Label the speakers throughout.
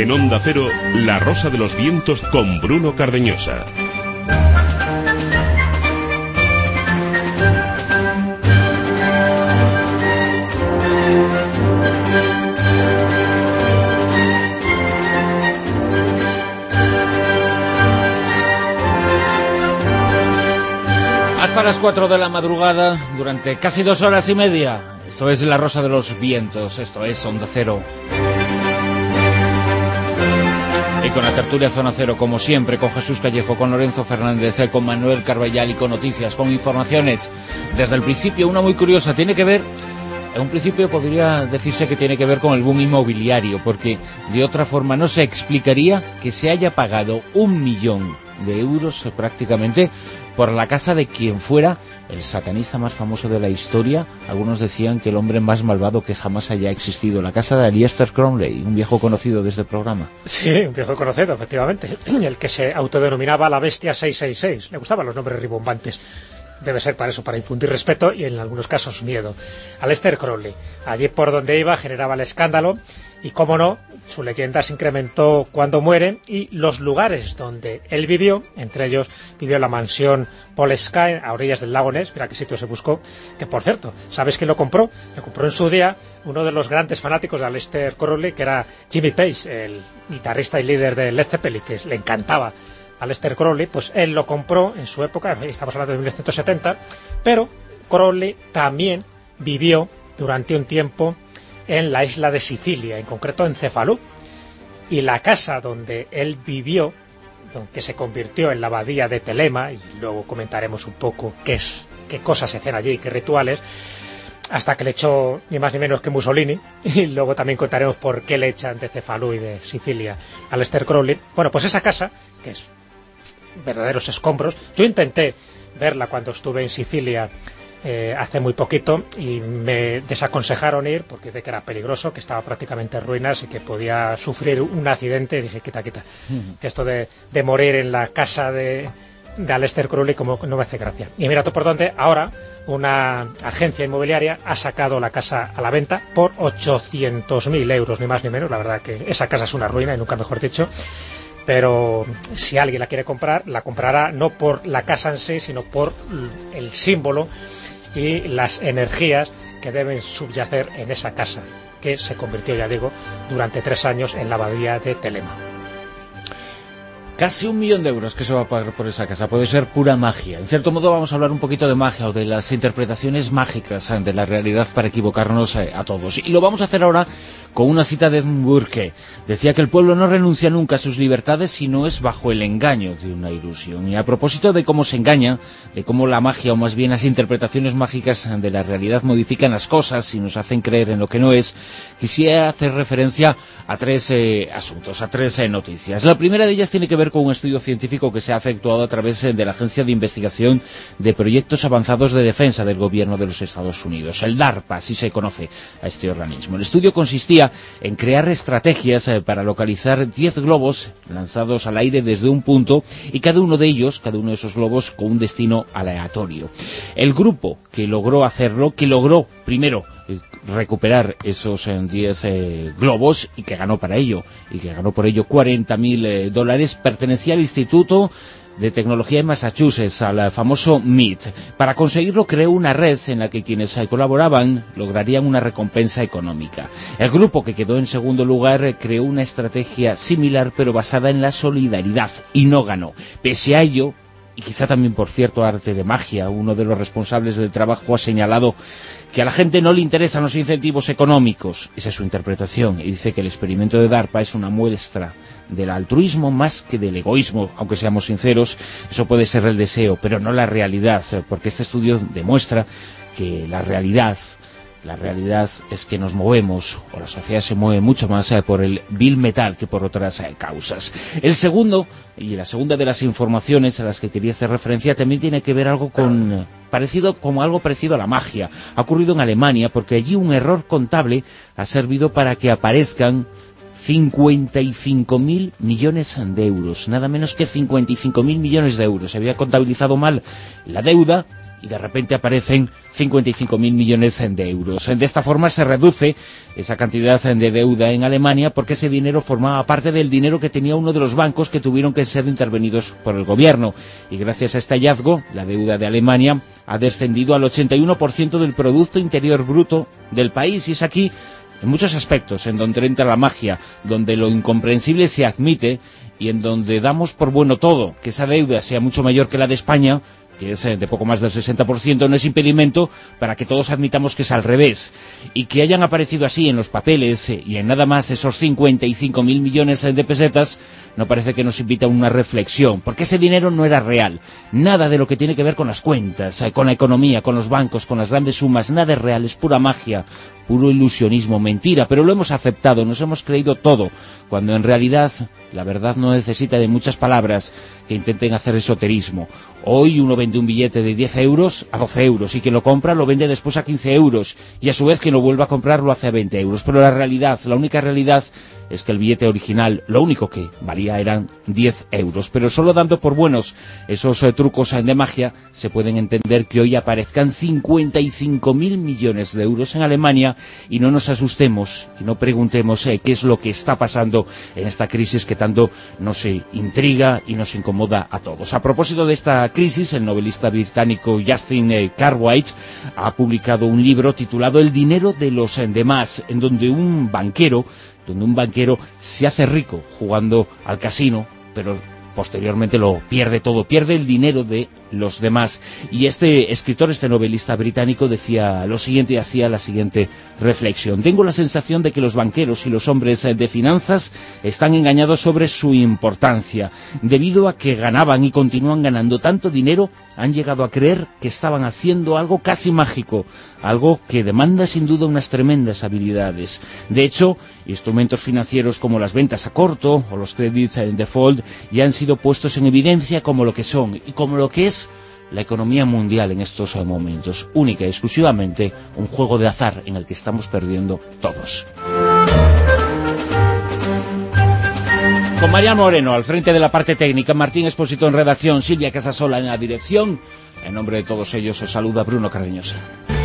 Speaker 1: En Onda Cero, La Rosa de los Vientos con Bruno Cardeñosa.
Speaker 2: Hasta las 4 de la madrugada, durante casi 2 horas y media. Esto es La Rosa de los Vientos, esto es Onda Cero. Y con la tertulia Zona Cero, como siempre, con Jesús Callejo, con Lorenzo Fernández, con Manuel Carballal y con noticias, con informaciones. Desde el principio, una muy curiosa, tiene que ver... En un principio podría decirse que tiene que ver con el boom inmobiliario, porque de otra forma no se explicaría que se haya pagado 1 millón de euros prácticamente por la casa de quien fuera el satanista más famoso de la historia. Algunos decían que el hombre más malvado que jamás haya existido, la casa de Aleister Crowley, un viejo conocido de este programa.
Speaker 3: Sí, un viejo conocido, efectivamente, el que se autodenominaba la bestia 666, le gustaban los nombres rimbombantes. Debe ser para eso, para infundir respeto y en algunos casos miedo. Aleister Crowley, allí por donde iba generaba el escándalo y, cómo no, su leyenda se incrementó cuando muere, y los lugares donde él vivió, entre ellos vivió en la mansión Paul Sky, a orillas del lago Ness, mira qué sitio se buscó, que por cierto, ¿sabes quién lo compró? Lo compró en su día uno de los grandes fanáticos de Aleister Crowley, que era Jimmy Page, el guitarrista y líder de Led Zeppelin, que le encantaba Aleister Crowley. Pues él lo compró en su época, estamos hablando de 1970, pero Crowley también vivió durante un tiempo en la isla de Sicilia, en concreto en Cefalú, y la casa donde él vivió, que se convirtió en la abadía de Telema, y luego comentaremos un poco qué cosas se hacen allí, qué rituales, hasta que le echó ni más ni menos que Mussolini, y luego también contaremos por qué le echan de Cefalú y de Sicilia a Aleister Crowley. Bueno, pues esa casa, que es verdaderos escombros, yo intenté verla cuando estuve en Sicilia hace muy poquito, y me desaconsejaron ir porque de que era peligroso, que estaba prácticamente en ruinas y que podía sufrir un accidente. Y dije, quita, que esto de morir en la casa de Aleister Crowley como no me hace gracia. Y mira tú por dónde, ahora una agencia inmobiliaria ha sacado la casa a la venta por 800.000 euros, ni más ni menos. La verdad que esa casa es una ruina, y nunca mejor dicho. Pero si alguien la quiere comprar, la comprará no por la casa en sí, sino por el símbolo y las energías que deben subyacer en esa casa, que se convirtió, ya digo, durante 3 años en la abadía de Telema.
Speaker 2: Casi 1 millón de euros que se va a pagar por esa casa. Puede ser pura magia. En cierto modo vamos a hablar un poquito de magia, o de las interpretaciones mágicas de la realidad, para equivocarnos a todos. Y lo vamos a hacer ahora con una cita de Edmund Burke. Decía que el pueblo no renuncia nunca a sus libertades si no es bajo el engaño de una ilusión. Y a propósito de cómo se engaña, de cómo la magia, o más bien las interpretaciones mágicas de la realidad, modifican las cosas y nos hacen creer en lo que no es, quisiera hacer referencia a 3 asuntos, a 3 noticias. La primera de ellas tiene que ver con un estudio científico que se ha efectuado a través de la Agencia de Investigación de Proyectos Avanzados de Defensa del Gobierno de los Estados Unidos, el DARPA, así se conoce a este organismo. El estudio consistía en crear estrategias para localizar 10 globos lanzados al aire desde un punto, y cada uno de esos globos con un destino aleatorio. El grupo que logró hacerlo, que logró primero recuperar esos 10 globos, y que ganó por ello $40.000, pertenecía al Instituto de Tecnología de Massachusetts, al famoso MIT. Para conseguirlo creó una red en la que quienes colaboraban lograrían una recompensa económica. El grupo que quedó en segundo lugar creó una estrategia similar, pero basada en la solidaridad, y no ganó. Pese a ello, y quizá también por cierto arte de magia, uno de los responsables del trabajo ha señalado que a la gente no le interesan los incentivos económicos. Esa es su interpretación, y dice que el experimento de DARPA es una muestra del altruismo más que del egoísmo. Aunque seamos sinceros, eso puede ser el deseo, pero no la realidad, porque este estudio demuestra que la realidad es que nos movemos, o la sociedad se mueve mucho más por el vil metal que por otras causas. El segundo, y la segunda de las informaciones a las que quería hacer referencia, también tiene que ver algo algo parecido a la magia. Ha ocurrido en Alemania, porque allí un error contable ha servido para que aparezcan 55.000 millones de euros, nada menos que 55.000 millones de euros. Se había contabilizado mal la deuda, y de repente aparecen 55.000 millones de euros. De esta forma se reduce esa cantidad de deuda en Alemania porque ese dinero formaba parte del dinero que tenía uno de los bancos que tuvieron que ser intervenidos por el gobierno. Y gracias a este hallazgo, la deuda de Alemania ha descendido al 81% del Producto Interior Bruto del país. Y es aquí, en muchos aspectos, en donde entra la magia, donde lo incomprensible se admite y en donde damos por bueno todo, que esa deuda sea mucho mayor que la de España, que es de poco más del 60%, no es impedimento para que todos admitamos que es al revés. Y que hayan aparecido así en los papeles y en nada más esos 55.000 millones de pesetas, no parece que nos invita a una reflexión, porque ese dinero no era real. Nada de lo que tiene que ver con las cuentas, con la economía, con los bancos, con las grandes sumas, nada es real, es pura magia, puro ilusionismo, mentira, pero lo hemos aceptado, nos hemos creído todo, cuando en realidad la verdad no necesita de muchas palabras que intenten hacer esoterismo. Hoy uno vende un billete de 10 euros a 12 euros y quien lo compra lo vende después a 15 euros y a su vez quien lo vuelve a comprar lo hace a 20 euros. Pero la realidad, la única realidad es que el billete original, lo único que valía eran 10 euros. Pero solo dando por buenos esos trucos de magia se pueden entender que hoy aparezcan 55.000 millones de euros en Alemania y no nos asustemos y no preguntemos qué es lo que está pasando en esta crisis que tanto nos intriga y nos incomoda a todos. A propósito de esta crisis, el novelista británico Justin Cartwright ha publicado un libro titulado El dinero de los demás, en donde un banquero se hace rico jugando al casino, pero posteriormente lo pierde todo, pierde el dinero de los demás. Y este escritor, este novelista británico, decía lo siguiente y hacía la siguiente reflexión: tengo la sensación de que los banqueros y los hombres de finanzas están engañados sobre su importancia. Debido a que ganaban y continúan ganando tanto dinero, han llegado a creer que estaban haciendo algo casi mágico, algo que demanda sin duda unas tremendas habilidades. De hecho, instrumentos financieros como las ventas a corto o los credits en default ya han sido puestos en evidencia como lo que son y como lo que es la economía mundial en estos momentos, única y exclusivamente un juego de azar en el que estamos perdiendo todos. Con Mariano Moreno al frente de la parte técnica, Martín Expósito en redacción, Silvia Casasola en la dirección. En nombre de todos ellos os saluda Bruno Cardeñosa.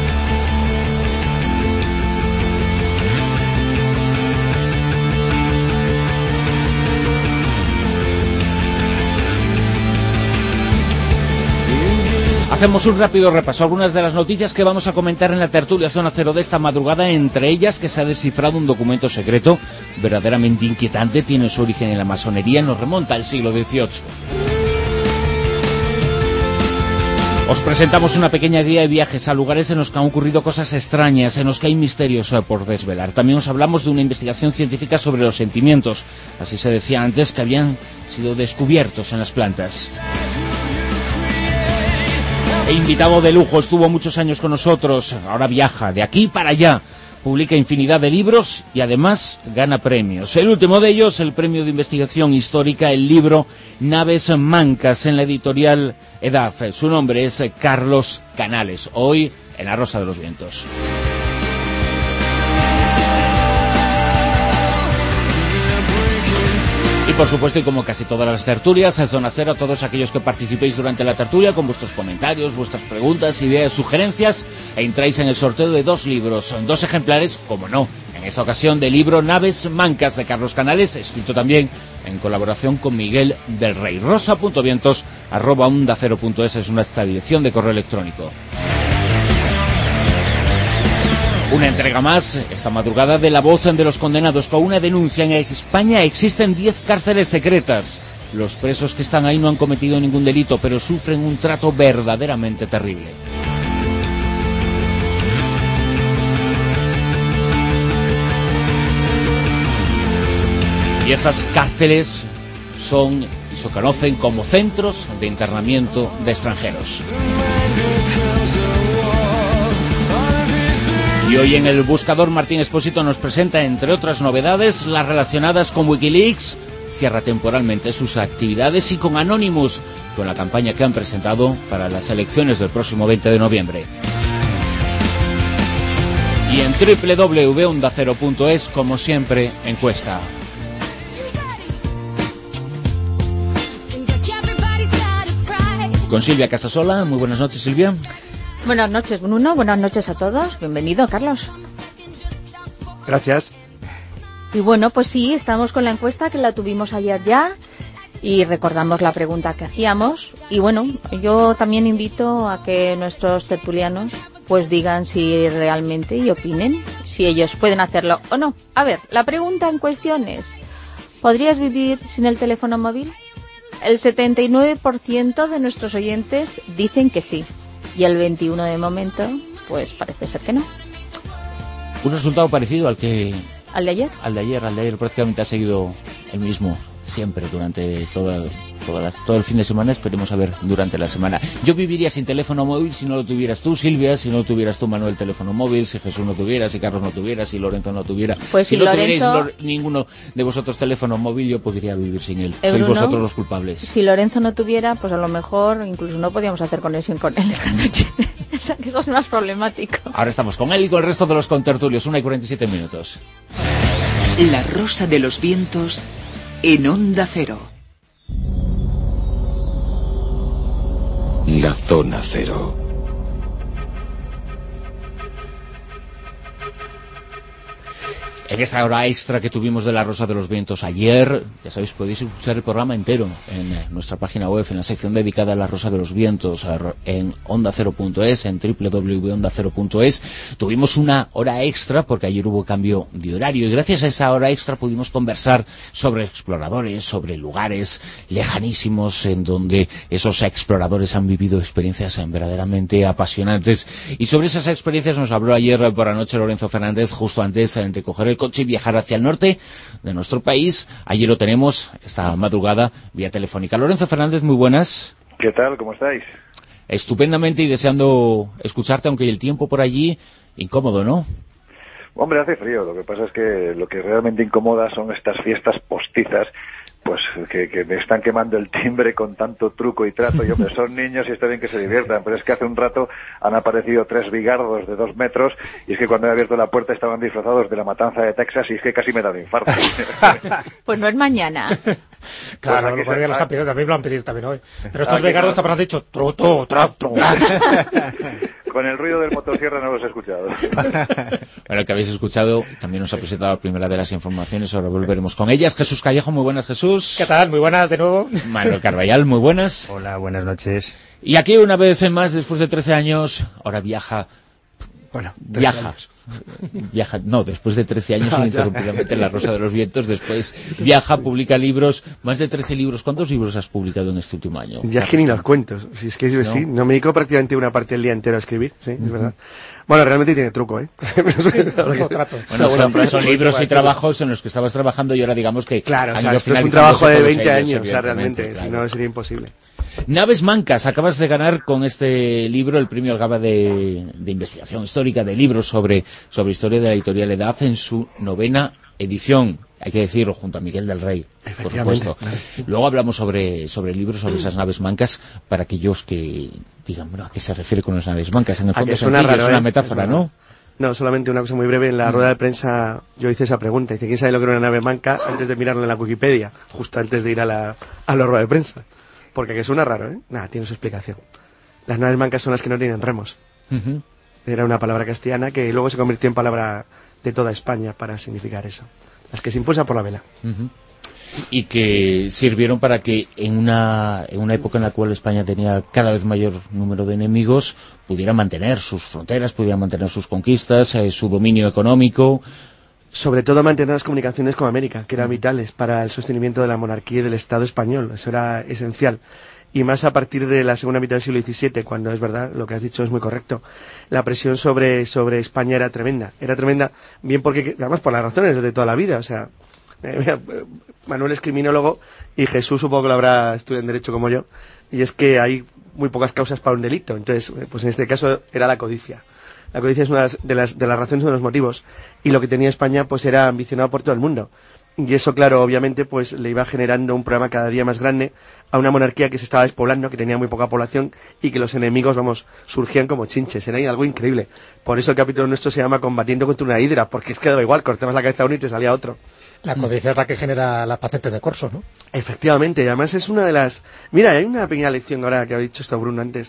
Speaker 2: Hacemos un rápido repaso a algunas de las noticias que vamos a comentar en la tertulia Zona Cero de esta madrugada, entre ellas que se ha descifrado un documento secreto verdaderamente inquietante, tiene su origen en la masonería, nos remonta al siglo XVIII. Os presentamos una pequeña guía de viajes a lugares en los que han ocurrido cosas extrañas, en los que hay misterios por desvelar. También os hablamos de una investigación científica sobre los sentimientos, así se decía antes, que habían sido descubiertos en las plantas. E invitado de lujo, estuvo muchos años con nosotros, ahora viaja de aquí para allá, publica infinidad de libros y además gana premios. El último de ellos, el premio de investigación histórica, el libro Naves Mancas, en la editorial EDAF. Su nombre es Carlos Canales, hoy en La Rosa de los Vientos. Y por supuesto, y como casi todas las tertulias, en Zona Cero, a todos aquellos que participéis durante la tertulia con vuestros comentarios, vuestras preguntas, ideas, sugerencias, e entráis en el sorteo de 2 libros. Son 2 ejemplares, como no, en esta ocasión del libro Naves Mancas de Carlos Canales, escrito también en colaboración con Miguel del Rey. rosa.vientos@ondacero.es es nuestra dirección de correo electrónico. Una entrega más, esta madrugada, de La Voz de los Condenados, con una denuncia. En España existen 10 cárceles secretas. Los presos que están ahí no han cometido ningún delito, pero sufren un trato verdaderamente terrible. Y esas cárceles son, y se conocen como centros de internamiento de extranjeros. Y hoy en el buscador Martín Expósito nos presenta, entre otras novedades, las relacionadas con Wikileaks, cierra temporalmente sus actividades, y con Anonymous, con la campaña que han presentado para las elecciones del próximo 20 de noviembre. Y en www.ondacero.es, como siempre, encuesta. Con Silvia Casasola. Muy buenas noches, Silvia.
Speaker 4: Buenas noches, Bruno. Buenas noches a todos. Bienvenido, Carlos.
Speaker 5: Gracias.
Speaker 4: Y bueno, pues sí, estamos con la encuesta que la tuvimos ayer ya y recordamos la pregunta que hacíamos. Y bueno, yo también invito a que nuestros tertulianos pues digan si realmente y opinen si ellos pueden hacerlo o no. A ver, la pregunta en cuestión es: ¿podrías vivir sin el teléfono móvil? El 79% de nuestros oyentes dicen que sí, y el 21% de momento, pues parece ser que no.
Speaker 2: Un resultado parecido al de ayer. Al de ayer prácticamente ha seguido el mismo siempre durante todo el fin de semana. Esperemos a ver durante la semana. Yo viviría sin teléfono móvil si no lo tuvieras tú, Silvia, si no lo tuvieras tú, Manuel, teléfono móvil, si Jesús no tuviera, si Carlos no tuviera, si Lorenzo no tuviera.
Speaker 4: Pues
Speaker 2: si no
Speaker 4: Lorenzo...
Speaker 2: tuvierais ninguno de vosotros teléfono móvil, yo podría vivir sin él. Sois vosotros los culpables.
Speaker 4: Si Lorenzo no tuviera, pues a lo mejor incluso no podíamos hacer conexión con él esta noche. O sea, que eso es más problemático.
Speaker 2: Ahora estamos con él y con el resto de los contertulios. 1:47.
Speaker 6: La Rosa de los Vientos en Onda Cero.
Speaker 7: La Zona Cero.
Speaker 2: En esa hora extra que tuvimos de La Rosa de los Vientos ayer, ya sabéis, podéis escuchar el programa entero en nuestra página web, en la sección dedicada a La Rosa de los Vientos, en ondacero.es, en www.ondacero.es. Tuvimos una hora extra porque ayer hubo cambio de horario y gracias a esa hora extra pudimos conversar sobre exploradores, sobre lugares lejanísimos en donde esos exploradores han vivido experiencias verdaderamente apasionantes. Y sobre esas experiencias nos habló ayer por la noche Lorenzo Fernández, justo antes de coger el coche y viajar hacia el norte de nuestro país. Allí lo tenemos esta madrugada vía telefónica. Lorenzo Fernández, muy buenas.
Speaker 8: ¿Qué tal? ¿Cómo estáis?
Speaker 2: Estupendamente y deseando escucharte, aunque el tiempo por allí incómodo, ¿no?
Speaker 8: Hombre, hace frío. Lo que pasa es que lo que realmente incomoda son estas fiestas postizas, pues que me están quemando el timbre con tanto truco y trato. Y hombre, son niños y está bien que se diviertan, pero es que hace un rato han aparecido 3 bigardos de 2 metros y es que cuando he abierto la puerta estaban disfrazados de la matanza de Texas y es que casi me da un infarto.
Speaker 4: Pues no es mañana.
Speaker 3: Claro, pues lo están pidiendo, también lo han pedido también hoy. Pero estos bigardos también han dicho troto, trato.
Speaker 8: Con el ruido del motosierra no los he escuchado.
Speaker 2: Bueno, que habéis escuchado, también nos ha presentado la primera de las informaciones, ahora volveremos con ellas. Jesús Callejo, muy buenas, Jesús.
Speaker 3: ¿Qué tal? Muy buenas de nuevo.
Speaker 2: Manuel Carballal, muy buenas.
Speaker 5: Hola, buenas noches.
Speaker 2: Y aquí una vez más, después de 13 años, ahora viaja, después de 13 años ininterrumpidamente en La Rosa de los Vientos, después viaja, publica libros, más de 13 libros. ¿Cuántos libros has publicado en este último año?
Speaker 5: Ya es que ni los cuento, si es que ¿no? Sí, no me dedico prácticamente una parte del día entero a escribir, sí, es verdad. Bueno, realmente tiene truco, ¿eh?
Speaker 2: Bueno, son libros y trabajos en los que estabas trabajando y ahora digamos que...
Speaker 5: Claro, o sea, esto es un trabajo de 20 años, o sea, realmente, claro. Si no sería imposible.
Speaker 2: Naves Mancas, acabas de ganar con este libro el premio Algaba de investigación histórica de libros sobre historia de la editorial EDAF en su 9ª edición. Hay que decirlo, junto a Miguel del Rey, por supuesto. Claro. Luego hablamos sobre libros, sobre esas naves mancas, para aquellos que digan, bueno, ¿a qué se refiere con las naves mancas? En el fondo es una metáfora, ¿no?
Speaker 5: No, solamente una cosa muy breve. En la rueda de prensa yo hice esa pregunta. Dice, ¿quién sabe lo que era una nave manca? Antes de mirarlo en la Wikipedia, justo antes de ir a la rueda de prensa. Porque que suena raro, ¿eh? Nada, tiene su explicación. Las naves mancas son las que no tienen remos. Era una palabra castellana que luego se convirtió en palabra de toda España para significar eso. Las que se impulsan por la vela.
Speaker 2: Y que sirvieron para que en una época en la cual España tenía cada vez mayor número de enemigos, pudiera mantener sus fronteras, pudiera mantener sus conquistas, su dominio económico.
Speaker 5: Sobre todo mantener las comunicaciones con América, que eran vitales para el sostenimiento de la monarquía y del Estado español. Eso era esencial. Y más a partir de la segunda mitad del siglo XVII, cuando es verdad, lo que has dicho es muy correcto. La presión sobre España era tremenda. Era tremenda, bien porque, además por las razones de toda la vida. O sea, Manuel es criminólogo y Jesús supongo que lo habrá estudiado en Derecho como yo. Y es que hay muy pocas causas para un delito. Entonces, pues en este caso era la codicia. La codicia es una de las razones, de los motivos. Y lo que tenía España, pues era ambicionado por todo el mundo. Y eso, claro, obviamente, pues le iba generando un problema cada día más grande a una monarquía que se estaba despoblando, que tenía muy poca población y que los enemigos, surgían como chinches. Era algo increíble. Por eso el capítulo nuestro se llama Combatiendo contra una hidra, porque es que daba igual, cortabas la cabeza a uno y te salía otro.
Speaker 3: La codicia es la que genera la patente de corso, ¿no?
Speaker 5: Efectivamente, y además es una de las... Mira, hay una pequeña lección ahora que ha dicho esto Bruno antes.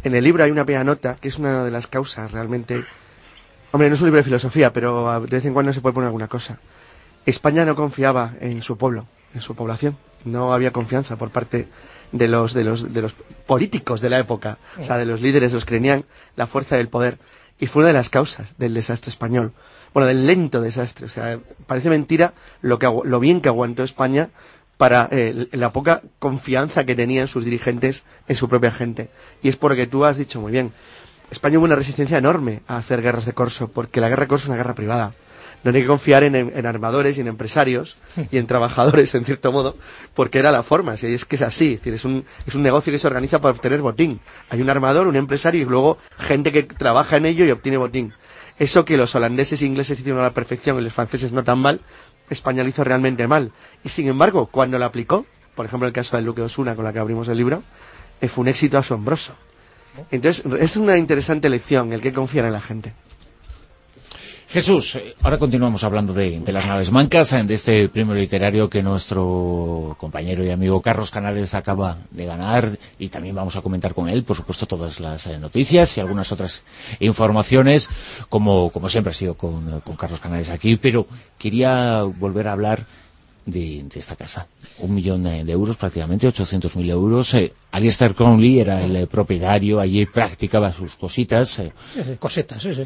Speaker 5: En el libro hay una pequeña nota que es una de las causas realmente... Hombre, no es un libro de filosofía, pero de vez en cuando se puede poner alguna cosa. España no confiaba en su pueblo, en su población. No había confianza por parte de los políticos de la época, o sea, de los líderes, de los que tenían la fuerza del poder. Y fue una de las causas del desastre español. Bueno, del lento desastre. O sea, parece mentira lo bien que aguantó España para la poca confianza que tenían sus dirigentes en su propia gente. Y es porque tú has dicho muy bien, España hubo una resistencia enorme a hacer guerras de corso, porque la guerra de corso es una guerra privada. No hay que confiar en armadores y en empresarios y en trabajadores, en cierto modo, porque era la forma. Si es que es así, es decir, es un negocio que se organiza para obtener botín. Hay un armador, un empresario y luego gente que trabaja en ello y obtiene botín. Eso que los holandeses e ingleses hicieron a la perfección y los franceses no tan mal, España lo hizo realmente mal. Y sin embargo, cuando lo aplicó, por ejemplo el caso del Duque de Osuna, con la que abrimos el libro, fue un éxito asombroso. Entonces, es una interesante lección el que confiar en la gente.
Speaker 2: Jesús, ahora continuamos hablando de las naves mancas, de este premio literario que nuestro compañero y amigo Carlos Canales acaba de ganar, y también vamos a comentar con él, por supuesto, todas las noticias y algunas otras informaciones, como siempre ha sido con Carlos Canales aquí, pero quería volver a hablar de esta casa. 1 millón de euros, prácticamente 800.000 euros. Alistair Crowley era el propietario, allí practicaba sus cositas.
Speaker 3: Sí, cositas, sí.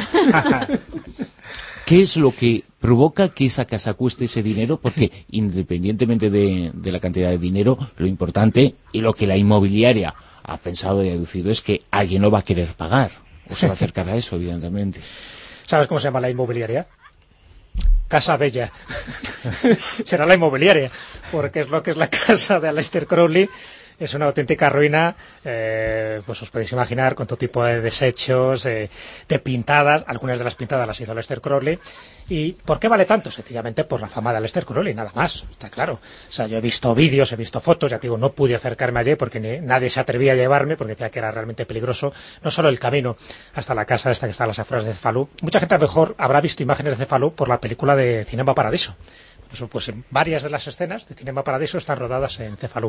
Speaker 2: ¿Qué es lo que provoca que esa casa cueste ese dinero? Porque independientemente de la cantidad de dinero, lo importante y lo que la inmobiliaria ha pensado y ha deducido es que alguien no va a querer pagar, o se va a acercar a eso, evidentemente.
Speaker 3: ¿Sabes cómo se llama la inmobiliaria? Casa Bella. Será la inmobiliaria, porque es lo que es la casa de Aleister Crowley. Es una auténtica ruina, pues os podéis imaginar, con todo tipo de desechos, de pintadas. Algunas de las pintadas las hizo Aleister Crowley. ¿Y por qué vale tanto? Sencillamente por la fama de Aleister Crowley, nada más, está claro. O sea, yo he visto vídeos, he visto fotos, ya te digo, no pude acercarme allí porque nadie se atrevía a llevarme, porque decía que era realmente peligroso, no solo el camino hasta la casa esta que está a las afueras de Cefalú. Mucha gente a lo mejor habrá visto imágenes de Cefalú por la película de Cinema Paradiso. Pues varias de las escenas de Cinema Paradiso están rodadas en Cefalú.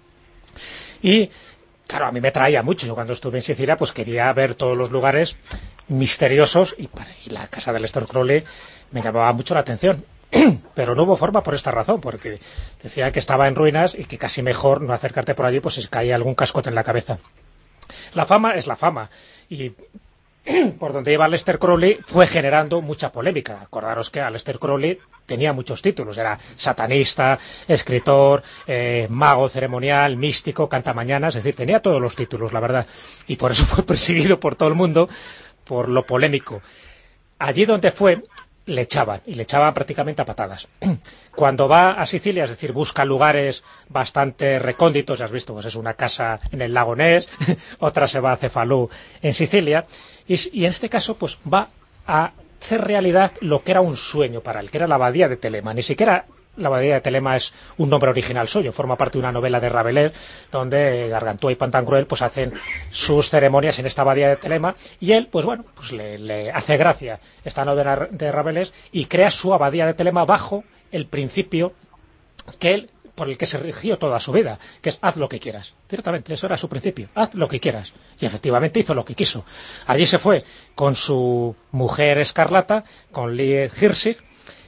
Speaker 3: Y claro, a mí me traía mucho. Yo cuando estuve en Sicilia pues quería ver todos los lugares misteriosos y la casa de Aleister Crowley me llamaba mucho la atención. Pero no hubo forma por esta razón, porque decía que estaba en ruinas y que casi mejor no acercarte por allí, pues si caía algún cascote en la cabeza. La fama es la fama, y por donde iba Aleister Crowley fue generando mucha polémica. Acordaros que Aleister Crowley tenía muchos títulos, era satanista, escritor, mago ceremonial, místico, cantamañanas, es decir, tenía todos los títulos, la verdad, y por eso fue perseguido por todo el mundo, por lo polémico. Allí donde fue, le echaban prácticamente a patadas. Cuando va a Sicilia, es decir, busca lugares bastante recónditos, ya has visto, pues es una casa en el lago Ness, otra se va a Cefalú en Sicilia, y en este caso pues va a hacer realidad lo que era un sueño para él, que era la abadía de Telema. Ni siquiera la abadía de Telema es un nombre original suyo, forma parte de una novela de Rabelais, donde Gargantúa y Pantagruel pues hacen sus ceremonias en esta abadía de Telema, y él, pues bueno, pues le hace gracia esta novela de Rabelais y crea su abadía de Telema bajo el principio que él, por el que se rigió toda su vida, que es haz lo que quieras. Ciertamente, eso era su principio, haz lo que quieras. Y efectivamente hizo lo que quiso. Allí se fue con su mujer escarlata, con Lee Hirsig,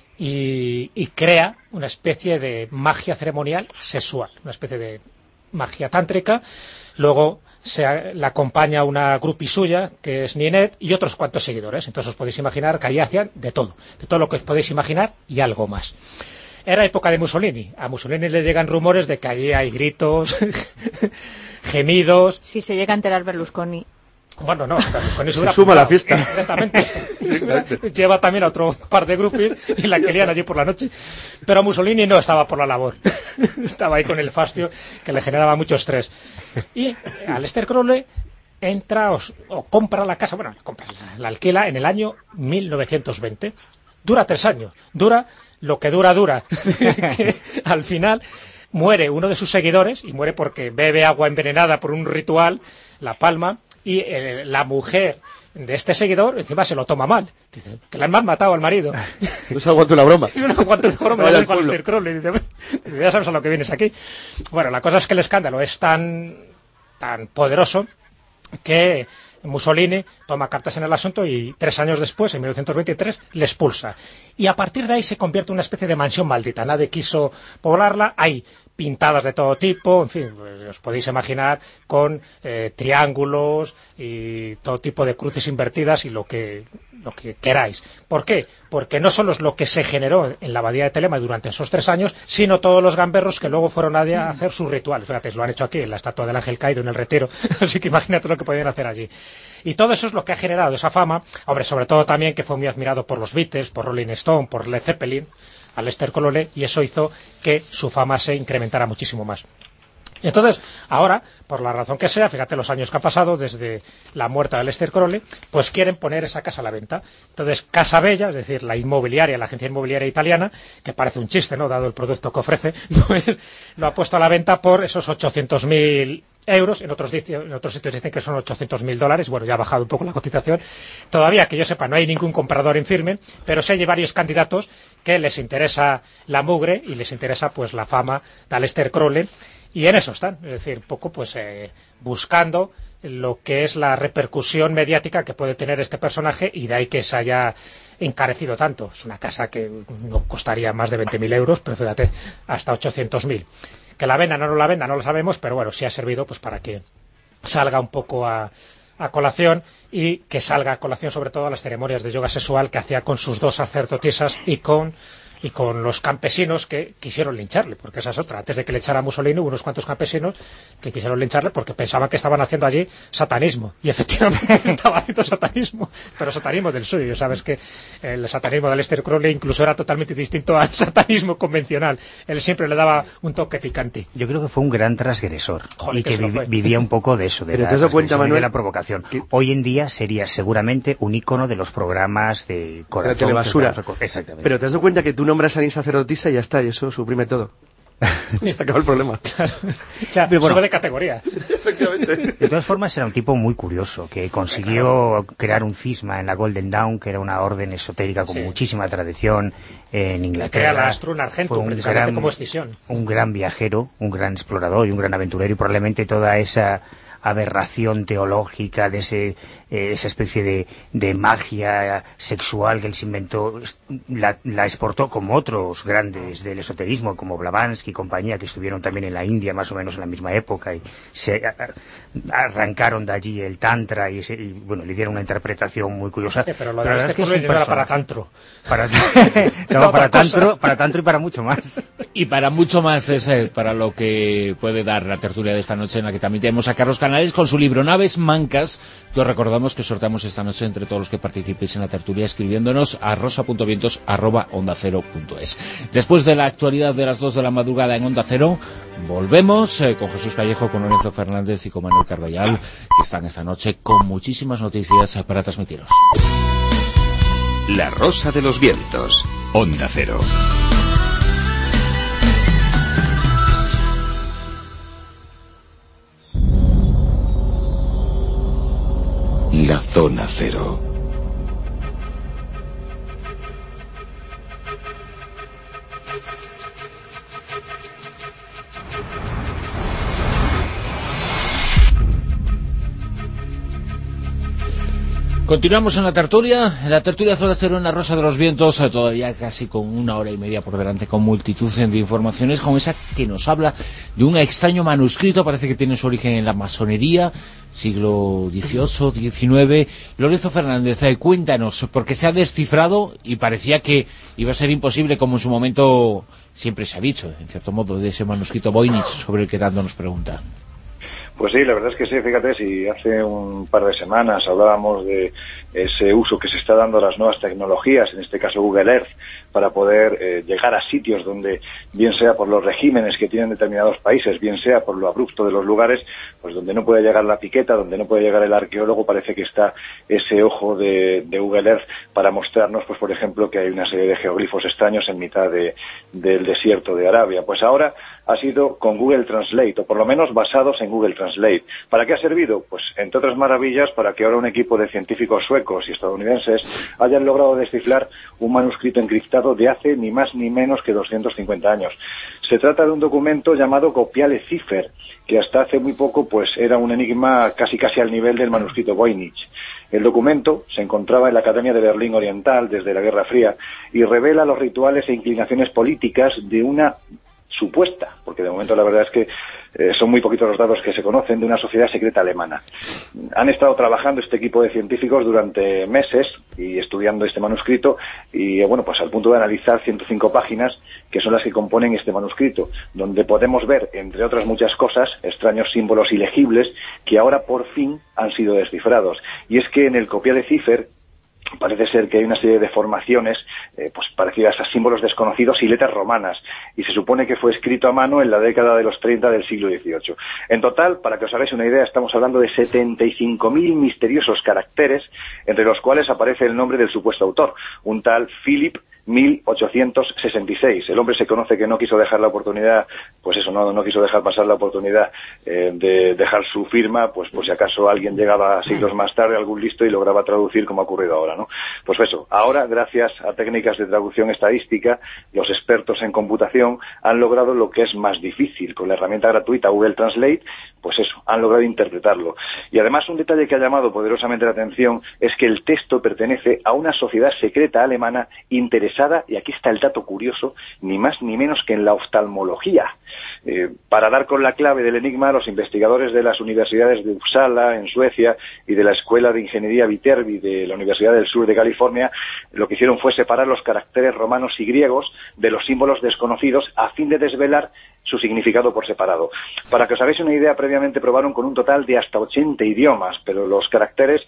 Speaker 3: y crea una especie de magia ceremonial sexual, una especie de magia tántrica. Luego la acompaña una groupie suya, que es Ninette, y otros cuantos seguidores. Entonces os podéis imaginar que allí hacían de todo lo que os podéis imaginar y algo más. Era época de Mussolini. A Mussolini le llegan rumores de que allí hay gritos, gemidos.
Speaker 4: Si se llega a enterar Berlusconi.
Speaker 3: Bueno, no, Berlusconi se
Speaker 5: suma a la fiesta.
Speaker 3: Directamente. Lleva también a otro par de groupies y la querían allí por la noche. Pero Mussolini no estaba por la labor. Estaba ahí con el fastio que le generaba mucho estrés. Y Aleister Crowley entra o compra la casa, bueno, la alquila en el año 1920. Dura 3 años. Dura lo que dura. Que al final muere uno de sus seguidores, y muere porque bebe agua envenenada por un ritual, la palma, y la mujer de este seguidor encima se lo toma mal. Dice, que le han matado al marido.
Speaker 5: No se aguanta una broma.
Speaker 3: No aguanta una broma, ya Aleister Crowley. Dice, ya sabes a lo que vienes aquí. Bueno, la cosa es que el escándalo es tan poderoso que Mussolini toma cartas en el asunto y 3 años después, en 1923, le expulsa. Y a partir de ahí se convierte en una especie de mansión maldita. Nadie quiso poblarla, hay pintadas de todo tipo, en fin, pues os podéis imaginar, con triángulos y todo tipo de cruces invertidas y lo que queráis. ¿Por qué? Porque no solo es lo que se generó en la abadía de Telema durante esos 3 años, sino todos los gamberros que luego fueron a hacer sus rituales. Fíjate, lo han hecho aquí, en la estatua del ángel caído en el Retiro, así que imagínate lo que podían hacer allí. Y todo eso es lo que ha generado esa fama, hombre, sobre todo también que fue muy admirado por los Beatles, por Rolling Stone, por Led Zeppelin, Aleister Crowley, y eso hizo que su fama se incrementara muchísimo más. Entonces, ahora, por la razón que sea, fíjate los años que han pasado desde la muerte de Aleister Crowley, pues quieren poner esa casa a la venta. Entonces, Casa Bella, es decir, la inmobiliaria, la agencia inmobiliaria italiana, que parece un chiste, ¿no?, dado el producto que ofrece, pues lo ha puesto a la venta por esos 800.000 euros, en otros sitios dicen que son $800.000, bueno, ya ha bajado un poco la cotización. Todavía, que yo sepa, no hay ningún comprador en firme, pero sí hay varios candidatos que les interesa la mugre y les interesa pues la fama de Aleister Crowley, y en eso están, es decir, un poco pues buscando lo que es la repercusión mediática que puede tener este personaje, y de ahí que se haya encarecido tanto. Es una casa que no costaría más de 20.000 euros, pero fíjate, hasta 800.000. Que la venda o no la venda no lo sabemos, pero bueno, sí ha servido pues para que salga un poco a colación, y que salga a colación sobre todo a las ceremonias de yoga sexual que hacía con sus 2 sacerdotisas y con los campesinos que quisieron lincharle, porque esa es otra. Antes de que le echara a Mussolini hubo unos cuantos campesinos que quisieron lincharle porque pensaban que estaban haciendo allí satanismo, y efectivamente estaba haciendo satanismo, pero satanismo del suyo. Sabes que el satanismo de Aleister Crowley incluso era totalmente distinto al satanismo convencional. Él siempre le daba un toque picante.
Speaker 7: Yo creo que fue un gran transgresor.
Speaker 3: Joder,
Speaker 7: y que vivía un poco de eso, de la
Speaker 5: cuenta, Manuel,
Speaker 7: de la provocación. Hoy en día sería seguramente un ícono de los programas de corazón,
Speaker 5: de telebasura.
Speaker 7: Exactamente.
Speaker 5: Pero te has dado cuenta que tú nombras a mi sacerdotisa y ya está, y eso suprime todo. Se acabó el problema.
Speaker 3: Ya, sube de categoría.
Speaker 5: Efectivamente.
Speaker 7: De todas formas, era un tipo muy curioso, que consiguió crear un cisma en la Golden Dawn, que era una orden esotérica con muchísima tradición en Inglaterra.
Speaker 3: Crea la Astrun Argentum, precisamente como escisión.
Speaker 7: Un gran viajero, un gran explorador y un gran aventurero, y probablemente toda esa aberración teológica de esa especie de magia sexual que él se inventó, la exportó, como otros grandes del esoterismo, como Blavatsky y compañía, que estuvieron también en la India más o menos en la misma época, y se arrancaron de allí el tantra y bueno, le dieron una interpretación muy curiosa.
Speaker 3: Sí, pero lo de este no era para tantro.
Speaker 7: Para tantro y para mucho más.
Speaker 2: Y para mucho más es para lo que puede dar la tertulia de esta noche, en la que también tenemos a Carlos Canales con su libro Naves Mancas, que os recordamos que sorteamos esta noche entre todos los que participéis en la tertulia, escribiéndonos a rosa.vientos@ondacero.es. Después de la actualidad de las 2 de la madrugada en Onda Cero, volvemos con Jesús Callejo, con Lorenzo Fernández y con Manuel Carballal, que están esta noche con muchísimas noticias para transmitiros.
Speaker 1: La Rosa de los Vientos, Onda Cero. La Zona Cero.
Speaker 2: Continuamos en la tertulia Zona Cero en la Rosa de los Vientos, todavía casi con 1 hora y media por delante, con multitud de informaciones, con esa que nos habla de un extraño manuscrito, parece que tiene su origen en la masonería, siglo XVIII, XIX. Lorenzo Fernández, cuéntanos, porque se ha descifrado y parecía que iba a ser imposible, como en su momento siempre se ha dicho, en cierto modo, de ese manuscrito Voynich, sobre el que tanto nos pregunta.
Speaker 8: Pues sí, la verdad es que sí, fíjate, si hace un par de semanas hablábamos de ese uso que se está dando a las nuevas tecnologías, en este caso Google Earth, para poder llegar a sitios donde, bien sea por los regímenes que tienen determinados países, bien sea por lo abrupto de los lugares, pues donde no puede llegar la piqueta, donde no puede llegar el arqueólogo, parece que está ese ojo de Google Earth para mostrarnos, pues por ejemplo, que hay una serie de geoglifos extraños en mitad del desierto de Arabia. Pues ahora ha sido con Google Translate, o por lo menos basados en Google Translate. ¿Para qué ha servido? Pues, entre otras maravillas, para que ahora un equipo de científicos suecos y estadounidenses hayan logrado descifrar un manuscrito encriptado de hace ni más ni menos que 250 años. Se trata de un documento llamado Copiale Ziffer, que hasta hace muy poco pues era un enigma casi al nivel del manuscrito Voynich. El documento se encontraba en la Academia de Berlín Oriental desde la Guerra Fría y revela los rituales e inclinaciones políticas de una supuesta, porque de momento la verdad es que son muy poquitos los datos que se conocen, de una sociedad secreta alemana. Han estado trabajando este equipo de científicos durante meses y estudiando este manuscrito y bueno, pues al punto de analizar 105 páginas que son las que componen este manuscrito, donde podemos ver, entre otras muchas cosas, extraños símbolos ilegibles que ahora por fin han sido descifrados. Y es que en el Copiale Ziffer parece ser que hay una serie de formaciones pues parecidas a símbolos desconocidos y letras romanas, y se supone que fue escrito a mano en la década de los 30 del siglo XVIII. En total, para que os hagáis una idea, estamos hablando de 75.000 misteriosos caracteres, entre los cuales aparece el nombre del supuesto autor, un tal Philip 1866. El hombre se conoce que no quiso dejar la oportunidad, pues eso, no quiso dejar pasar la oportunidad de dejar su firma, pues por si acaso alguien llegaba siglos más tarde, algún listo, y lograba traducir como ha ocurrido ahora, ¿no? Pues eso, ahora, gracias a técnicas de traducción estadística, los expertos en computación han logrado lo que es más difícil. Con la herramienta gratuita Google Translate, pues eso, han logrado interpretarlo. Y además un detalle que ha llamado poderosamente la atención es que el texto pertenece a una sociedad secreta alemana interesada, y aquí está el dato curioso, ni más ni menos que en la oftalmología. Para dar con la clave del enigma, los investigadores de las universidades de Uppsala, en Suecia, y de la Escuela de Ingeniería Viterbi de la Universidad del Sur de California, lo que hicieron fue separar los caracteres romanos y griegos de los símbolos desconocidos a fin de desvelar su significado por separado. Para que os hagáis una idea, previamente probaron con un total de hasta 80 idiomas, pero los caracteres,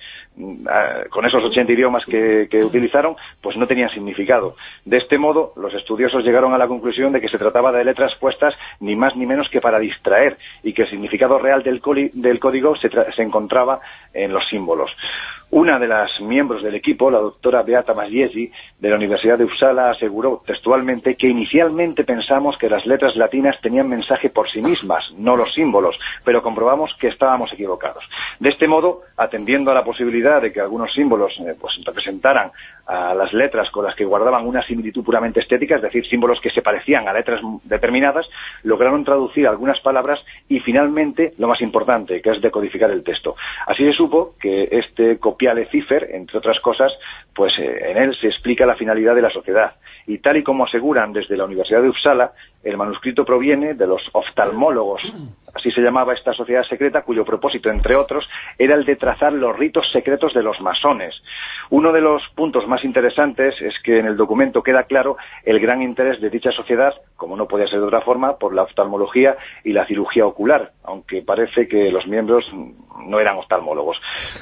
Speaker 8: con esos 80 idiomas que utilizaron, pues no tenían significado. De este modo, los estudiosos llegaron a la conclusión de que se trataba de letras puestas ni más ni menos que para distraer, y que el significado real del código se encontraba en los símbolos. Una de las miembros del equipo, la doctora Beata Magliesi, de la Universidad de Uppsala, aseguró textualmente que inicialmente pensamos que las letras latinas tenían mensaje por sí mismas, no los símbolos, pero comprobamos que estábamos equivocados. De este modo, atendiendo a la posibilidad de que algunos símbolos pues representaran a las letras con las que guardaban una similitud puramente estética, es decir, símbolos que se parecían a letras determinadas, lograron traducir algunas palabras y finalmente, lo más importante, que es decodificar el texto. Así se supo que este Copiale Ziffer, entre otras cosas, pues en él se explica la finalidad de la sociedad. Y tal y como aseguran desde la Universidad de Uppsala, el manuscrito proviene de los oftalmólogos. Así se llamaba esta sociedad secreta, cuyo propósito, entre otros, era el de trazar los ritos secretos de los masones. Uno de los puntos más interesantes es que en el documento queda claro el gran interés de dicha sociedad, como no podía ser de otra forma, por la oftalmología y la cirugía ocular, aunque parece que los miembros no eran oftalmólogos.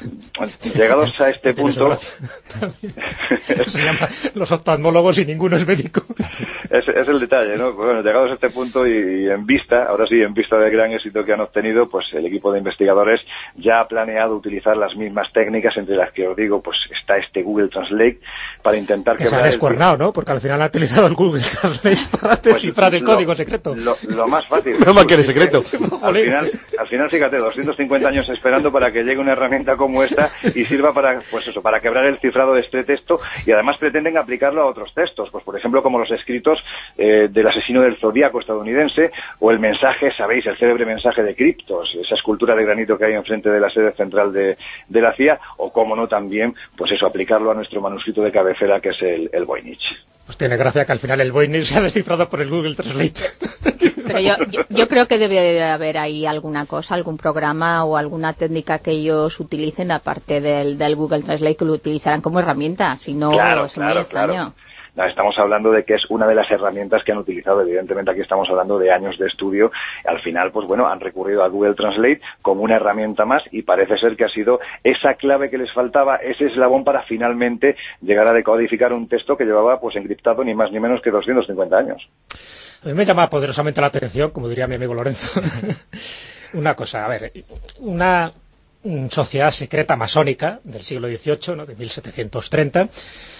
Speaker 8: Llegados a este punto...
Speaker 3: Se llama los oftalmólogos y ninguno es médico.
Speaker 8: Es el detalle, ¿no? Bueno, llegados a este punto y en vista, ahora sí, en vista del gran éxito que han obtenido, pues el equipo de investigadores ya ha planeado utilizar las mismas técnicas, entre las que os digo, pues está este Google Translate, para intentar
Speaker 3: que se ha descuernado, ¿no? Porque al final ha utilizado el Google Translate para descifrar el código secreto.
Speaker 8: Lo más fácil.
Speaker 5: No más que el secreto.
Speaker 8: Al final, fíjate, 250 años esperando para que llegue una herramienta como esta y sirva para, pues eso, para quebrar el cifrado de este texto, y además pretenden aplicarlo a otros textos, pues por ejemplo como los escritos del asesino del Zodíaco estadounidense, o el mensaje, sabéis, el célebre mensaje de Cryptos, esa escultura de granito que hay enfrente de la sede central de la CIA, o cómo no también, pues eso, aplicarlo a nuestro manuscrito de cabecera, que es el Voynich.
Speaker 3: Pues tiene gracia que al final el Voynich sea descifrado por el Google Translate.
Speaker 4: Pero yo creo que debe de haber ahí alguna cosa, algún programa o alguna técnica que ellos utilicen, aparte del Google Translate, que lo utilizarán como herramienta, si no es muy extraño.
Speaker 8: Claro. Estamos hablando de que es una de las herramientas que han utilizado. Evidentemente aquí estamos hablando de años de estudio. Al final, pues bueno, han recurrido a Google Translate como una herramienta más, y parece ser que ha sido esa clave que les faltaba, ese eslabón para finalmente llegar a decodificar un texto que llevaba pues encriptado ni más ni menos que 250 años.
Speaker 3: A mí me llama poderosamente la atención, como diría mi amigo Lorenzo, una cosa, a ver, una sociedad secreta masónica del siglo XVIII, ¿no?, de 1730,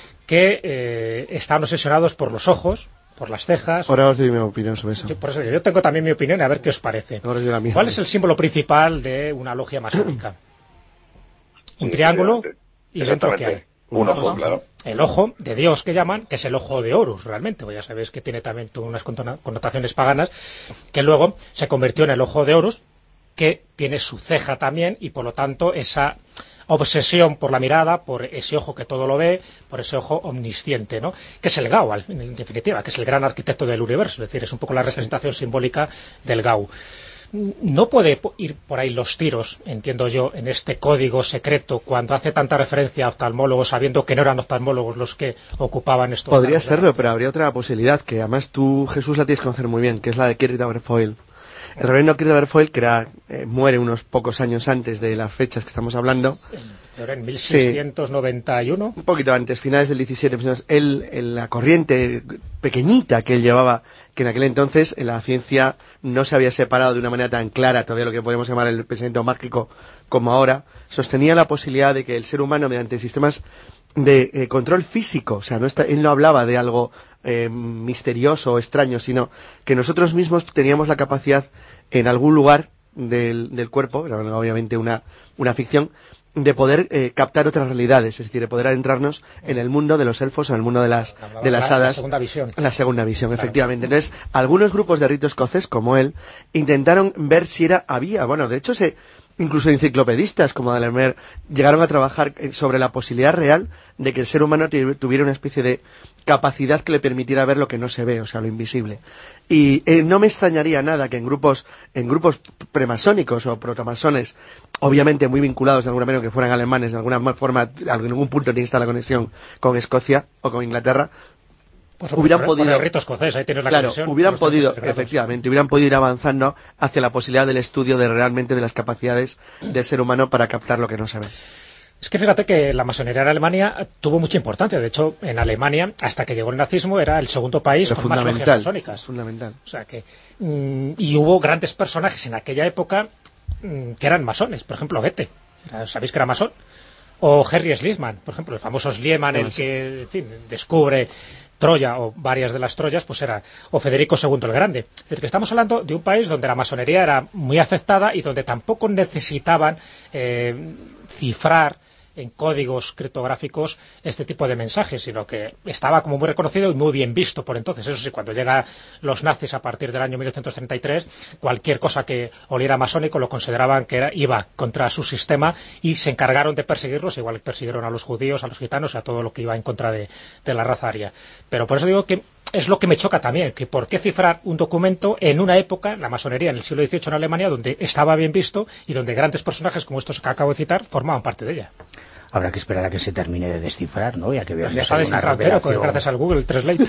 Speaker 3: que están obsesionados por los ojos, por las cejas.
Speaker 5: Ahora os doy mi opinión sobre eso.
Speaker 3: Yo tengo también mi opinión, a ver qué os parece. ¿Cuál es el símbolo principal de una logia masónica? Un triángulo, y dentro ¿qué hay?
Speaker 8: Un ojo, claro.
Speaker 3: El ojo de Dios que llaman, que es el ojo de Horus realmente, pues ya sabéis que tiene también unas connotaciones paganas, que luego se convirtió en el ojo de Horus, que tiene su ceja también, y por lo tanto esa obsesión por la mirada, por ese ojo que todo lo ve, por ese ojo omnisciente, ¿no? Que es el Gau, en definitiva, que es el gran arquitecto del universo, es decir, es un poco la representación simbólica del Gau. No puede ir por ahí los tiros, entiendo yo, en este código secreto, cuando hace tanta referencia a oftalmólogos, sabiendo que no eran oftalmólogos los que ocupaban estos...
Speaker 5: Podría serlo, pero habría otra posibilidad, que además tú, Jesús, la tienes que conocer muy bien, que es la de Kirk Aberfoyle. El reverendo Kirk Aberfoyle, que muere unos pocos años antes de las fechas que estamos hablando.
Speaker 3: En 1691.
Speaker 5: Sí, un poquito antes, finales del 17. Él, la corriente pequeñita que él llevaba, que en aquel entonces la ciencia no se había separado de una manera tan clara, todavía lo que podemos llamar el pensamiento mágico como ahora, sostenía la posibilidad de que el ser humano, mediante sistemas de control físico, o sea, él no hablaba de algo misterioso o extraño, sino que nosotros mismos teníamos la capacidad en algún lugar del cuerpo, obviamente una ficción, de poder captar otras realidades, es decir, de poder adentrarnos en el mundo de los elfos, en el mundo de las hadas.
Speaker 3: La segunda visión.
Speaker 5: La segunda visión, claro. Efectivamente. Entonces, algunos grupos de rito escocés, como él, intentaron ver si había, de hecho, incluso enciclopedistas como Dalemere llegaron a trabajar sobre la posibilidad real de que el ser humano tuviera una especie de capacidad que le permitiera ver lo que no se ve, o sea, lo invisible. Y no me extrañaría nada que en grupos premasónicos o protomasones, obviamente muy vinculados de alguna manera, que fueran alemanes, de alguna forma, en algún punto tiene que estar la conexión con Escocia o con Inglaterra,
Speaker 3: pues
Speaker 5: hubieran podido,
Speaker 3: el rito escocés, ahí tienes la conexión,
Speaker 5: hubieran podido ir avanzando hacia la posibilidad del estudio de realmente de las capacidades del ser humano para captar lo que no se ve.
Speaker 3: Es que fíjate que la masonería en Alemania tuvo mucha importancia. De hecho, en Alemania, hasta que llegó el nazismo, era el segundo país con más logias masónicas.
Speaker 5: Fundamental.
Speaker 3: O sea que, y hubo grandes personajes en aquella época que eran masones. Por ejemplo, Goethe. ¿Sabéis que era masón? O Henry Schliemann, por ejemplo, el famoso Schliemann, el que, en fin, descubre Troya o varias de las Troyas, pues era, o Federico II el Grande. Es decir, que estamos hablando de un país donde la masonería era muy aceptada y donde tampoco necesitaban cifrar en códigos criptográficos este tipo de mensajes, sino que estaba como muy reconocido y muy bien visto por entonces. Eso sí, cuando llegan los nazis a partir del año 1933, cualquier cosa que oliera masónico lo consideraban que iba contra su sistema y se encargaron de perseguirlos, igual que persiguieron a los judíos, a los gitanos, a todo lo que iba en contra de la raza aria. Pero por eso digo que es lo que me choca también, que por qué cifrar un documento en una época, la masonería en el siglo XVIII en Alemania, donde estaba bien visto y donde grandes personajes como estos que acabo de citar formaban parte de ella.
Speaker 7: Habrá que esperar a que se termine de descifrar, ¿no? Ya que veas,
Speaker 3: ya está descifrado entero, gracias al Google Translate.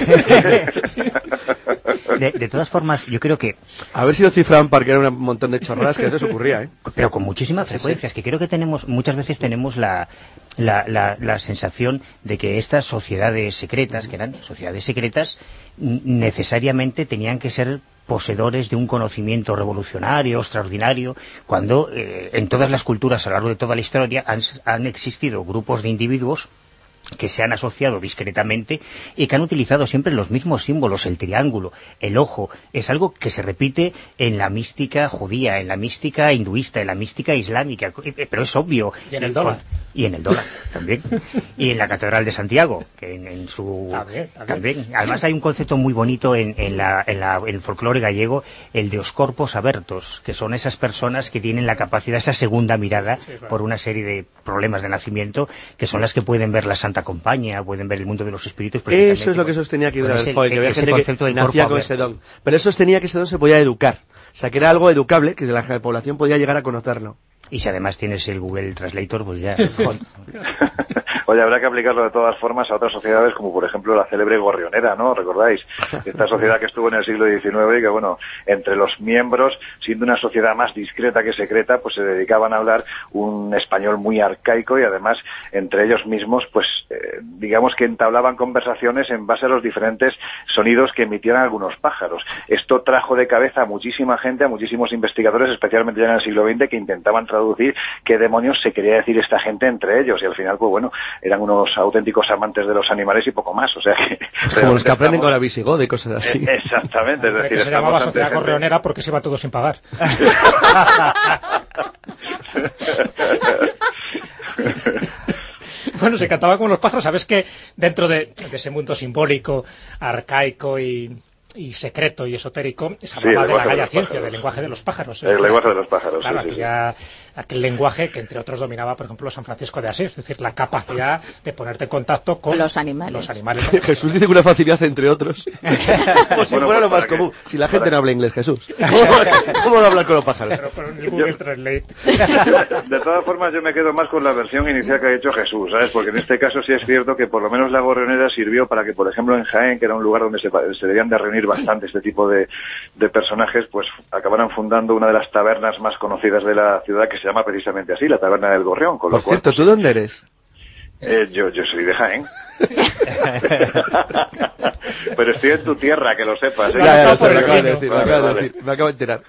Speaker 7: De todas formas, yo creo que...
Speaker 5: A ver si lo cifraban para que era un montón de chorradas que antes ocurría, ¿eh?
Speaker 7: Pero con muchísima frecuencia. Es que creo que muchas veces tenemos la sensación de que estas sociedades secretas, que eran sociedades secretas, necesariamente tenían que ser poseedores de un conocimiento revolucionario, extraordinario, cuando en todas las culturas a lo largo de toda la historia han existido grupos de individuos que se han asociado discretamente y que han utilizado siempre los mismos símbolos, el triángulo, el ojo. Es algo que se repite en la mística judía, en la mística hinduista, en la mística islámica, pero es obvio.
Speaker 3: Y en el dólar.
Speaker 7: Y en el dólar también. Y en la Catedral de Santiago, que en su... También. Además hay un concepto muy bonito en el folclore gallego, el de os corpos abertos, que son esas personas que tienen la capacidad, esa segunda mirada, por una serie de problemas de nacimiento, que son las que pueden ver la Santa Compañía, pueden ver el mundo de los espíritus.
Speaker 5: Eso es lo que sostenía que había gente que nacía con ese don. Pero eso sostenía que ese don se podía educar. O sea, que era algo educable, que la población podía llegar a conocerlo.
Speaker 7: Y si además tienes el Google Translator, pues ya...
Speaker 8: Oye, habrá que aplicarlo de todas formas a otras sociedades, como por ejemplo la célebre Gorrionera, ¿no? ¿Recordáis? Esta sociedad que estuvo en el siglo XIX y que, bueno, entre los miembros, siendo una sociedad más discreta que secreta, pues se dedicaban a hablar un español muy arcaico y además entre ellos mismos, pues digamos que entablaban conversaciones en base a los diferentes sonidos que emitían algunos pájaros. Esto trajo de cabeza a muchísima gente, a muchísimos investigadores, especialmente ya en el siglo XX, que intentaban traducir qué demonios se quería decir esta gente entre ellos, y al final, pues bueno, eran unos auténticos amantes de los animales y poco más, o sea que...
Speaker 5: Como los que aprenden con la visigoda y cosas así.
Speaker 8: Exactamente, es decir,
Speaker 3: que se llamaba Sociedad Gorrionera porque se iba todo sin pagar. Bueno, se cantaba como los pájaros. Sabes que dentro de ese mundo simbólico, arcaico y secreto y esotérico, se hablaba de la Gaia Ciencia, del lenguaje de los pájaros.
Speaker 8: El lenguaje de los pájaros,
Speaker 3: claro,
Speaker 8: sí.
Speaker 3: Aquel lenguaje que entre otros dominaba, por ejemplo, San Francisco de Asís, es decir, la capacidad de ponerte en contacto con
Speaker 4: los animales.
Speaker 5: Jesús dice que una facilidad entre otros. Como si fuera lo más común. Si la gente no habla inglés, Jesús. ¿Cómo va a hablar con los pájaros?
Speaker 3: Pero con el Google Translate.
Speaker 8: De todas formas, yo me quedo más con la versión inicial que ha hecho Jesús, ¿sabes? Porque en este caso sí es cierto que por lo menos la Gorrionera sirvió para que, por ejemplo, en Jaén, que era un lugar donde se debían de reunir bastante este tipo de personajes, pues acabaran fundando una de las tabernas más conocidas de la ciudad, que se llama precisamente así, la Taberna del Gorrión.
Speaker 5: Por cierto, ¿tú dónde eres?
Speaker 8: Yo soy de Jaén. Pero estoy en tu tierra, que lo sepas.
Speaker 5: Ya, lo sé, me acabo de decir, me acabo de enterar.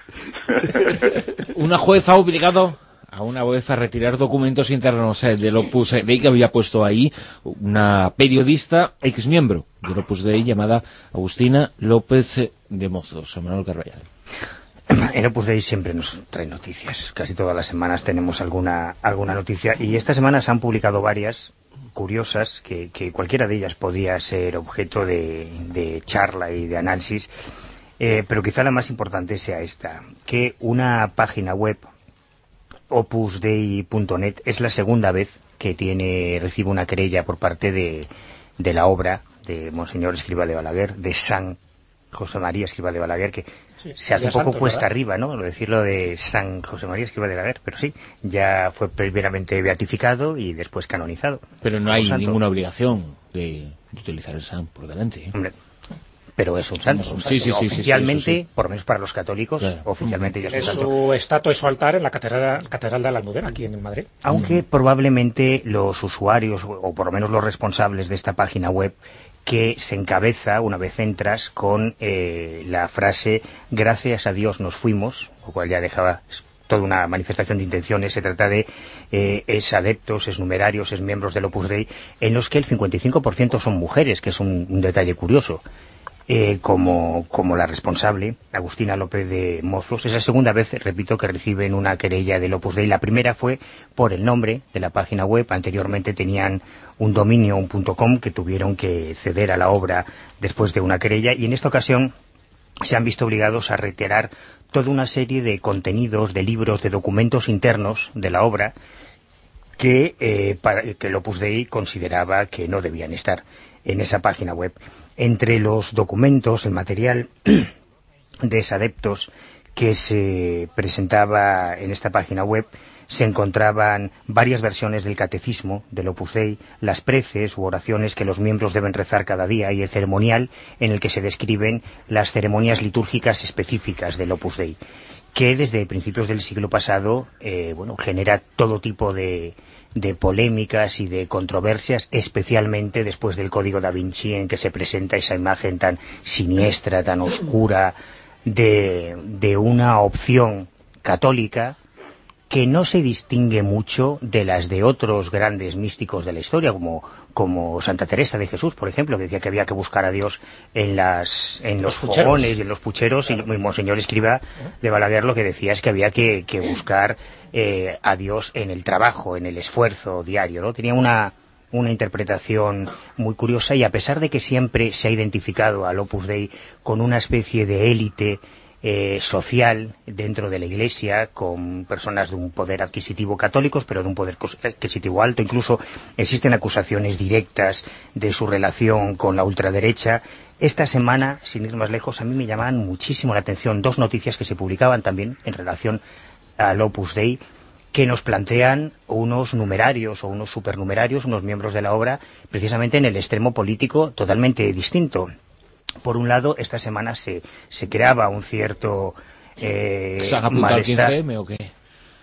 Speaker 2: Una juez ha obligado a una vez a retirar documentos internos del Opus Dei que había puesto ahí una periodista exmiembro del Opus Dei llamada Agustina López de Mozos. Manuel Carvallal.
Speaker 7: En Opus Dei siempre nos trae noticias. Casi todas las semanas tenemos alguna noticia. Y esta semana se han publicado varias curiosas que cualquiera de ellas podría ser objeto de charla y de análisis. Pero quizá la más importante sea esta, que una página web, opusdei.net, es la segunda vez que recibe una querella por parte de la obra de Monseñor Escrivá de Balaguer, de San José María Escrivá de Balaguer, que sí, se hace un poco cuesta arriba, ¿no?, decirlo de San José María Escrivá de Balaguer, pero sí, ya fue primeramente beatificado y después canonizado.
Speaker 2: Pero no hay ninguna obligación de utilizar el San por delante, ¿eh? Hombre,
Speaker 7: pero es un santo.
Speaker 2: Sí,
Speaker 7: oficialmente,
Speaker 2: sí.
Speaker 7: Por lo menos para los católicos, claro, oficialmente ya es un santo.
Speaker 3: Su estatua y su altar en la Catedral de la Almudena, aquí en Madrid.
Speaker 7: Aunque probablemente los usuarios, o por lo menos los responsables de esta página web, que se encabeza, una vez entras, con la frase «Gracias a Dios nos fuimos», lo cual ya dejaba toda una manifestación de intenciones. Se trata de adeptos, numerarios, miembros del Opus Dei, en los que el 55% son mujeres, que es un detalle curioso. Como la responsable, Agustina López de Mozos. Es la segunda vez, repito, que reciben una querella del Opus Dei. La primera fue por el nombre de la página web. Anteriormente tenían un dominio, un .com, que tuvieron que ceder a la obra después de una querella, y en esta ocasión se han visto obligados a retirar toda una serie de contenidos, de libros, de documentos internos de la obra que el Opus Dei consideraba que no debían estar en esa página web. Entre los documentos, el material de adeptos que se presentaba en esta página web, se encontraban varias versiones del catecismo del Opus Dei, las preces u oraciones que los miembros deben rezar cada día, y el ceremonial en el que se describen las ceremonias litúrgicas específicas del Opus Dei, que desde principios del siglo pasado genera todo tipo de polémicas y de controversias, especialmente después del Código da Vinci, en que se presenta esa imagen tan siniestra, tan oscura, de una opción católica que no se distingue mucho de las de otros grandes místicos de la historia, como Santa Teresa de Jesús, por ejemplo, que decía que había que buscar a Dios en los fogones y en los pucheros, y Monseñor Escrivá de Balaguer lo que decía es que había que buscar a Dios en el trabajo, en el esfuerzo diario, ¿no? Tenía una interpretación muy curiosa, y a pesar de que siempre se ha identificado al Opus Dei con una especie de élite social dentro de la Iglesia, con personas de un poder adquisitivo católicos, pero de un poder adquisitivo alto. Incluso existen acusaciones directas de su relación con la ultraderecha. Esta semana, sin ir más lejos, a mí me llamaban muchísimo la atención dos noticias que se publicaban también en relación al Opus Dei, que nos plantean unos numerarios o unos supernumerarios, unos miembros de la obra, precisamente en el extremo político totalmente distinto. Por un lado, esta semana se creaba un cierto
Speaker 2: ¿Se han apuntado al 15M o qué?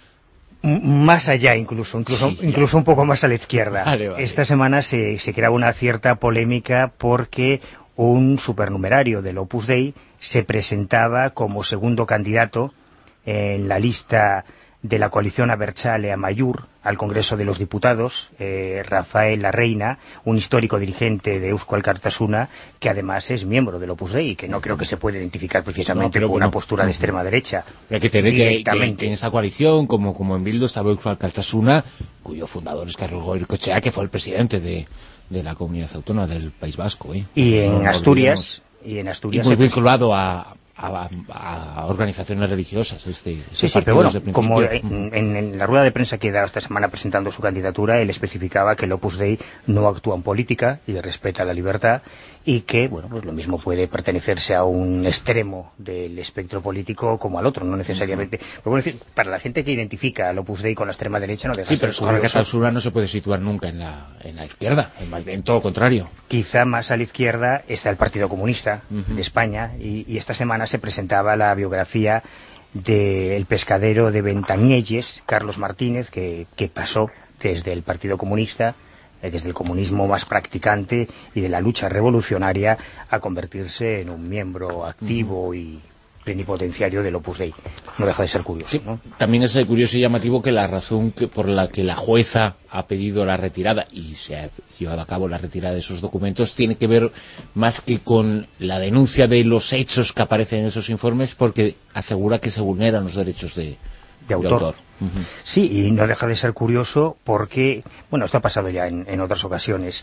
Speaker 7: Más allá, incluso un poco más a la izquierda.
Speaker 2: Vale.
Speaker 7: Esta semana se creaba una cierta polémica porque un supernumerario del Opus Dei se presentaba como segundo candidato en la lista de la coalición Abertzale-Amaiur al Congreso de los Diputados, Rafael Larreina, un histórico dirigente de Eusko Alkartasuna, que además es miembro del Opus Dei, que no creo que se pueda identificar precisamente con una postura de extrema derecha.
Speaker 2: Hay que tener que en esa coalición, como en Bildu, estaba Eusko Alkartasuna, cuyo fundador es Carlos Goycoechea, que fue el presidente de la Comunidad Autónoma del País Vasco.
Speaker 7: Y en Asturias...
Speaker 2: Y muy vinculado a organizaciones religiosas.
Speaker 7: Pero bueno, como en la rueda de prensa que da esta semana presentando su candidatura, él especificaba que el Opus Dei no actúa en política y respeta la libertad, y que, bueno, pues lo mismo puede pertenecerse a un extremo del espectro político como al otro, no necesariamente. Pero bueno, para la gente que identifica al Opus Dei con la extrema derecha no deja de ser curioso.
Speaker 2: Pero Alkartasuna no se puede situar nunca en la izquierda, más bien todo lo contrario.
Speaker 7: Quizá más a la izquierda está el Partido Comunista de España, y esta semana se presentaba la biografía del pescadero de Ventanielles, Carlos Martínez, que pasó desde el Partido Comunista, desde el comunismo más practicante y de la lucha revolucionaria, a convertirse en un miembro activo y plenipotenciario del Opus Dei. No deja de ser curioso,
Speaker 2: sí,
Speaker 7: ¿no?
Speaker 2: También es curioso y llamativo que la razón por la que la jueza ha pedido la retirada, y se ha llevado a cabo la retirada de esos documentos, tiene que ver más que con la denuncia de los hechos que aparecen en esos informes, porque asegura que se vulneran los derechos de autor.
Speaker 7: Sí, y no deja de ser curioso porque, bueno, esto ha pasado ya en otras ocasiones.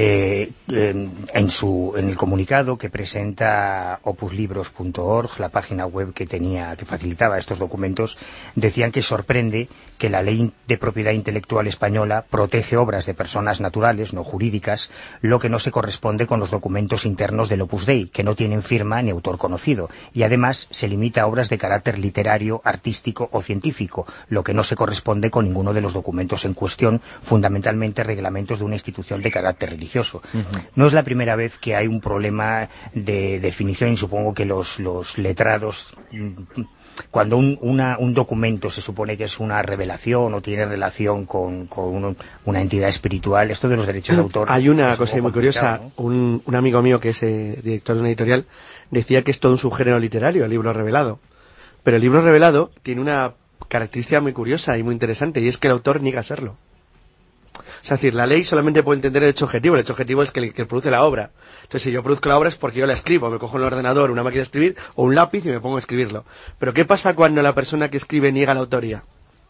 Speaker 7: En el comunicado que presenta opuslibros.org, la página web que facilitaba estos documentos, decían que sorprende que la ley de propiedad intelectual española protege obras de personas naturales, no jurídicas, lo que no se corresponde con los documentos internos del Opus Dei, que no tienen firma ni autor conocido, y además se limita a obras de carácter literario, artístico o científico, lo que no se corresponde con ninguno de los documentos en cuestión, fundamentalmente reglamentos de una institución de carácter religioso. No es la primera vez que hay un problema de definición, y supongo que los letrados, cuando un documento se supone que es una revelación o tiene relación con una entidad espiritual, esto de los derechos de autor...
Speaker 5: Hay una cosa muy curiosa, ¿no? Un amigo mío que es director de una editorial decía que es todo un subgénero literario, el libro revelado. Pero el libro revelado tiene una característica muy curiosa y muy interesante, y es que el autor niega serlo. Es decir, la ley solamente puede entender el hecho objetivo. El hecho objetivo es que el que produce la obra. Entonces, si yo produzco la obra es porque yo la escribo. Me cojo un ordenador, una máquina de escribir o un lápiz y me pongo a escribirlo. Pero ¿qué pasa cuando la persona que escribe niega la autoría?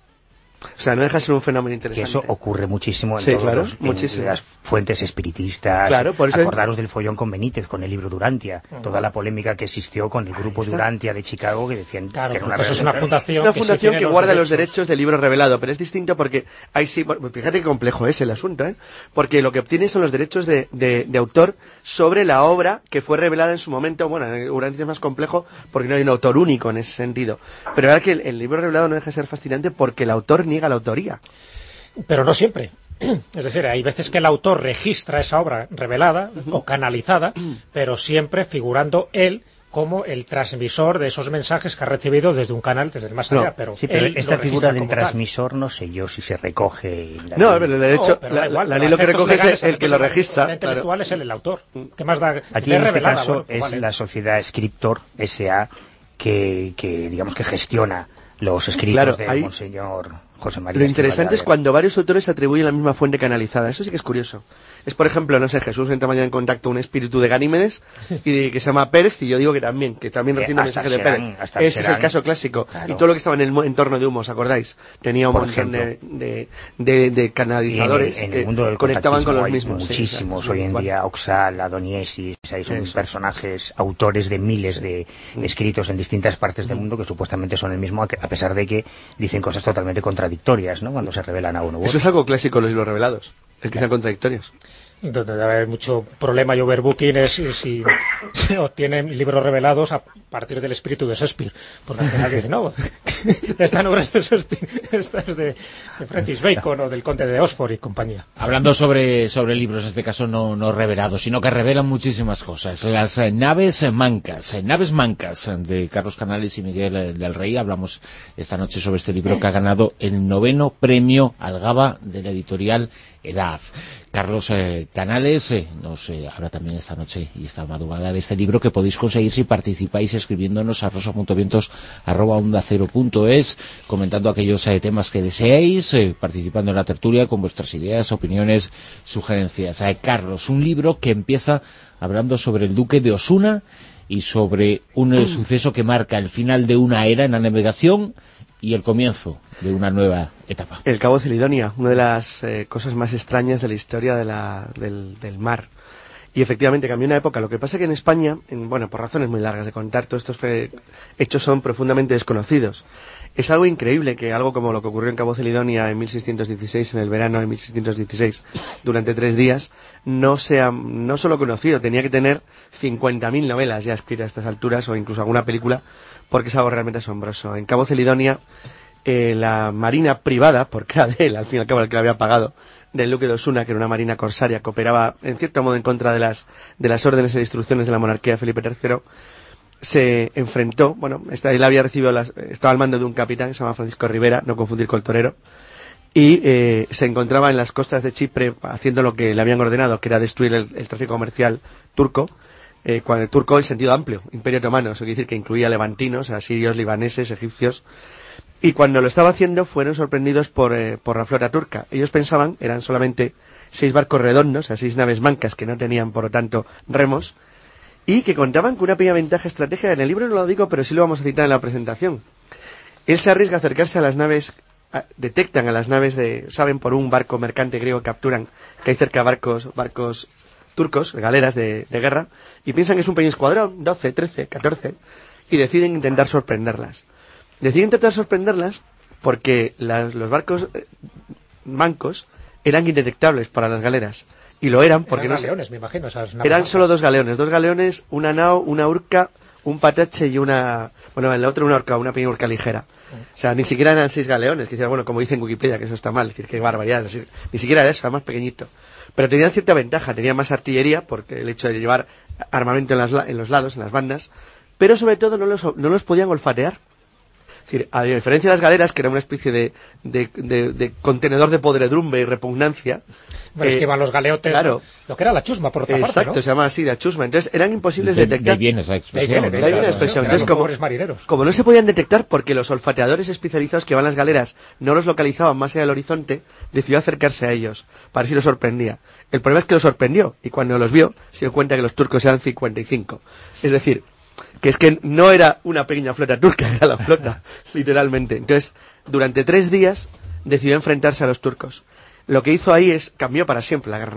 Speaker 5: O sea, no deja de ser un fenómeno interesante.
Speaker 7: Que eso ocurre muchísimo en las fuentes espiritistas.
Speaker 5: Claro, por eso
Speaker 7: acordaros del follón con Benítez, con el libro Durantia. Toda la polémica que existió con el grupo Durantia de Chicago, que decían que era
Speaker 3: eso es una fundación.
Speaker 5: Es una fundación que guarda los derechos del libro revelado, pero es distinto porque ahí sí, fíjate qué complejo es el asunto, porque lo que obtiene son los derechos de autor sobre la obra que fue revelada en su momento. Bueno, en Durantia es más complejo porque no hay un autor único en ese sentido. Pero ahora que el libro revelado no deja de ser fascinante porque el autor niega la autoría.
Speaker 3: Pero no siempre. Es decir, hay veces que el autor registra esa obra revelada o canalizada, pero siempre figurando él como el transmisor de esos mensajes que ha recibido desde un canal, desde el más allá. Pero
Speaker 7: esta figura del transmisor, no sé yo si se recoge...
Speaker 5: Pero de hecho, la ley lo que recoge es el que lo registra.
Speaker 3: El intelectual es el autor. ¿Qué más da?
Speaker 7: Aquí en este caso es la sociedad Scriptor S.A. que digamos que gestiona los escritos de Monseñor José María.
Speaker 5: Lo interesante es cuando varios autores atribuyen la misma fuente canalizada. Eso sí que es curioso. Es, por ejemplo, no sé, Jesús entra mañana en contacto con un espíritu de Ganímedes y que se llama Pérez, y yo digo que también recibe un mensaje de Pérez. Ese es el caso clásico. Claro. Y todo lo que estaba en el entorno de Humo, ¿os acordáis? Tenía un montón de canalizadores que conectaban con los mismos.
Speaker 7: Muchísimos hoy en día, Oxal, Adoniesis, son personajes, autores de miles de escritos en distintas partes del mundo que supuestamente son el mismo, a pesar de que dicen cosas totalmente contradictorias, ¿no?, cuando se revelan a uno u otro.
Speaker 5: Eso es algo clásico en los libros revelados, el que sean contradictorios.
Speaker 3: Donde debe haber mucho problema y overbooking es si se obtienen libros revelados a partir del espíritu de Shakespeare, porque al final dice, no, esta no es de Shakespeare, esta es de Francis Bacon o del Conde de Oxford y compañía.
Speaker 2: Hablando sobre libros, en este caso no revelados, sino que revelan muchísimas cosas. Las naves mancas de Carlos Canales y Miguel del Rey. Hablamos esta noche sobre este libro que ha ganado el 9º premio Algaba de la editorial Edad. Carlos Canales nos habla también esta noche y esta madrugada de este libro que podéis conseguir si participáis escribiéndonos a rosa.vientos@ondacero.es, comentando aquellos temas que deseáis, participando en la tertulia con vuestras ideas, opiniones, sugerencias. Carlos, un libro que empieza hablando sobre el duque de Osuna y sobre un suceso que marca el final de una era en la navegación y el comienzo de una nueva etapa.
Speaker 5: El Cabo Celidonia, una de las cosas más extrañas de la historia del mar. Y efectivamente cambió una época. Lo que pasa es que en España, por razones muy largas de contar, todos estos hechos son profundamente desconocidos. Es algo increíble que algo como lo que ocurrió en Cabo Celidonia en 1616, en el verano de 1616, durante 3 días, no solo conocido, tenía que tener 50.000 novelas ya escritas a estas alturas, o incluso alguna película, porque es algo realmente asombroso. En Cabo Celidonia, la marina privada, porque era de él, al fin y al cabo el que la había pagado, del duque de Osuna, que era una marina corsaria que operaba en cierto modo en contra de las órdenes e instrucciones de la monarquía de Felipe III, se enfrentó, él había recibido estaba al mando de un capitán que se llama Francisco Rivera, no confundir con el torero, y se encontraba en las costas de Chipre haciendo lo que le habían ordenado, que era destruir el tráfico comercial turco, con el turco en sentido amplio, Imperio Otomano, eso quiere decir que incluía levantinos, asirios, libaneses, egipcios, y cuando lo estaba haciendo fueron sorprendidos por la flota turca. Ellos pensaban, eran solamente 6 barcos redondos, 6 naves mancas que no tenían por lo tanto remos, y que contaban con una pequeña ventaja estratégica. En el libro no lo digo, pero sí lo vamos a citar en la presentación. Él se arriesga a acercarse a las naves, detectan a las naves saben por un barco mercante griego que capturan, que hay cerca barcos turcos, galeras de guerra, y piensan que es un pequeño escuadrón, 12, 13, 14, y deciden intentar sorprenderlas. Deciden intentar sorprenderlas porque los barcos mancos eran indetectables para las galeras. Y lo eran porque
Speaker 3: eran galeones, me imagino.
Speaker 5: Eran solo 2 galeones, una nao, una urca, un patache y una... el otro una urca, una pequeña urca ligera. O sea, ni siquiera eran 6 galeones, que decían, como dice en Wikipedia, que eso está mal, es decir, que barbaridad, ni siquiera era eso, era más pequeñito. Pero tenían cierta ventaja, tenían más artillería, porque el hecho de llevar armamento en los lados, en las bandas, pero sobre todo no los podían olfatear. Es decir, a diferencia de las galeras, que era una especie de contenedor de podredumbre y repugnancia.
Speaker 3: Bueno, es que iban los galeotes,
Speaker 5: claro,
Speaker 3: lo que era la chusma, por otra parte,
Speaker 5: exacto,
Speaker 3: ¿no?
Speaker 5: Se llama así, la chusma. Entonces eran imposibles de detectar.
Speaker 2: De viene esa expresión.
Speaker 5: Entonces, como no se podían detectar porque los olfateadores especializados que iban a las galeras no los localizaban más allá del horizonte, decidió acercarse a ellos para ver si los sorprendía. El problema es que los sorprendió, y cuando los vio se dio cuenta que los turcos eran 55. Es decir, que es que no era una pequeña flota turca, era la flota, literalmente. Entonces, durante 3 días decidió enfrentarse a los turcos. Lo que hizo ahí cambió para siempre la guerra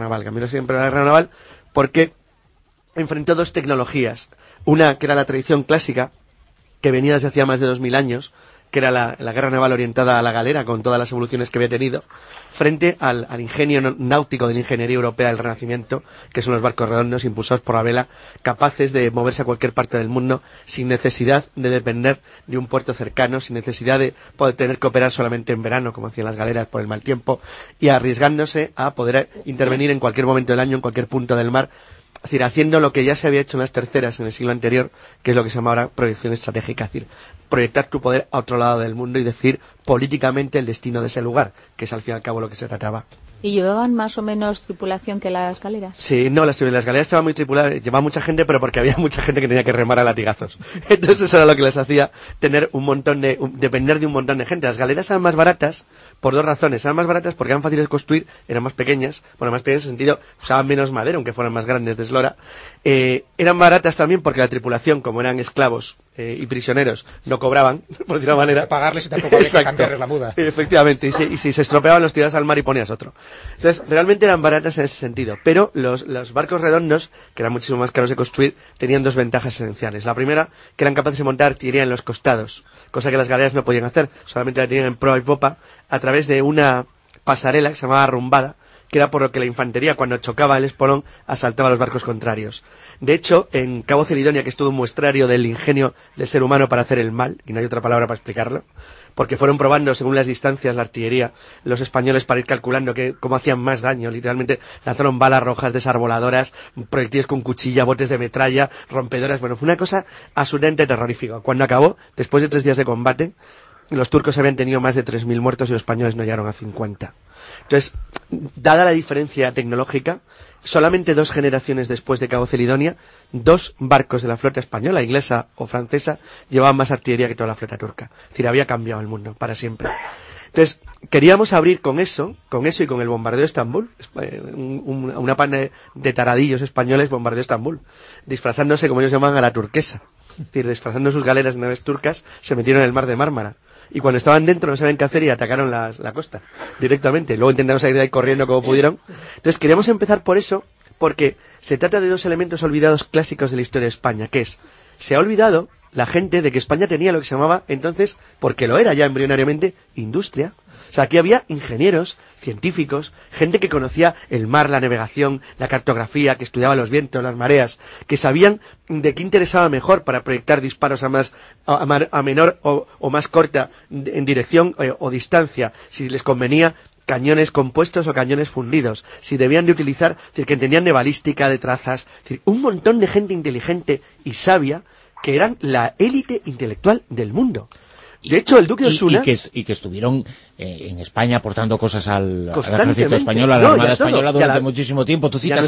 Speaker 5: naval, porque enfrentó 2 tecnologías. Una que era la tradición clásica, que venía desde hacía más de 2000 años, que era la guerra naval orientada a la galera, con todas las evoluciones que había tenido, frente al ingenio náutico de la ingeniería europea del Renacimiento, que son los barcos redondos impulsados por la vela, capaces de moverse a cualquier parte del mundo sin necesidad de depender de un puerto cercano, sin necesidad de poder tener que operar solamente en verano, como hacían las galeras por el mal tiempo, y arriesgándose a poder intervenir en cualquier momento del año, en cualquier punto del mar, es decir, haciendo lo que ya se había hecho en las terceras en el siglo anterior, que es lo que se llama ahora proyección estratégica, es decir, proyectar tu poder a otro lado del mundo y decir políticamente el destino de ese lugar, que es al fin y al cabo lo que se trataba.
Speaker 4: ¿Y llevaban más o menos tripulación que las galeras?
Speaker 5: Sí, no, las galeras estaban muy tripuladas, llevaba mucha gente, pero porque había mucha gente que tenía que remar a latigazos. Entonces eso era lo que les hacía tener depender de un montón de gente. Las galeras eran más baratas por 2 razones. Eran más baratas porque eran fáciles de construir, eran más pequeñas, más pequeñas en el sentido, usaban menos madera, aunque fueran más grandes de eslora. Eran baratas también porque la tripulación, como eran esclavos y prisioneros, no cobraban, por decir una manera.
Speaker 3: Pagarles y tampoco había que cambiarles la muda.
Speaker 5: Efectivamente, y si se estropeaban los tirabas al mar y ponías otro. Entonces, realmente eran baratas en ese sentido, pero los barcos redondos, que eran muchísimo más caros de construir, tenían 2 ventajas esenciales. La primera, que eran capaces de montar artillería en los costados, cosa que las galeras no podían hacer, solamente la tenían en proa y popa, a través de una pasarela que se llamaba rumbada, que era por lo que la infantería, cuando chocaba el espolón, asaltaba a los barcos contrarios. De hecho, en Cabo Celidonia, que es todo un muestrario del ingenio del ser humano para hacer el mal, y no hay otra palabra para explicarlo, porque fueron probando según las distancias la artillería, los españoles, para ir calculando cómo hacían más daño. Literalmente lanzaron balas rojas, desarboladoras, proyectiles con cuchilla, botes de metralla, rompedoras. Bueno, fue una cosa absolutamente terrorífica. Cuando acabó, después de 3 días de combate, los turcos habían tenido más de 3.000 muertos y los españoles no llegaron a 50. Entonces, dada la diferencia tecnológica, solamente 2 generaciones después de Cabo Celidonia, 2 barcos de la flota española, inglesa o francesa llevaban más artillería que toda la flota turca. Es decir, había cambiado el mundo para siempre. Entonces, queríamos abrir con eso y con el bombardeo de Estambul, una pana de taradillos españoles bombardeó Estambul, disfrazándose, como ellos llaman, a la turquesa. Es decir, disfrazando sus galeras de naves turcas, se metieron en el mar de Mármara. Y cuando estaban dentro no sabían qué hacer y atacaron la costa directamente. Luego intentaron salir de ahí corriendo como pudieron. Entonces queríamos empezar por eso, porque se trata de 2 elementos olvidados clásicos de la historia de España, que es, se ha olvidado la gente de que España tenía lo que se llamaba entonces, porque lo era ya embrionariamente, industria. O sea, aquí había ingenieros, científicos, gente que conocía el mar, la navegación, la cartografía, que estudiaba los vientos, las mareas, que sabían de qué interesaba mejor para proyectar disparos a menor o más corta en dirección o distancia, si les convenía cañones compuestos o cañones fundidos, si debían de utilizar, es decir, que entendían de balística, de trazas, es decir, un montón de gente inteligente y sabia que eran la élite intelectual del mundo. De hecho, el duque Osuna...
Speaker 2: Y que estuvieron en España aportando cosas al ejército español, a la Armada española durante muchísimo tiempo. Tú citas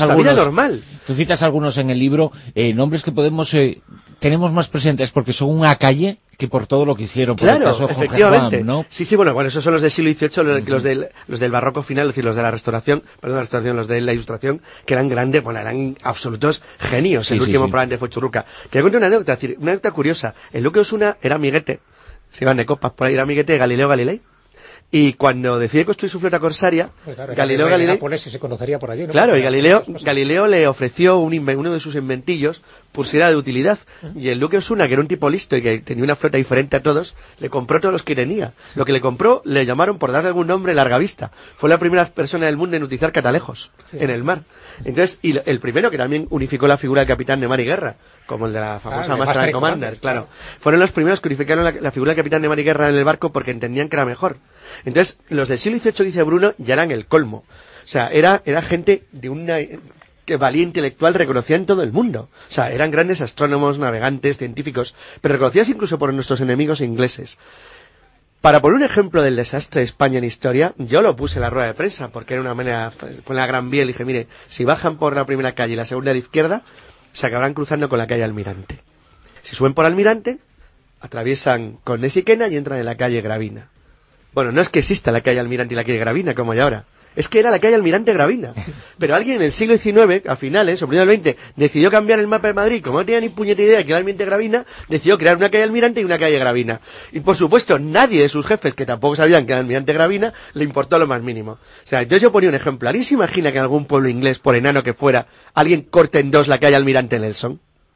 Speaker 2: algunos en el libro, nombres que tenemos más presentes porque son una calle que por todo lo que hicieron. Por el caso de Jorge
Speaker 5: efectivamente.
Speaker 2: Juan, ¿no?
Speaker 5: Sí, bueno, esos son los del siglo XVIII, los del barroco final, es decir, los de la restauración, los de la ilustración, que eran grandes, eran absolutos genios. El último probablemente fue Churruca. Quería contar una anécdota curiosa. El duque Osuna era amiguete, se iban de copas por ahí, era amiguete de Galileo Galilei. Y cuando decide construir su flota corsaria,
Speaker 3: claro,
Speaker 5: Galileo Galilei...
Speaker 3: se conocería por allí, ¿no?
Speaker 5: Claro, y Galileo le ofreció uno de sus inventillos por si era de utilidad. Y el duque Osuna, que era un tipo listo y que tenía una flota diferente a todos, le compró todos los que tenía. Lo que le compró, le llamaron, por darle algún nombre, Largavista. Fue la primera persona del mundo en utilizar catalejos en el mar. Entonces, y el primero que también unificó la figura del capitán de mar y guerra, como el de la famosa Master and Commander, claro. Fueron los primeros que unificaron la figura del capitán de mar y guerra en el barco porque entendían que era mejor. Entonces, los del siglo XVIII, dice Bruno, ya eran el colmo. O sea, era gente de una que valía intelectual reconocida en todo el mundo. O sea, eran grandes astrónomos, navegantes, científicos, pero reconocidos incluso por nuestros enemigos ingleses. Para poner un ejemplo del desastre de España en historia, yo lo puse en la rueda de prensa, porque era una manera, fue la Gran Vía, y dije, mire, si bajan por la primera calle y la segunda a la izquierda, se acabarán cruzando con la calle Almirante. Si suben por Almirante, atraviesan Condés y Quena y entran en la calle Gravina. Bueno, no es que exista la calle Almirante y la calle Gravina, como hay ahora. Es que era la calle Almirante Gravina. Pero alguien en el siglo XIX, a finales, o principios del XX, decidió cambiar el mapa de Madrid. Como no tenía ni puñetera idea que era Almirante Gravina, decidió crear una calle Almirante y una calle Gravina. Y por supuesto, nadie de sus jefes, que tampoco sabían que era Almirante Gravina, le importó lo más mínimo. O sea, entonces yo ponía un ejemplo. ¿Alguien se imagina que en algún pueblo inglés, por enano que fuera, alguien corte en 2 la calle Almirante Nelson?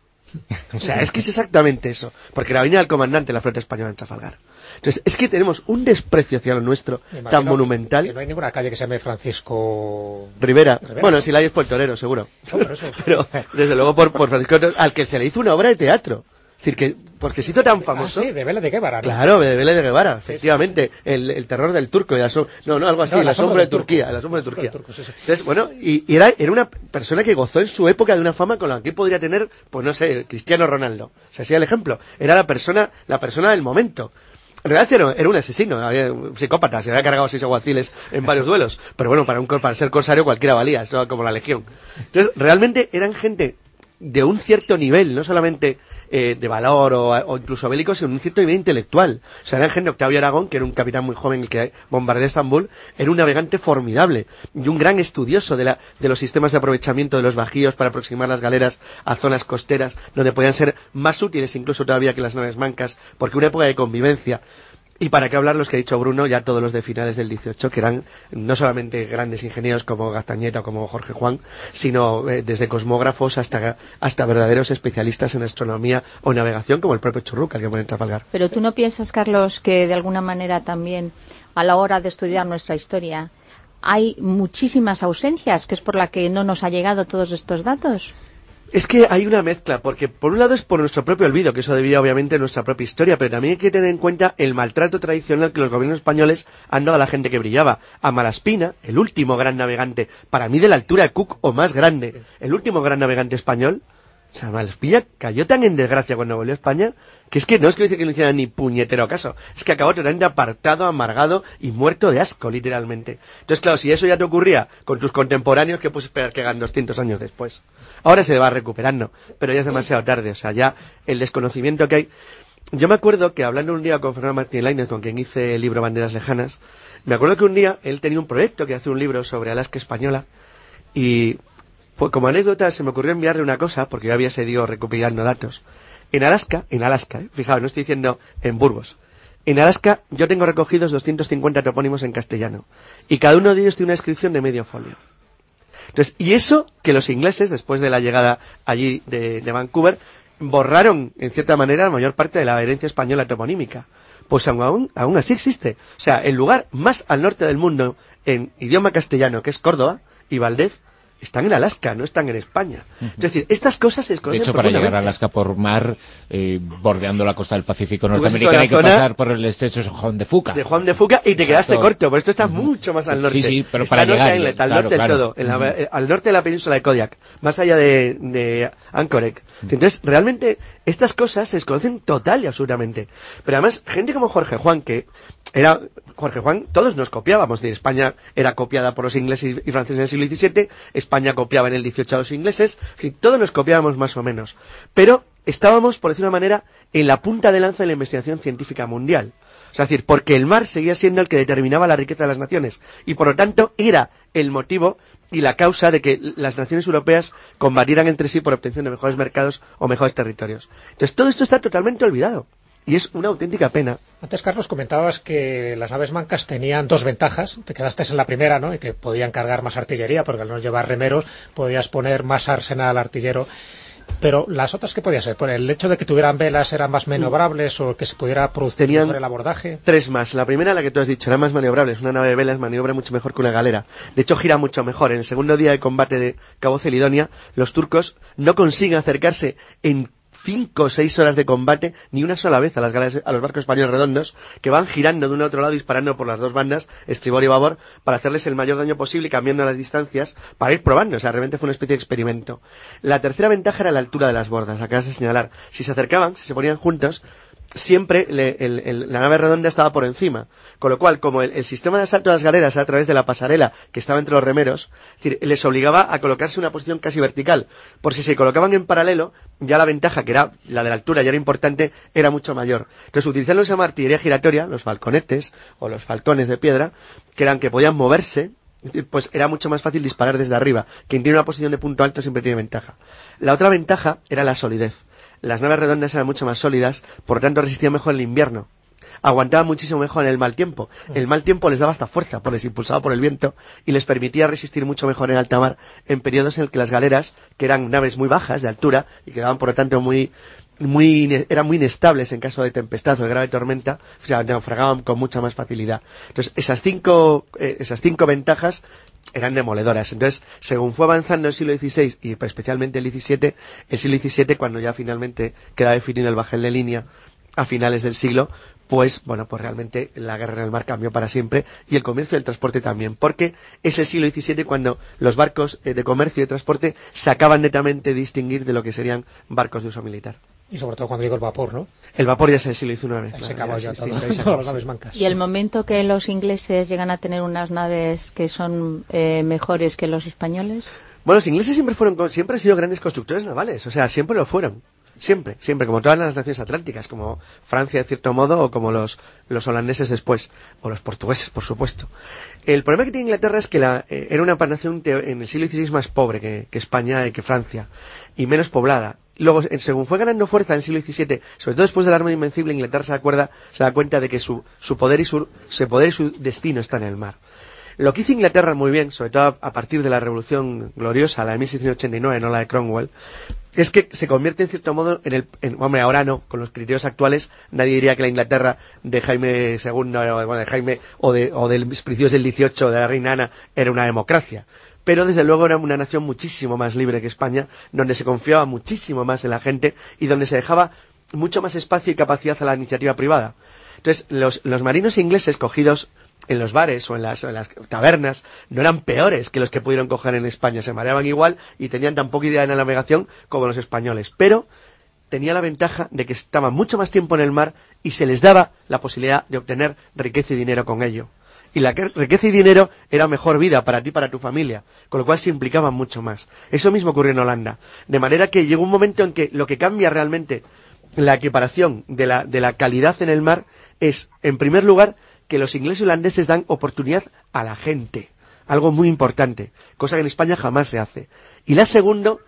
Speaker 5: O sea, es que es exactamente eso. Porque Gravina era el comandante de la flota española en Trafalgar. Entonces, es que tenemos un desprecio hacia lo nuestro tan monumental.
Speaker 3: Que no hay ninguna calle que se llame Francisco
Speaker 5: Rivera. Bueno, si la hay es por el torero, seguro. No, pero, desde luego, por Francisco, al que se le hizo una obra de teatro. Es decir, que porque se hizo tan famoso...
Speaker 3: sí, de Vélez de Guevara, ¿no?
Speaker 5: Claro, de Vélez de Guevara, efectivamente. Sí. El terror del turco. Algo así, la sombra de Turquía. La sombra de Turquía. Entonces, bueno, y era una persona que gozó en su época de una fama con la que podría tener, pues no sé, Cristiano Ronaldo. O sea, así el ejemplo. Era la persona del momento. En realidad era un asesino, un psicópata, se había cargado 6 alguaciles en varios duelos. Pero bueno, para ser corsario cualquiera valía, eso como la Legión. Entonces, realmente eran gente de un cierto nivel, no solamente de valor o incluso bélico, sino un cierto nivel intelectual. O sea, eran gente, Octavio Aragón, que era un capitán muy joven el que bombardeó Estambul, era un navegante formidable y un gran estudioso de los sistemas de aprovechamiento de los bajíos para aproximar las galeras a zonas costeras, donde podían ser más útiles incluso todavía que las naves mancas, porque una época de convivencia. Y para qué hablar los que ha dicho Bruno, ya todos los de finales del 18, que eran no solamente grandes ingenieros como Gaztañeta o como Jorge Juan, sino desde cosmógrafos hasta verdaderos especialistas en astronomía o navegación, como el propio Churruca, el que pone en Trafalgar.
Speaker 4: Pero tú no piensas, Carlos, que de alguna manera también a la hora de estudiar nuestra historia hay muchísimas ausencias, que es por la que no nos ha llegado todos estos datos.
Speaker 5: Es que hay una mezcla, porque por un lado es por nuestro propio olvido, que eso debía obviamente a nuestra propia historia, pero también hay que tener en cuenta el maltrato tradicional que los gobiernos españoles han dado a la gente que brillaba. A Malaspina, el último gran navegante, para mí de la altura de Cook o más grande, el último gran navegante español, O sea, Malespina cayó tan en desgracia cuando volvió a España que es que no es que dice que no hiciera ni puñetero caso, es que acabó totalmente apartado, amargado y muerto de asco, literalmente. Entonces, claro, si eso ya te ocurría con tus contemporáneos, ¿qué puedes esperar que hagan 200 años después? Ahora se va recuperando, pero ya es demasiado tarde, o sea, ya el desconocimiento que hay... Yo me acuerdo que hablando un día con Fernando Martín Lainez, con quien hice el libro Banderas Lejanas, me acuerdo que un día él tenía un proyecto que hace un libro sobre Alaska española y... Pues como anécdota se me ocurrió enviarle una cosa, porque yo había seguido recopilando datos. En Alaska, fijaos, no estoy diciendo en Burgos. En Alaska yo tengo recogidos 250 topónimos en castellano. Y cada uno de ellos tiene una descripción de medio folio. Entonces, y eso que los ingleses, después de la llegada allí de Vancouver, borraron, en cierta manera, la mayor parte de la herencia española toponímica. Pues aún así existe. O sea, el lugar más al norte del mundo en idioma castellano, que es Córdoba y Valdez, están en Alaska, no están en España. Es decir, estas cosas se desconocen.
Speaker 2: De hecho, para llegar a Alaska por mar, bordeando la costa del Pacífico norteamericano, hay que pasar por el estrecho de Juan de Fuca.
Speaker 5: De Juan de Fuca y te quedaste corto, porque esto está mucho más al norte.
Speaker 2: Sí, pero
Speaker 5: está
Speaker 2: para llegar...
Speaker 5: Inlet, al norte del todo, al norte de la península de Kodiak, más allá de Anchorage. Entonces, realmente, estas cosas se desconocen total y absolutamente. Pero además, gente como Jorge Juan, todos nos copiábamos. De España era copiada por los ingleses y franceses en el siglo XVII, España copiaba en el XVIII a los ingleses, en fin, todos nos copiábamos más o menos. Pero estábamos, por decir una manera, en la punta de lanza de la investigación científica mundial. O sea, es decir, porque el mar seguía siendo el que determinaba la riqueza de las naciones. Y por lo tanto, era el motivo y la causa de que las naciones europeas combatieran entre sí por obtención de mejores mercados o mejores territorios. Entonces, todo esto está totalmente olvidado. Y es una auténtica pena.
Speaker 3: Antes, Carlos, comentabas que las naves mancas tenían dos ventajas. Te quedaste en la primera, ¿no? Y que podían cargar más artillería, porque al no llevar remeros podías poner más arsenal artillero. Pero las otras, ¿qué podía ser? ¿Por el hecho de que tuvieran velas eran más maniobrables o que se pudiera producir mejor el abordaje?
Speaker 5: Tres más. La primera, la que tú has dicho, era más maniobrable. Es una nave de velas, maniobra mucho mejor que una galera. De hecho, gira mucho mejor. En el segundo día de combate de Cabo Celidonia, los turcos no consiguen acercarse en 5 o 6 horas de combate ni una sola vez a los barcos españoles redondos, que van girando de un a otro lado disparando por las dos bandas, estribor y babor, para hacerles el mayor daño posible y cambiando las distancias para ir probando. O sea, realmente fue una especie de experimento. La tercera ventaja era la altura de las bordas. Acabas de señalar. Si se acercaban, si se ponían juntos, siempre la nave redonda estaba por encima, con lo cual, como el sistema de asalto de las galeras a través de la pasarela que estaba entre los remeros, es decir, les obligaba a colocarse en una posición casi vertical, por si se colocaban en paralelo, ya la ventaja, que era la de la altura, ya era importante, era mucho mayor. Entonces, utilizando esa artillería giratoria, los falconetes o los falcones de piedra, que podían moverse, pues era mucho más fácil disparar desde arriba. Quien tiene una posición de punto alto siempre tiene ventaja. La otra ventaja era la solidez. Las naves redondas eran mucho más sólidas, por lo tanto resistían mejor el invierno. Aguantaban muchísimo mejor en el mal tiempo. El mal tiempo les daba hasta fuerza, les impulsaba por el viento, y les permitía resistir mucho mejor en alta mar, en periodos en el que las galeras, que eran naves muy bajas de altura, y que daban por lo tanto eran muy inestables en caso de tempestad o de grave tormenta, o sea, naufragaban con mucha más facilidad. Entonces, esas cinco ventajas eran demoledoras. Entonces, según fue avanzando el siglo XVI y especialmente el siglo XVII, cuando ya finalmente queda definido el bajel de línea a finales del siglo, pues realmente la guerra en el mar cambió para siempre, y el comercio y el transporte también, porque es el siglo XVII cuando los barcos de comercio y de transporte se acaban netamente de distinguir de lo que serían barcos de uso militar.
Speaker 3: Y sobre todo cuando llegó el vapor, ¿no?
Speaker 5: El vapor ya es el siglo XIX.
Speaker 3: Se acabó ya todas las naves mancas.
Speaker 4: Y el momento que los ingleses llegan a tener unas naves que son mejores que los españoles.
Speaker 5: Bueno, los ingleses siempre han sido grandes constructores navales, o sea, siempre lo fueron. Siempre, como todas las naciones atlánticas, como Francia de cierto modo, o como los holandeses después, o los portugueses, por supuesto. El problema que tiene Inglaterra es que era una nación en el siglo XVI más pobre que España y que Francia, y menos poblada. Luego, según fue ganando fuerza en el siglo XVII, sobre todo después del Arma Invencible, Inglaterra se da cuenta de que su poder y su destino está en el mar. Lo que hizo Inglaterra muy bien, sobre todo a partir de la Revolución Gloriosa, la de 1689, no la de Cromwell, es que se convierte en cierto modo hombre, ahora no, con los criterios actuales, nadie diría que la Inglaterra de Jaime II, de Jaime, o de los principios del XVIII, de la reina Ana, era una democracia. Pero desde luego era una nación muchísimo más libre que España, donde se confiaba muchísimo más en la gente y donde se dejaba mucho más espacio y capacidad a la iniciativa privada. Entonces, los marinos ingleses cogidos en los bares o en las tabernas no eran peores que los que pudieron coger en España. Se mareaban igual y tenían tan poca idea de la navegación como los españoles. Pero tenía la ventaja de que estaban mucho más tiempo en el mar y se les daba la posibilidad de obtener riqueza y dinero con ello. Y la riqueza y dinero era mejor vida para ti y para tu familia, con lo cual se implicaban mucho más. Eso mismo ocurrió en Holanda. De manera que llegó un momento en que lo que cambia realmente la equiparación de la calidad en el mar es, en primer lugar, que los ingleses y holandeses dan oportunidad a la gente. Algo muy importante, cosa que en España jamás se hace. Y la segunda,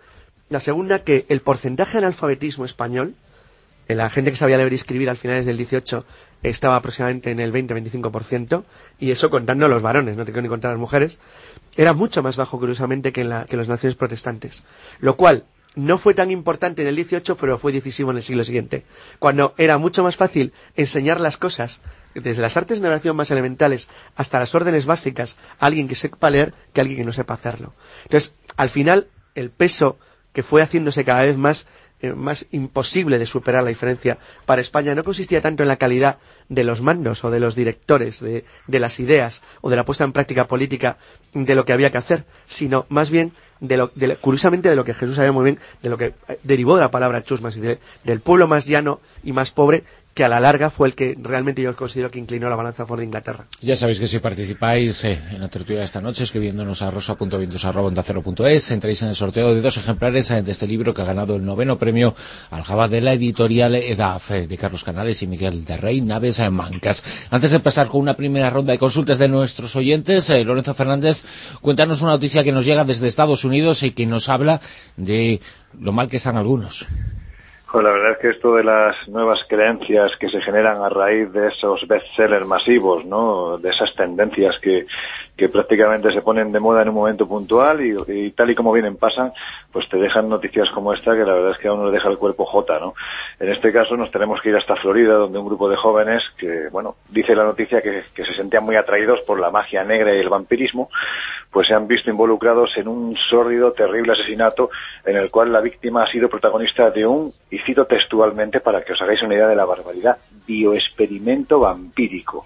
Speaker 5: que el porcentaje de analfabetismo español, la gente que sabía leer y escribir al finales del 18 estaba aproximadamente en el 20-25%, y eso contando a los varones, no te quiero ni contar a las mujeres, era mucho más bajo, curiosamente, que las naciones protestantes. Lo cual no fue tan importante en el 18, pero fue decisivo en el siglo siguiente, cuando era mucho más fácil enseñar las cosas, desde las artes de navegación más elementales hasta las órdenes básicas, a alguien que sepa leer que a alguien que no sepa hacerlo. Entonces, al final, el peso que fue haciéndose cada vez más imposible de superar la diferencia para España no consistía tanto en la calidad de los mandos o de los directores, de las ideas o de la puesta en práctica política de lo que había que hacer, sino más bien curiosamente de lo que Jesús sabía muy bien, de lo que derivó de la palabra chusmas y del pueblo más llano y más pobre, que a la larga fue el que realmente yo considero que inclinó la balanza a favor de Inglaterra.
Speaker 2: Ya sabéis que si participáis en la tertulia de esta noche, escribiéndonos a rosa.vientos@ondacero.es, entráis en el sorteo de 2 ejemplares de este libro que ha ganado el 9º premio Aljaba de la editorial EDAF, de Carlos Canales y Miguel de Rey, Naves Mancas. Antes de pasar con una primera ronda de consultas de nuestros oyentes, Lorenzo Fernández, cuéntanos una noticia que nos llega desde Estados Unidos y que nos habla de lo mal que están algunos.
Speaker 8: Pues la verdad es que esto de las nuevas creencias que se generan a raíz de esos bestsellers masivos, ¿no? De esas tendencias que prácticamente se ponen de moda en un momento puntual y tal y como vienen pasan, pues te dejan noticias como esta que la verdad es que a uno le deja el cuerpo jota, ¿no? En este caso nos tenemos que ir hasta Florida, donde un grupo de jóvenes que, bueno, dice la noticia que se sentían muy atraídos por la magia negra y el vampirismo, pues se han visto involucrados en un sórdido, terrible asesinato en el cual la víctima ha sido protagonista de un, y cito textualmente para que os hagáis una idea de la barbaridad, bioexperimento vampírico.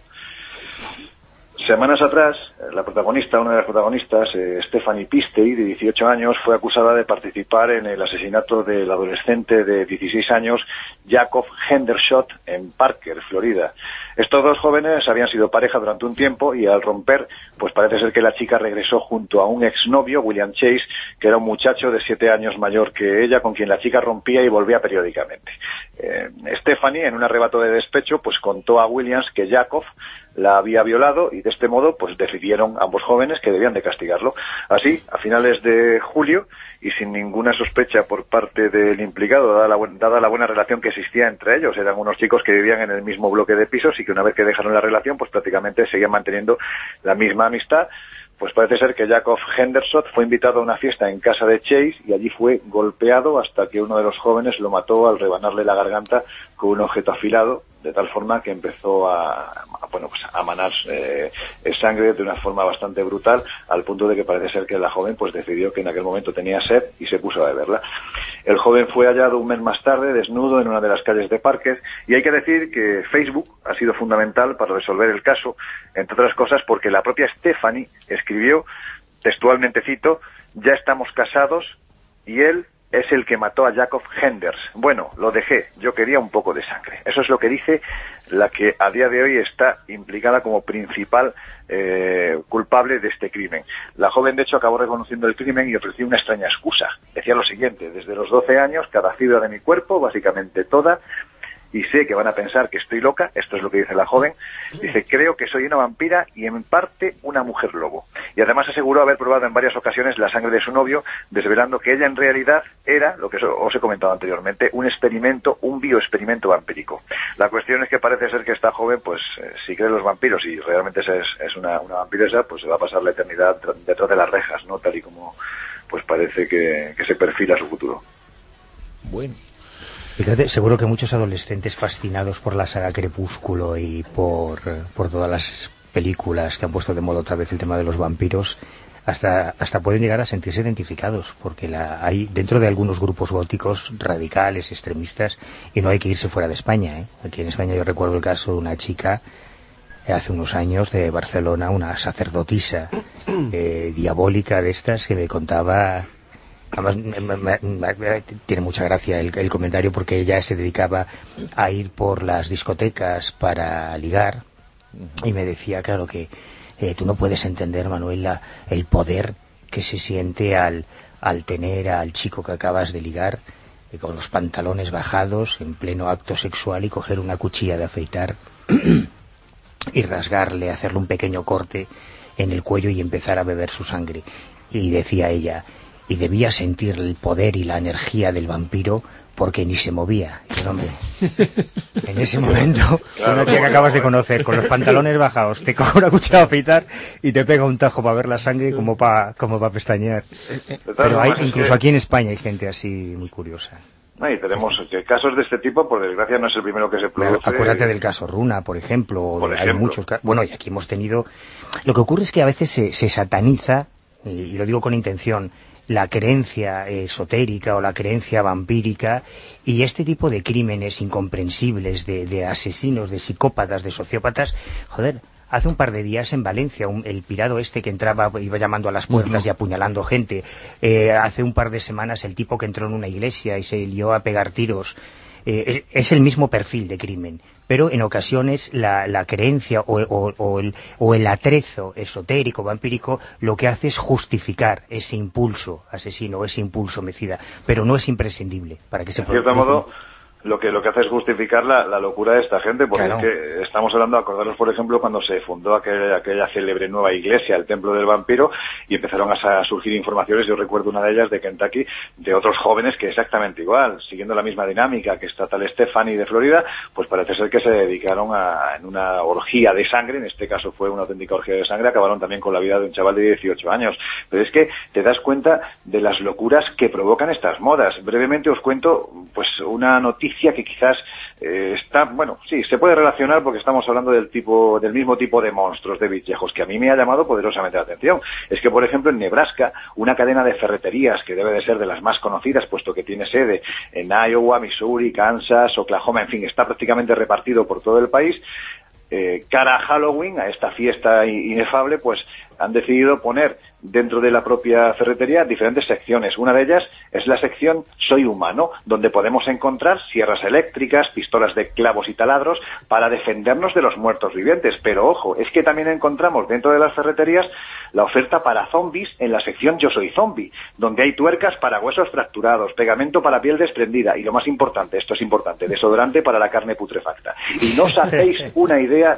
Speaker 8: Semanas atrás, una de las protagonistas, Stephanie Pistey, de 18 años, fue acusada de participar en el asesinato del adolescente de 16 años, Jacob Hendershot, en Parker, Florida. Estos dos jóvenes habían sido pareja durante un tiempo y al romper, pues parece ser que la chica regresó junto a un exnovio, William Chase, que era un muchacho de 7 años mayor que ella, con quien la chica rompía y volvía periódicamente. Stephanie, en un arrebato de despecho, pues contó a Williams que Jacob la había violado y de este modo pues decidieron ambos jóvenes que debían de castigarlo. Así, a finales de julio, y sin ninguna sospecha por parte del implicado, dada la buena relación que existía entre ellos, eran unos chicos que vivían en el mismo bloque de pisos y que una vez que dejaron la relación pues prácticamente seguían manteniendo la misma amistad, pues parece ser que Jacob Hendershot fue invitado a una fiesta en casa de Chase y allí fue golpeado hasta que uno de los jóvenes lo mató al rebanarle la garganta con un objeto afilado, de tal forma que empezó a manar sangre de una forma bastante brutal, al punto de que parece ser que la joven pues decidió que en aquel momento tenía sed y se puso a beberla. El joven fue hallado un mes más tarde, desnudo, en una de las calles de Parker, y hay que decir que Facebook ha sido fundamental para resolver el caso, entre otras cosas porque la propia Stephanie escribió, textualmente cito, "Ya estamos casados y él es el que mató a Jacob Henders. Bueno, lo dejé, yo quería un poco de sangre". Eso es lo que dice la que a día de hoy está implicada como principal culpable de este crimen. La joven, de hecho, acabó reconociendo el crimen y ofreció una extraña excusa. Decía lo siguiente: desde los 12 años, cada fibra de mi cuerpo, básicamente toda, y sé que van a pensar que estoy loca, esto es lo que dice la joven, dice, creo que soy una vampira y en parte una mujer lobo. Y además aseguró haber probado en varias ocasiones la sangre de su novio, desvelando que ella en realidad era, lo que os he comentado anteriormente, un bioexperimento vampírico. La cuestión es que parece ser que esta joven, pues si cree en los vampiros y realmente es una vampiresa, pues se va a pasar la eternidad detrás de las rejas, ¿no? Tal y como pues parece que se perfila su futuro.
Speaker 2: Bueno.
Speaker 7: Fíjate, seguro que muchos adolescentes fascinados por la saga Crepúsculo y por todas las películas que han puesto de moda otra vez el tema de los vampiros, hasta pueden llegar a sentirse identificados, porque hay dentro de algunos grupos góticos radicales, extremistas, y no hay que irse fuera de España, ¿eh? Aquí en España yo recuerdo el caso de una chica hace unos años de Barcelona, una sacerdotisa diabólica de estas que me contaba. Además, tiene mucha gracia el comentario, porque ella se dedicaba a ir por las discotecas para ligar, y me decía, claro, que tú no puedes entender, Manuel, el poder que se siente al tener al chico que acabas de ligar con los pantalones bajados en pleno acto sexual y coger una cuchilla de afeitar y rasgarle, hacerle un pequeño corte en el cuello y empezar a beber su sangre. Y decía ella, y debía sentir el poder y la energía del vampiro porque ni se movía. Y el hombre, en ese momento, claro, una tía que acabas de conocer con los pantalones bajados, te coge una cuchara de afeitar y te pega un tajo para ver la sangre como para pestañear. Pero hay, incluso aquí en España hay gente así muy curiosa.
Speaker 8: Y tenemos casos de este tipo, por desgracia no es el primero que se produce.
Speaker 7: Acuérdate del caso Runa, por ejemplo. Hay muchos casos. Bueno, y aquí hemos tenido... Lo que ocurre es que a veces se sataniza, y lo digo con intención, la creencia esotérica o la creencia vampírica, y este tipo de crímenes incomprensibles de asesinos, de psicópatas, de sociópatas, joder, hace un par de días en Valencia, el pirado este que entraba, iba llamando a las puertas y apuñalando gente, hace un par de semanas el tipo que entró en una iglesia y se lió a pegar tiros, es el mismo perfil de crimen, pero en ocasiones la creencia o el atrezo esotérico, vampírico, lo que hace es justificar ese impulso asesino, ese impulso homicida, pero no es imprescindible para que se produzca.
Speaker 8: De cierto modo, lo que hace es justificar la locura de esta gente, porque claro, es que estamos hablando, acordaros por ejemplo cuando se fundó aquella célebre nueva iglesia, el Templo del Vampiro, y empezaron a surgir informaciones. Yo recuerdo una de ellas de Kentucky, de otros jóvenes que exactamente igual, siguiendo la misma dinámica que está tal Stephanie de Florida, pues parece ser que se dedicaron en una orgía de sangre, en este caso fue una auténtica orgía de sangre, acabaron también con la vida de un chaval de 18 años. Pero es que te das cuenta de las locuras que provocan estas modas. Brevemente os cuento pues una noticia que quizás está, bueno, sí, se puede relacionar porque estamos hablando del mismo tipo de monstruos, de bichejos, que a mí me ha llamado poderosamente la atención. Es que, por ejemplo, en Nebraska, una cadena de ferreterías que debe de ser de las más conocidas, puesto que tiene sede en Iowa, Missouri, Kansas, Oklahoma, en fin, está prácticamente repartido por todo el país, cara a Halloween, a esta fiesta inefable, pues han decidido poner dentro de la propia ferretería diferentes secciones. Una de ellas es la sección Soy Humano, donde podemos encontrar sierras eléctricas, pistolas de clavos y taladros para defendernos de los muertos vivientes. Pero ojo, es que también encontramos dentro de las ferreterías la oferta para zombies en la sección Yo Soy Zombie, donde hay tuercas para huesos fracturados, pegamento para piel desprendida y, lo más importante, esto es importante, desodorante para la carne putrefacta. Y no os hacéis una idea,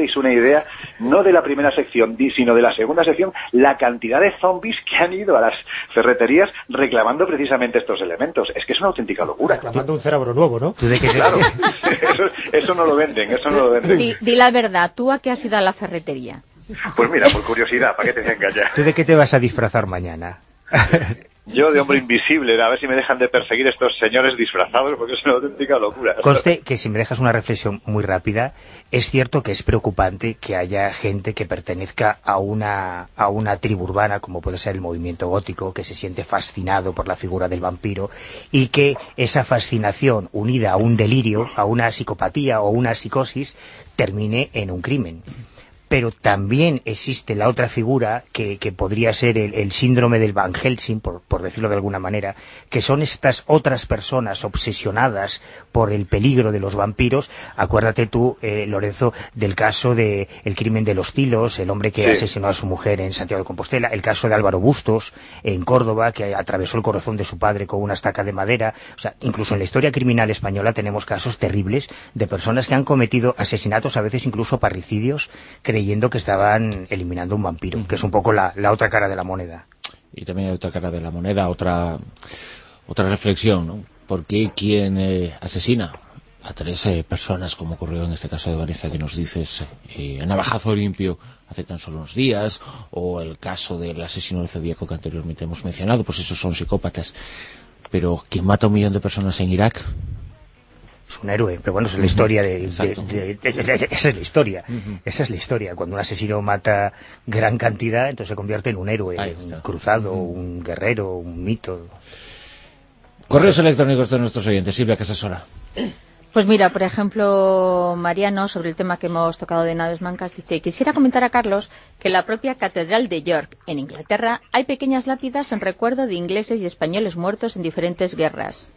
Speaker 8: no de la primera sección, sino de la segunda sección, la cantidad de zombies que han ido a las ferreterías reclamando precisamente estos elementos. Es que es una auténtica locura.
Speaker 3: Reclamando un cerebro nuevo, ¿no?
Speaker 8: Claro, eso no lo venden,
Speaker 4: Di la verdad, ¿tú a qué has ido a la ferretería?
Speaker 8: Pues mira, por curiosidad, ¿para qué te voy a engañar?
Speaker 7: ¿Tú de qué te vas a disfrazar mañana?
Speaker 8: Yo de hombre invisible, a ver si me dejan de perseguir estos señores disfrazados, porque es una auténtica locura.
Speaker 7: Conste que, si me dejas una reflexión muy rápida, es cierto que es preocupante que haya gente que pertenezca a una tribu urbana, como puede ser el movimiento gótico, que se siente fascinado por la figura del vampiro, y que esa fascinación, unida a un delirio, a una psicopatía o una psicosis, termine en un crimen. Pero también existe la otra figura que podría ser el síndrome del Van Helsing, por decirlo de alguna manera, que son estas otras personas obsesionadas por el peligro de los vampiros. Acuérdate tú, Lorenzo, del caso del crimen de los Tilos, el hombre que asesinó a su mujer en Santiago de Compostela, el caso de Álvaro Bustos en Córdoba, que atravesó el corazón de su padre con una estaca de madera. O sea, incluso en la historia criminal española tenemos casos terribles de personas que han cometido asesinatos, a veces incluso parricidios, creyendo que estaban eliminando un vampiro, que es un poco la otra cara de la moneda.
Speaker 2: Y también hay otra cara de la moneda, otra reflexión, ¿no? ¿Por qué quien asesina a 3 personas, como ocurrió en este caso de Vanessa que nos dices, a navajazo limpio hace tan solo unos días, o el caso del asesino del Zodíaco que anteriormente hemos mencionado, pues esos son psicópatas? Pero quien mata a 1 millón de personas en Irak
Speaker 7: es un héroe, pero bueno, es la historia esa es la historia. Esa es la historia. Cuando un asesino mata gran cantidad, entonces se convierte en un héroe, un cruzado, un guerrero, un mito.
Speaker 2: Correos electrónicos de nuestros oyentes. Silvia Casasola.
Speaker 4: Pues mira, por ejemplo, Mariano, sobre el tema que hemos tocado de naves mancas, dice: quisiera comentar a Carlos que en la propia Catedral de York, en Inglaterra, hay pequeñas lápidas en recuerdo de ingleses y españoles muertos en diferentes guerras.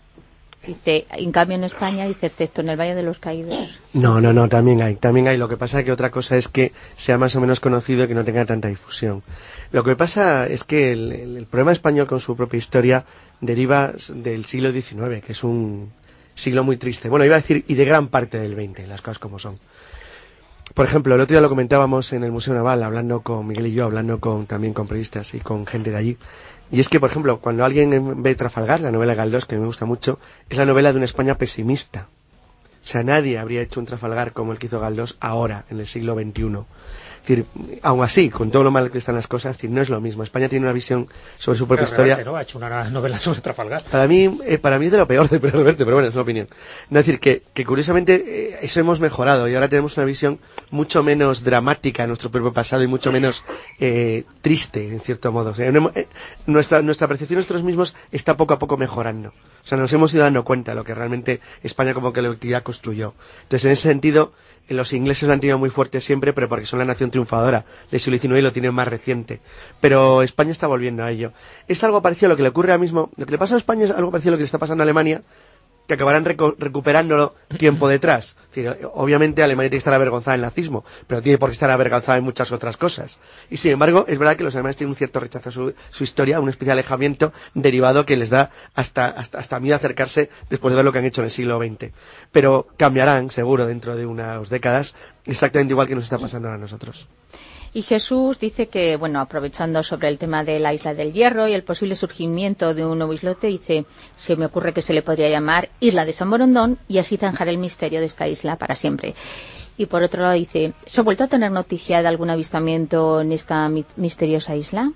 Speaker 4: Dice, en cambio en España, dice, excepto en el Valle de los Caídos.
Speaker 5: No, también hay. Lo que pasa es que otra cosa es que sea más o menos conocido y que no tenga tanta difusión. Lo que pasa es que el problema español con su propia historia deriva del siglo XIX, que es un siglo muy triste. Bueno, iba a decir, y de gran parte del XX, las cosas como son. Por ejemplo, el otro día lo comentábamos en el Museo Naval, hablando con Miguel y yo, también con periodistas y con gente de allí. Y es que, por ejemplo, cuando alguien ve Trafalgar, la novela de Galdós, que me gusta mucho, es la novela de una España pesimista. O sea, nadie habría hecho un Trafalgar como el que hizo Galdós ahora, en el siglo XXI. Es decir, aún así, con todo lo mal que están las cosas, es decir, no es lo mismo. España tiene una visión sobre su propia historia.
Speaker 3: ¿No? Ha hecho una novela sobre Trafalgar.
Speaker 5: Para mí es de lo peor de Pedro Reverte, pero bueno, es una opinión. No, es decir, que curiosamente eso hemos mejorado y ahora tenemos una visión mucho menos dramática de nuestro propio pasado y mucho menos triste, en cierto modo. O sea, nuestra percepción de nosotros mismos está poco a poco mejorando. O sea, nos hemos ido dando cuenta de lo que realmente España como colectividad construyó. Entonces, en ese sentido, los ingleses lo han tenido muy fuerte siempre, pero porque son la nación triunfadora del siglo XIX y lo tienen más reciente. Pero España está volviendo a ello. Es algo parecido a lo que le ocurre ahora mismo. Lo que le pasa a España es algo parecido a lo que le está pasando a Alemania, que acabarán recuperándolo tiempo detrás. Es decir, obviamente Alemania tiene que estar avergonzada del nazismo, pero tiene por qué estar avergonzada en muchas otras cosas. Y sin embargo, es verdad que los alemanes tienen un cierto rechazo a su historia, un especial alejamiento derivado que les da hasta miedo acercarse después de ver lo que han hecho en el siglo XX. Pero cambiarán, seguro, dentro de unas décadas, exactamente igual que nos está pasando ahora a nosotros.
Speaker 4: Y Jesús dice que, bueno, aprovechando sobre el tema de la Isla del Hierro y el posible surgimiento de un nuevo islote, dice, se me ocurre que se le podría llamar Isla de San Borondón y así zanjar el misterio de esta isla para siempre. Y por otro lado dice, ¿se ha vuelto a tener noticia de algún avistamiento en esta misteriosa isla?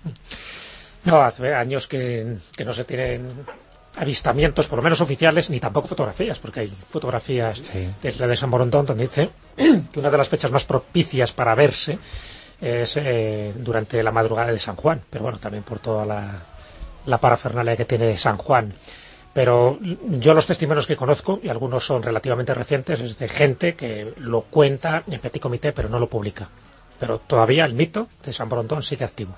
Speaker 3: No, hace años que no se tienen avistamientos, por lo menos oficiales, ni tampoco fotografías, porque hay fotografías de Isla de San Borondón donde dice que una de las fechas más propicias para verse es durante la madrugada de San Juan, pero bueno, también por toda la parafernalia que tiene San Juan. Pero yo los testimonios que conozco, y algunos son relativamente recientes, es de gente que lo cuenta en petit comité, pero no lo publica. Pero todavía el mito de San Borondón sigue activo.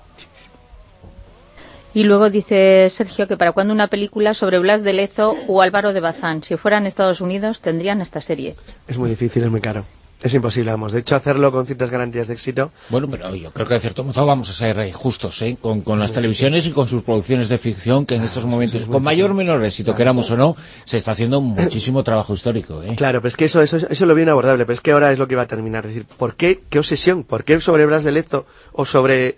Speaker 4: Y luego dice Sergio que para cuando una película sobre Blas de Lezo o Álvaro de Bazán, si fueran Estados Unidos, tendrían esta serie.
Speaker 5: Es muy difícil, es muy caro. Es imposible, vamos. De hecho, hacerlo con ciertas garantías de éxito...
Speaker 2: Bueno, pero yo creo que de cierto modo vamos a ser justos, con las televisiones y con sus producciones de ficción, que en estos momentos, con mayor o menor éxito, queramos o no, se está haciendo muchísimo trabajo histórico.
Speaker 5: Claro, pero es que eso lo veo inabordable, pero es que ahora es lo que va a terminar. Es decir, ¿por qué? ¿Qué obsesión? ¿Por qué sobre Blas de Lezo o sobre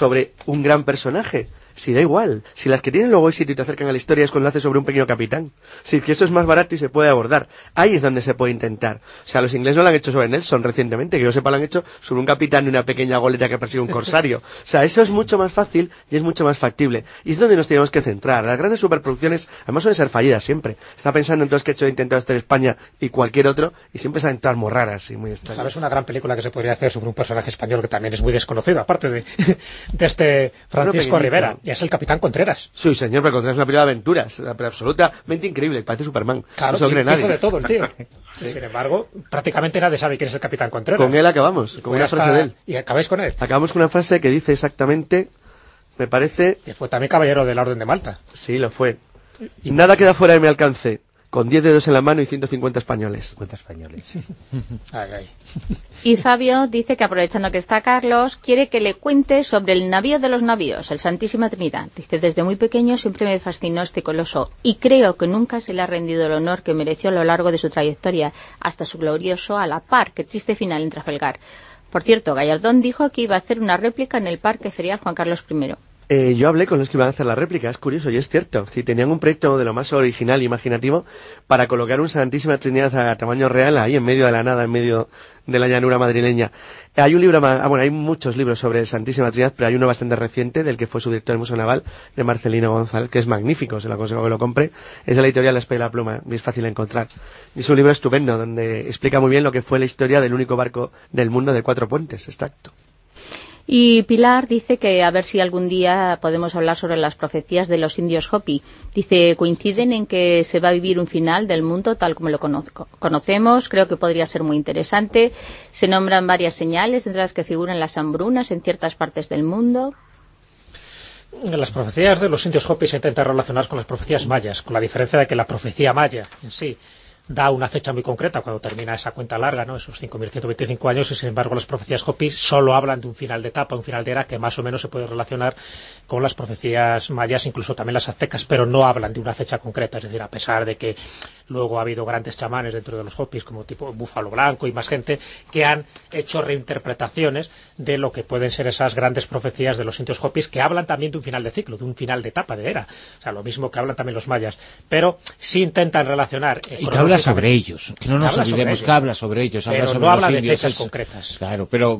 Speaker 5: un gran personaje? Si da igual, si las que tienen luego éxito y te acercan a la historia es cuando lo haces sobre un pequeño capitán. Si es que eso es más barato y se puede abordar. Ahí es donde se puede intentar. O sea, los ingleses no lo han hecho sobre Nelson recientemente, que yo sepa lo han hecho sobre un capitán y una pequeña goleta que persigue un corsario. O sea, eso es mucho más fácil y es mucho más factible. Y es donde nos tenemos que centrar. Las grandes superproducciones, además suelen ser fallidas siempre. Está pensando en todo lo que he intentado hacer España y cualquier otro, y siempre salen todas muy raras y muy extrañas.
Speaker 3: ¿Sabes una gran película que se podría hacer sobre un personaje español que también es muy desconocido, aparte de este Francisco Rivera? Y es el Capitán Contreras.
Speaker 5: Sí, señor, pero Contreras es una película de aventuras, pero absolutamente increíble, parece Superman.
Speaker 3: Claro, no hizo de todo el tío. Sí. Sin embargo, prácticamente nadie sabe quién es el Capitán Contreras.
Speaker 5: Con él acabamos, con una frase de él.
Speaker 3: ¿Y acabáis con él?
Speaker 5: Acabamos con una frase que dice exactamente, me parece...
Speaker 3: Que fue también caballero de la Orden de Malta.
Speaker 5: Sí, lo fue. Nada queda fuera de mi alcance. Con 10 dedos en la mano y 150 españoles.
Speaker 7: 50 españoles.
Speaker 3: Ay.
Speaker 4: Y Fabio dice que, aprovechando que está Carlos, quiere que le cuente sobre el navío de los navíos, el Santísima Trinidad. Dice, desde muy pequeño siempre me fascinó este coloso y creo que nunca se le ha rendido el honor que mereció a lo largo de su trayectoria, hasta su glorioso a la par que triste final en Trafalgar. Por cierto, Gallardón dijo que iba a hacer una réplica en el Parque Ferial Juan Carlos I.
Speaker 5: Yo hablé con los que iban a hacer la réplica, es curioso y es cierto. Sí, tenían un proyecto de lo más original e imaginativo para colocar un Santísima Trinidad a tamaño real ahí en medio de la nada, en medio de la llanura madrileña. Hay un libro hay muchos libros sobre el Santísima Trinidad, pero hay uno bastante reciente del que fue su director del Museo Naval, de Marcelino González, que es magnífico, se lo aconsejo que lo compre. Es de la editorial La Espada y la Pluma, y es fácil de encontrar. Y es un libro estupendo donde explica muy bien lo que fue la historia del único barco del mundo de 4 puentes, exacto.
Speaker 4: Y Pilar dice que a ver si algún día podemos hablar sobre las profecías de los indios Hopi. Dice, coinciden en que se va a vivir un final del mundo tal como lo conocemos. Creo que podría ser muy interesante. Se nombran varias señales, entre las que figuran las hambrunas en ciertas partes del mundo.
Speaker 3: Las profecías de los indios Hopi se intentan relacionar con las profecías mayas, con la diferencia de que la profecía maya en sí da una fecha muy concreta cuando termina esa cuenta larga, ¿no? Esos 5.125 años, y sin embargo las profecías Hopi solo hablan de un final de etapa, un final de era que más o menos se puede relacionar con las profecías mayas, incluso también las aztecas, pero no hablan de una fecha concreta. Es decir, a pesar de que luego ha habido grandes chamanes dentro de los Hopis, como tipo Búfalo Blanco y más gente, que han hecho reinterpretaciones de lo que pueden ser esas grandes profecías de los indios Hopis, que hablan también de un final de ciclo, de un final de etapa, de era. O sea, lo mismo que hablan también los mayas, pero sí intentan relacionar...
Speaker 2: Y que habla sobre ellos, que no nos olvidemos que habla sobre ellos, habla sobre
Speaker 3: no habla
Speaker 2: los
Speaker 3: de
Speaker 2: indios,
Speaker 3: fechas concretas.
Speaker 2: Claro, pero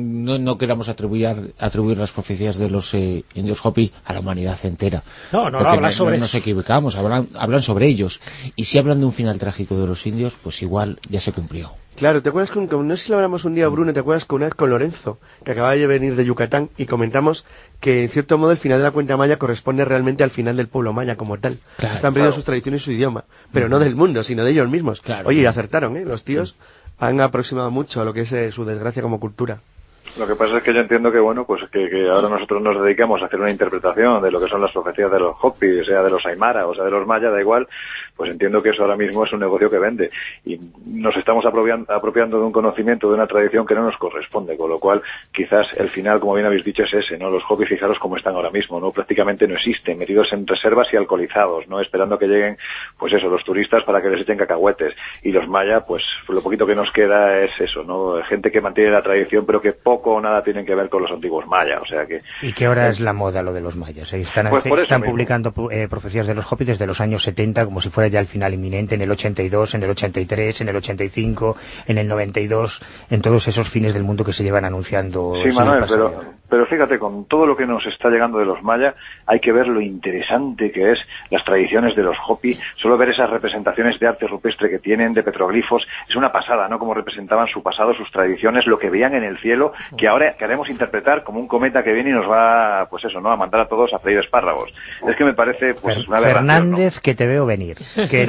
Speaker 2: no queramos atribuir las profecías de los indios Hopi a la humanidad entera.
Speaker 3: No hablan sobre
Speaker 2: nos equivocamos, hablan sobre ellos. Y si hablan de un final trágico de los indios, pues igual ya se cumplió.
Speaker 5: Claro, ¿te acuerdas no sé si lo hablamos un día, Bruno, ¿te acuerdas que una vez con Lorenzo, que acababa de venir de Yucatán, y comentamos que en cierto modo el final de la cuenta maya corresponde realmente al final del pueblo maya como tal?
Speaker 2: Claro,
Speaker 5: están perdiendo sus tradiciones y su idioma, pero no del mundo, sino de ellos mismos.
Speaker 2: Claro,
Speaker 5: Oye, y acertaron, los tíos han aproximado mucho a lo que es su desgracia como cultura.
Speaker 8: Lo que pasa es que yo entiendo que, bueno, pues que ahora nosotros nos dedicamos a hacer una interpretación de lo que son las profecías de los Hopi, sea de los Aymara, o sea de los Maya, da igual, pues entiendo que eso ahora mismo es un negocio que vende. Y nos estamos apropiando de un conocimiento, de una tradición que no nos corresponde, con lo cual quizás el final, como bien habéis dicho, es ese, ¿no? Los Hopi, fijaros cómo están ahora mismo, ¿no? Prácticamente no existen, metidos en reservas y alcoholizados, ¿no? Esperando que lleguen, pues eso, los turistas para que les echen cacahuetes. Y los Maya, pues lo poquito que nos queda es eso, ¿no? Gente que mantiene la tradición, pero que poco o nada tienen que ver con los antiguos mayas, o sea que...
Speaker 7: ¿Y qué hora es la moda lo de los mayas? Están publicando profecías de los Hopi desde los años 70 como si fuera ya el final inminente, en el 82, en el 83, en el 85, en el 92, en todos esos fines del mundo que se llevan anunciando.
Speaker 8: Sí, Manuel, pero fíjate, con todo lo que nos está llegando de los mayas, hay que ver lo interesante que es las tradiciones de los Hopi. Solo ver esas representaciones de arte rupestre que tienen, de petroglifos, es una pasada, ¿no? Cómo representaban su pasado, sus tradiciones, lo que veían en el cielo, que ahora queremos interpretar como un cometa que viene y nos va, pues eso, ¿no?, a mandar a todos a freír espárragos. Es que me parece, pues, una aberración,
Speaker 7: Fernández, ¿no? Que te veo venir. Que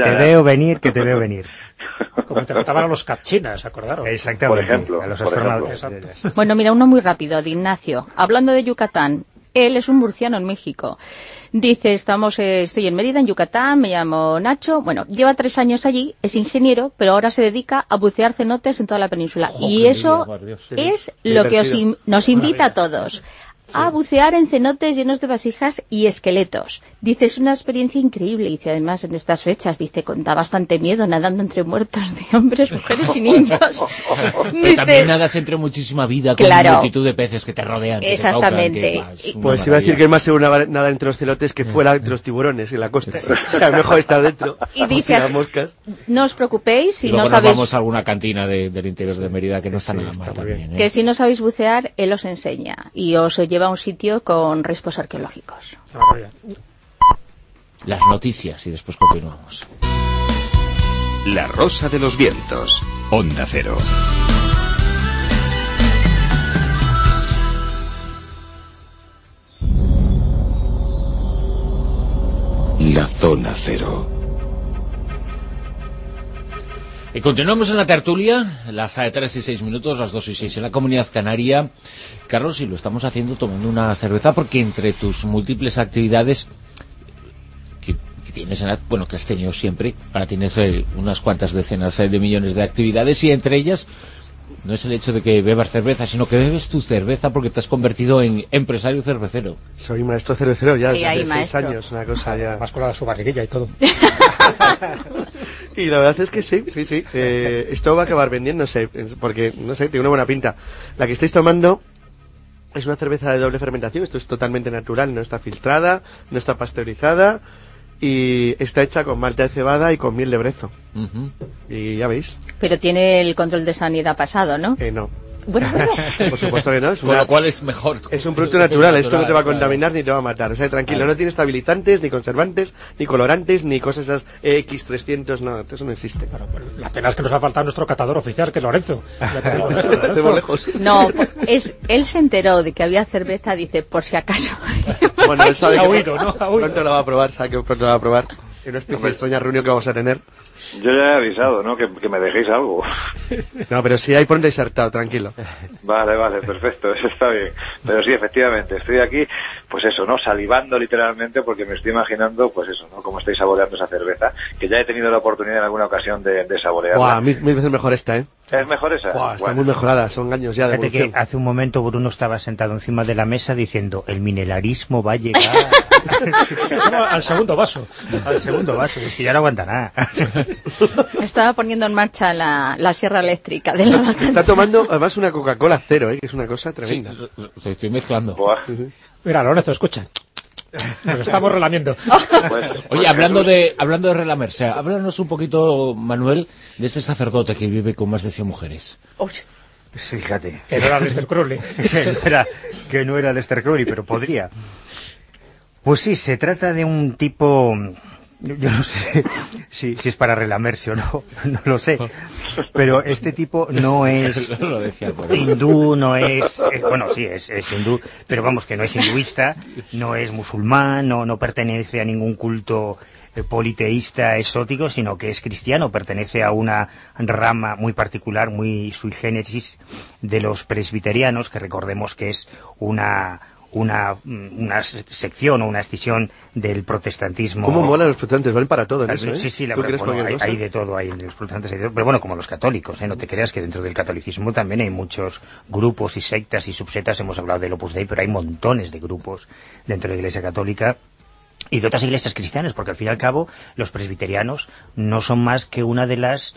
Speaker 7: te veo venir.
Speaker 3: Como interpretaban a los cachinas, ¿acordaron?
Speaker 7: Exactamente.
Speaker 8: Por ejemplo.
Speaker 7: A los
Speaker 3: astronautas.
Speaker 4: Bueno, mira, uno muy rápido, de Ignacio. Hablando de Yucatán, él es un murciano en México. Dice, estoy en Mérida, en Yucatán, me llamo Nacho. Bueno, lleva 3 años allí, es ingeniero, pero ahora se dedica a bucear cenotes en toda la península. Y eso es lo que nos invita a todos. A bucear en cenotes llenos de vasijas y esqueletos. Dice, es una experiencia increíble. Dice, además, en estas fechas, dice, da bastante miedo nadando entre muertos de hombres, mujeres y niños.
Speaker 2: Pero también nadas entre muchísima vida, con una multitud de peces que te rodean.
Speaker 4: Exactamente.
Speaker 5: Pues iba a decir que es más seguro nada entre los celotes que fuera entre los tiburones en la costa. O sea, mejor estar dentro.
Speaker 4: Y dice, no os preocupéis si no sabéis...
Speaker 2: vamos a alguna cantina del interior de Mérida que no está nada mal también.
Speaker 4: Que si no sabéis bucear, él os enseña. Y os lleva a un sitio con restos arqueológicos.
Speaker 2: Las noticias y después continuamos.
Speaker 1: La Rosa de los Vientos, Onda Cero. La Zona Cero.
Speaker 2: Y continuamos en la tertulia, las 3 y 6 minutos, las 2 y 6 en la Comunidad Canaria. Carlos, y lo estamos haciendo tomando una cerveza porque entre tus múltiples actividades que tienes, que has tenido siempre, ahora tienes unas cuantas decenas de millones de actividades, y entre ellas no es el hecho de que bebas cerveza, sino que bebes tu cerveza porque te has convertido en empresario cervecero.
Speaker 5: Soy maestro cervecero ya
Speaker 4: desde
Speaker 5: hace 6 años, una cosa ya...
Speaker 3: Más colada su barriguilla y todo.
Speaker 5: Y la verdad es que sí. Esto va a acabar vendiéndose, porque, no sé, tiene una buena pinta. La que estáis tomando es una cerveza de doble fermentación, esto es totalmente natural, no está filtrada, no está pasteurizada, y está hecha con malta de cebada y con miel de brezo. Y ya veis.
Speaker 4: Pero tiene el control de sanidad pasado, ¿no?
Speaker 5: No.
Speaker 4: Bueno.
Speaker 5: Por supuesto que no.
Speaker 2: Con lo cual es mejor.
Speaker 5: Es un producto natural, esto no te va a contaminar ni te va a matar. O sea, tranquilo, no tiene estabilizantes, ni conservantes, ni colorantes, ni cosas esas X300, no, eso no existe.
Speaker 3: Bueno, pues la pena es que nos ha faltado nuestro catador oficial, que es Lorenzo. Ya te digo,
Speaker 5: Estemos lejos.
Speaker 4: No, él se enteró de que había cerveza, dice, por si acaso.
Speaker 5: Bueno, él sabe
Speaker 3: Ha
Speaker 5: que
Speaker 3: huido, ¿no? Ha huido.
Speaker 5: pronto lo va a probar, sabe que pronto lo va a probar. En una especie de extraña reunión que vamos a tener.
Speaker 8: Yo ya he avisado, ¿no? Que me dejéis algo.
Speaker 5: No, pero sí hay pronto insertado, tranquilo.
Speaker 8: Vale, perfecto, eso está bien. Pero sí, efectivamente, estoy aquí, pues eso, ¿no? Salivando literalmente porque me estoy imaginando, pues eso, ¿no? Cómo estáis saboreando esa cerveza, que ya he tenido la oportunidad en alguna ocasión de saborearla.
Speaker 5: Buah, mil veces mejor esta, ¿eh?
Speaker 8: ¿Es mejor esa?
Speaker 5: Buah, está
Speaker 8: Bueno.
Speaker 5: muy mejorada, son años ya de
Speaker 7: Fíjate
Speaker 5: evolución.
Speaker 7: que hace un momento Bruno estaba sentado encima de la mesa diciendo, el milenarismo va a llegar
Speaker 3: Al segundo vaso.
Speaker 7: al segundo vaso, es que ya no aguanta nada.
Speaker 4: Estaba poniendo en marcha la sierra eléctrica de la
Speaker 5: Está tomando además una Coca-Cola cero, que es una cosa
Speaker 2: Sí,
Speaker 5: tremenda.
Speaker 2: lo estoy mezclando.
Speaker 8: Buah.
Speaker 3: Mira, Lorenzo, escucha. Nos estamos relamiendo.
Speaker 2: Oye, hablando de relamerse, háblanos un poquito, Manuel, de este sacerdote que vive con más de 100 mujeres.
Speaker 4: Oye,
Speaker 7: Pues fíjate,
Speaker 3: Que no era Mr. Crowley.
Speaker 7: que no era Lester Crowley, pero podría. Pues sí, se trata de un tipo... Yo no sé si es para relamerse o no, no lo sé. Pero este tipo no es
Speaker 2: Lo decía por ahí.
Speaker 7: hindú, no es... bueno, sí, es hindú, pero vamos, que no es hinduista, no es musulmán, no pertenece a ningún culto politeísta exótico, sino que es cristiano, pertenece a una rama muy particular, muy sui generis de los presbiterianos, que recordemos que es una sección o una escisión del protestantismo.
Speaker 5: ¿Cómo mola los protestantes? Valen para todo en eso, ¿eh?
Speaker 7: Sí,
Speaker 5: ¿Tú crees
Speaker 7: bueno,
Speaker 5: cualquier cosa?
Speaker 7: hay de todo, hay de los protestantes, hay de todo, pero bueno, como los católicos, no te creas que dentro del catolicismo también hay muchos grupos y sectas y subsetas, hemos hablado del Opus Dei, pero hay montones de grupos dentro de la Iglesia Católica y de otras iglesias cristianas, porque al fin y al cabo los presbiterianos no son más que una de las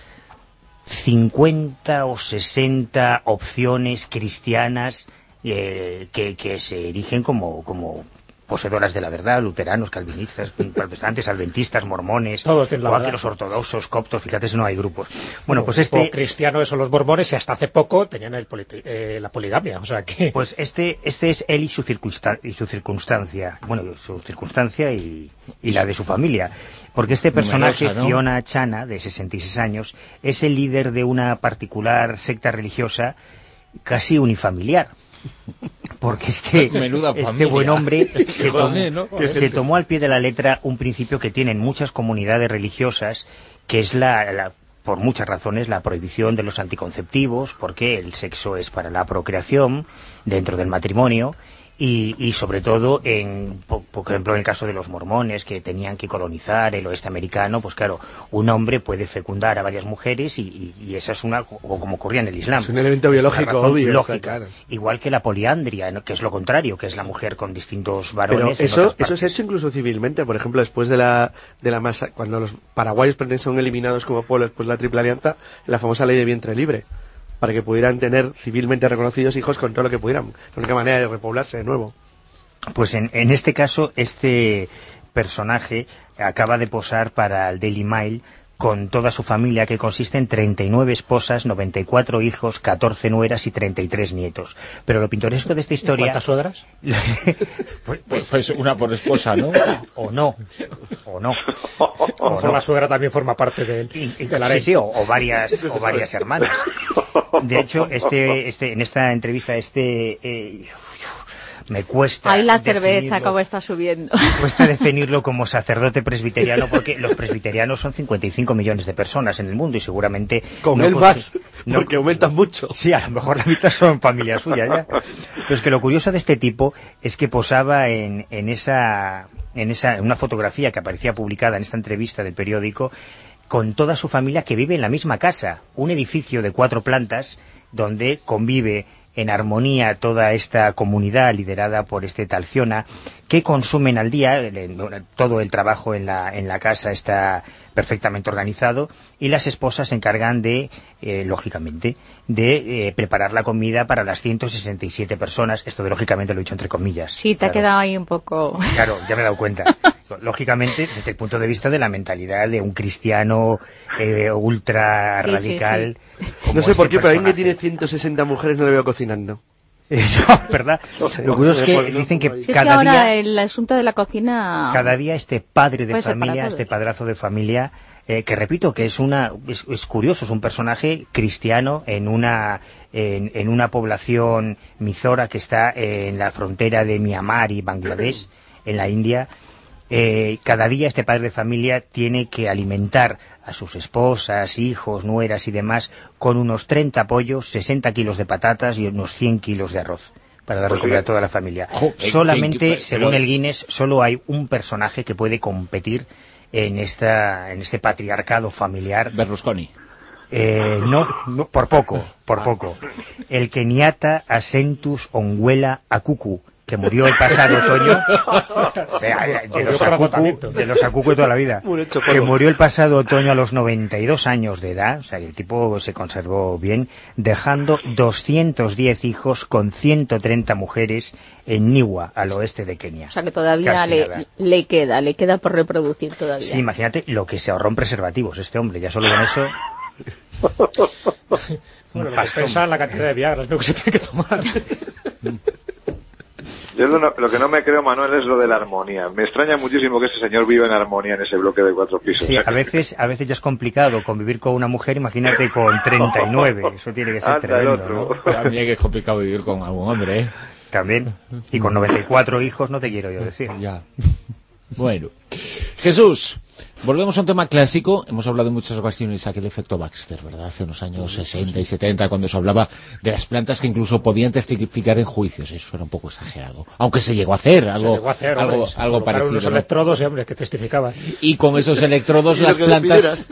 Speaker 7: 50 o 60 opciones cristianas que se erigen como poseedoras de la verdad, luteranos, calvinistas, protestantes, adventistas, mormones,
Speaker 3: Todos tienen la
Speaker 7: igual que
Speaker 3: verdad.
Speaker 7: los ortodoxos, coptos, fíjate si no hay grupos. Bueno, pues
Speaker 3: Tipo cristiano, eso los mormones, y hasta hace poco tenían la poligamia, o sea que...
Speaker 7: Pues este es él y su circunstancia, bueno, su circunstancia y la de su familia. Porque este personaje,
Speaker 2: Numerosa, ¿no?
Speaker 7: Fiona Chana, de 66 años, es el líder de una particular secta religiosa casi unifamiliar. Porque
Speaker 2: Menuda
Speaker 7: este
Speaker 2: familia.
Speaker 7: buen hombre se
Speaker 2: ¿no?
Speaker 7: tomó al pie de la letra un principio que tienen muchas comunidades religiosas, que es por muchas razones, la prohibición de los anticonceptivos, porque el sexo es para la procreación dentro del matrimonio, y sobre todo, por ejemplo, en el caso de los mormones, que tenían que colonizar el oeste americano, pues claro, un hombre puede fecundar a varias mujeres y esa es o como ocurría en el Islam.
Speaker 5: Es un elemento biológico
Speaker 7: una razón
Speaker 5: obvio,
Speaker 7: lógica.
Speaker 5: está claro.
Speaker 7: Igual que la poliandria, ¿no? Que es lo contrario, que es la mujer con distintos
Speaker 5: Pero
Speaker 7: varones. en
Speaker 5: eso
Speaker 7: otras
Speaker 5: se ha
Speaker 7: partes.
Speaker 5: hecho incluso civilmente, por ejemplo, después de la masa, cuando los paraguayos son eliminados como pueblo después de la Triple Alianza, la famosa ley de vientre libre, para que pudieran tener civilmente reconocidos hijos con todo lo que pudieran. La única manera de repoblarse de nuevo.
Speaker 7: Pues en este caso, este personaje acaba de posar para el Daily Mail con toda su familia, que consiste en 39 esposas, 94 hijos, 14 nueras y 33 nietos. Pero lo pintoresco de esta historia...
Speaker 3: ¿Cuántas suegras?
Speaker 2: Pues una por esposa, ¿no?
Speaker 7: o no.
Speaker 3: O mejor la suegra también forma parte de la
Speaker 7: Sí,
Speaker 3: ley.
Speaker 7: sí, o varias hermanas. De hecho, en esta entrevista, me cuesta...
Speaker 4: ahí la cerveza
Speaker 7: definirlo.
Speaker 4: como está subiendo.
Speaker 7: Cuesta definirlo como sacerdote presbiteriano porque los presbiterianos son 55 millones de personas en el mundo y seguramente...
Speaker 5: Con
Speaker 7: no
Speaker 5: él
Speaker 7: consi-
Speaker 5: vas,
Speaker 7: no-
Speaker 5: porque aumentan mucho.
Speaker 7: Sí, a lo mejor la mitad son familia suya ya. Pero es que lo curioso de este tipo es que posaba en una fotografía que aparecía publicada en esta entrevista del periódico con toda su familia que vive en la misma casa, un edificio de 4 plantas donde convive en armonía toda esta comunidad liderada por este Talciona, que consumen al día, todo el trabajo en la casa está perfectamente organizado, y las esposas se encargan de, lógicamente, de preparar la comida para las 167 personas. Esto de lógicamente lo he dicho entre comillas.
Speaker 4: Sí, te ha quedado ahí un poco...
Speaker 7: Claro, ya me he dado cuenta. Lógicamente, desde el punto de vista de la mentalidad de un cristiano ultra radical...
Speaker 5: No sé por qué, pero a mí que tiene 160 mujeres no le veo cocinando.
Speaker 7: No, ¿verdad? Lo curioso es que dicen que
Speaker 4: Si es
Speaker 7: cada
Speaker 4: que ahora
Speaker 7: día...
Speaker 4: el asunto de la cocina...
Speaker 7: Cada día este padre de
Speaker 4: puede ser para
Speaker 7: familia,
Speaker 4: todos.
Speaker 7: este padrazo de familia, que repito, que es curioso, es un personaje cristiano en una población mizora que está en la frontera de Myanmar y Bangladesh, en la India. Cada día este padre de familia tiene que alimentar a sus esposas, hijos, nueras y demás con unos 30 pollos, 60 kilos de patatas y unos 100 kilos de arroz para dar de comer a toda la familia. Solamente, según el Guinness, solo hay un personaje que puede competir en este patriarcado familiar.
Speaker 2: Berlusconi.
Speaker 7: No, por poco. El Kenyatta Asentus Onguela Akuku, que murió el pasado otoño, de los Akuku de toda la vida, que murió el pasado otoño a los 92 años de edad, o sea, el tipo se conservó bien, dejando 210 hijos con 130 mujeres en Niwa, al oeste de Kenia.
Speaker 4: O sea, que todavía le queda por reproducir todavía.
Speaker 7: Sí, imagínate lo que se ahorró en preservativos este hombre, ya solo con eso...
Speaker 3: Bueno, lo que pensa en la cantidad de Viagra, es lo que se tiene que tomar.
Speaker 8: Yo lo que no me creo, Manuel, es lo de la armonía. Me extraña muchísimo que ese señor viva en armonía en ese bloque de 4 pisos.
Speaker 7: Sí, a veces ya es complicado convivir con una mujer, imagínate con 39, eso tiene que ser tremendo, ¿no?
Speaker 2: También que es complicado vivir con algún hombre, ¿eh?
Speaker 7: También, y con 94 hijos no te quiero yo decir.
Speaker 2: Ya. Bueno. Jesús, volvemos a un tema clásico. Hemos hablado en muchas ocasiones aquel efecto Baxter, ¿verdad? Hace unos años 60 y 70, cuando se hablaba de las plantas que incluso podían testificar en juicios. Eso era un poco exagerado. Aunque se llegó a hacer algo parecido.
Speaker 3: Unos electrodos, hombre, que testificaban.
Speaker 2: Y con esos electrodos las plantas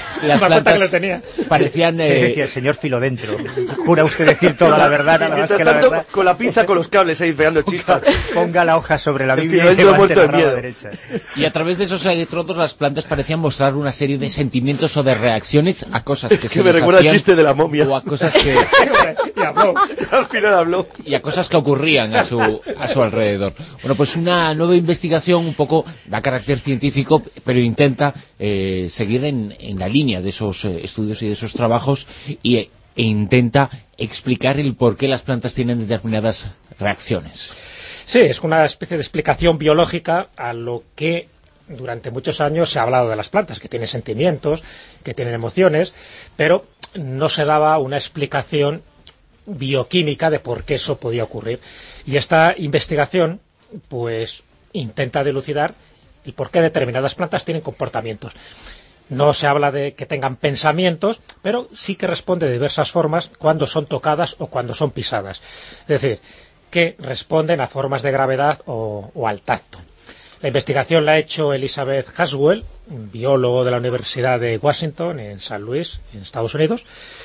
Speaker 2: parecían...
Speaker 7: decía el señor Filodentro. Jura usted decir toda la verdad, nada más que la verdad.
Speaker 5: Con la pinza, con los cables ahí pegando chispas.
Speaker 7: Ponga la hoja sobre la Biblia y
Speaker 5: levante la rama
Speaker 7: derecha.
Speaker 2: Y a través de esos electrodos las plantas parecían mostrar una serie de sentimientos o de reacciones a cosas que se
Speaker 5: me
Speaker 2: les
Speaker 5: recuerda el
Speaker 2: hacían,
Speaker 5: chiste de la momia.
Speaker 2: o a cosas que
Speaker 3: Y habló.
Speaker 5: Al final habló.
Speaker 2: y a cosas que ocurrían a su alrededor. Bueno, pues una nueva investigación un poco da carácter científico, pero intenta seguir en la línea de esos estudios y de esos trabajos e intenta explicar el por qué las plantas tienen determinadas reacciones.
Speaker 3: Sí, es una especie de explicación biológica a lo que durante muchos años se ha hablado de las plantas, que tienen sentimientos, que tienen emociones, pero no se daba una explicación bioquímica de por qué eso podía ocurrir. Y esta investigación, pues, intenta dilucidar el por qué determinadas plantas tienen comportamientos. No se habla de que tengan pensamientos, pero sí que responde de diversas formas cuando son tocadas o cuando son pisadas. Es decir, que responden a formas de gravedad o al tacto. La investigación la ha hecho Elizabeth Haswell, un biólogo de la Universidad de Washington, en San Luis, en Estados Unidos,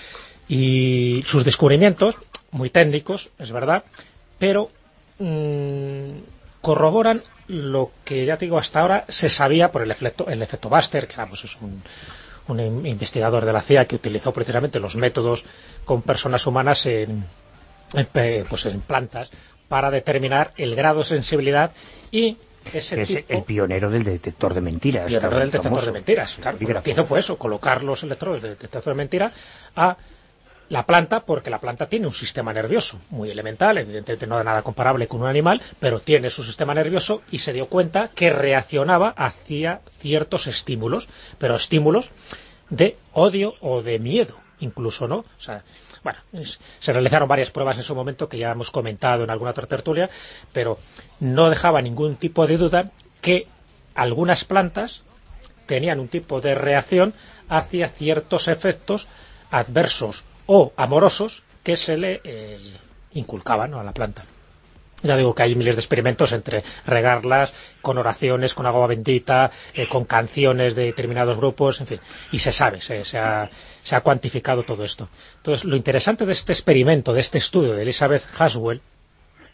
Speaker 3: y sus descubrimientos, muy técnicos, es verdad, pero corroboran lo que, ya te digo, hasta ahora se sabía por el efecto Baxter, que era pues, es un investigador de la CIA que utilizó precisamente los métodos con personas humanas en plantas para determinar el grado de sensibilidad y ese
Speaker 7: es
Speaker 3: tipo...
Speaker 7: el pionero del detector de mentiras.
Speaker 3: Pionero del detector de mentiras, claro. Lo que hizo fue eso, colocar los electrodos del detector de mentiras a la planta, porque la planta tiene un sistema nervioso muy elemental, evidentemente no es nada comparable con un animal, pero tiene su sistema nervioso y se dio cuenta que reaccionaba hacia ciertos estímulos, pero estímulos de odio o de miedo, incluso, ¿no? O sea, bueno, se realizaron varias pruebas en su momento que ya hemos comentado en alguna otra tertulia, pero no dejaba ningún tipo de duda que algunas plantas tenían un tipo de reacción hacia ciertos efectos adversos o amorosos que se le inculcaban, ¿no?, a la planta. Ya digo que hay miles de experimentos entre regarlas con oraciones, con agua bendita, con canciones de determinados grupos, en fin, y se sabe, se ha cuantificado todo esto. Entonces, lo interesante de este experimento, de este estudio de Elizabeth Haswell,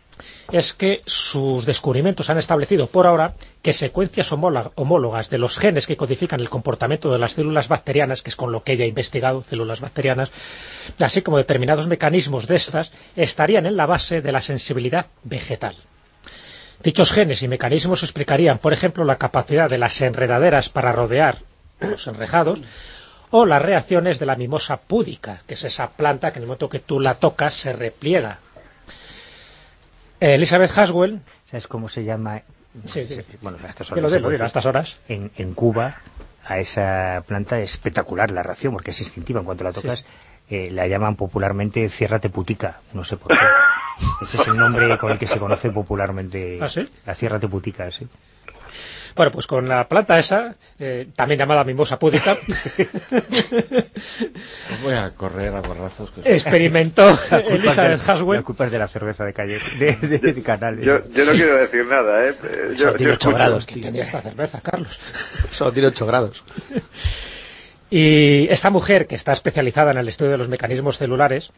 Speaker 3: es que sus descubrimientos han establecido por ahora que secuencias homólogas de los genes que codifican el comportamiento de las células bacterianas, que es con lo que ella ha investigado, células bacterianas, así como determinados mecanismos de estas, estarían en la base de la sensibilidad vegetal. Dichos genes y mecanismos explicarían, por ejemplo, la capacidad de las enredaderas para rodear los enrejados, o las reacciones de la mimosa púdica, que es esa planta que en el momento que tú la tocas se repliega. Elizabeth Haswell...
Speaker 7: ¿Sabes cómo se llama?
Speaker 3: Sí,
Speaker 7: bueno, a estas
Speaker 3: horas. A estas horas.
Speaker 7: En Cuba, a esa planta es espectacular la reacción, porque es instintiva en cuanto la tocas. Sí. La llaman popularmente ciérrate putica, no sé por qué. Ese es el nombre con el que se conoce popularmente.
Speaker 3: ¿Ah, sí?
Speaker 7: La ciérrate putica, sí.
Speaker 3: Bueno, pues con la planta esa, también llamada mimosa púdica,
Speaker 2: voy a correr a borrazos.
Speaker 3: Experimentó Elizabeth Haswell.
Speaker 7: La culpa es de la cerveza de calle, de Canales.
Speaker 8: Yo no quiero decir nada,
Speaker 3: Solo tiene 8 grados. ¿Quién tenía esta cerveza, Carlos?
Speaker 5: Solo tiene 8 grados.
Speaker 3: Y esta mujer, que está especializada en el estudio de los mecanismos celulares,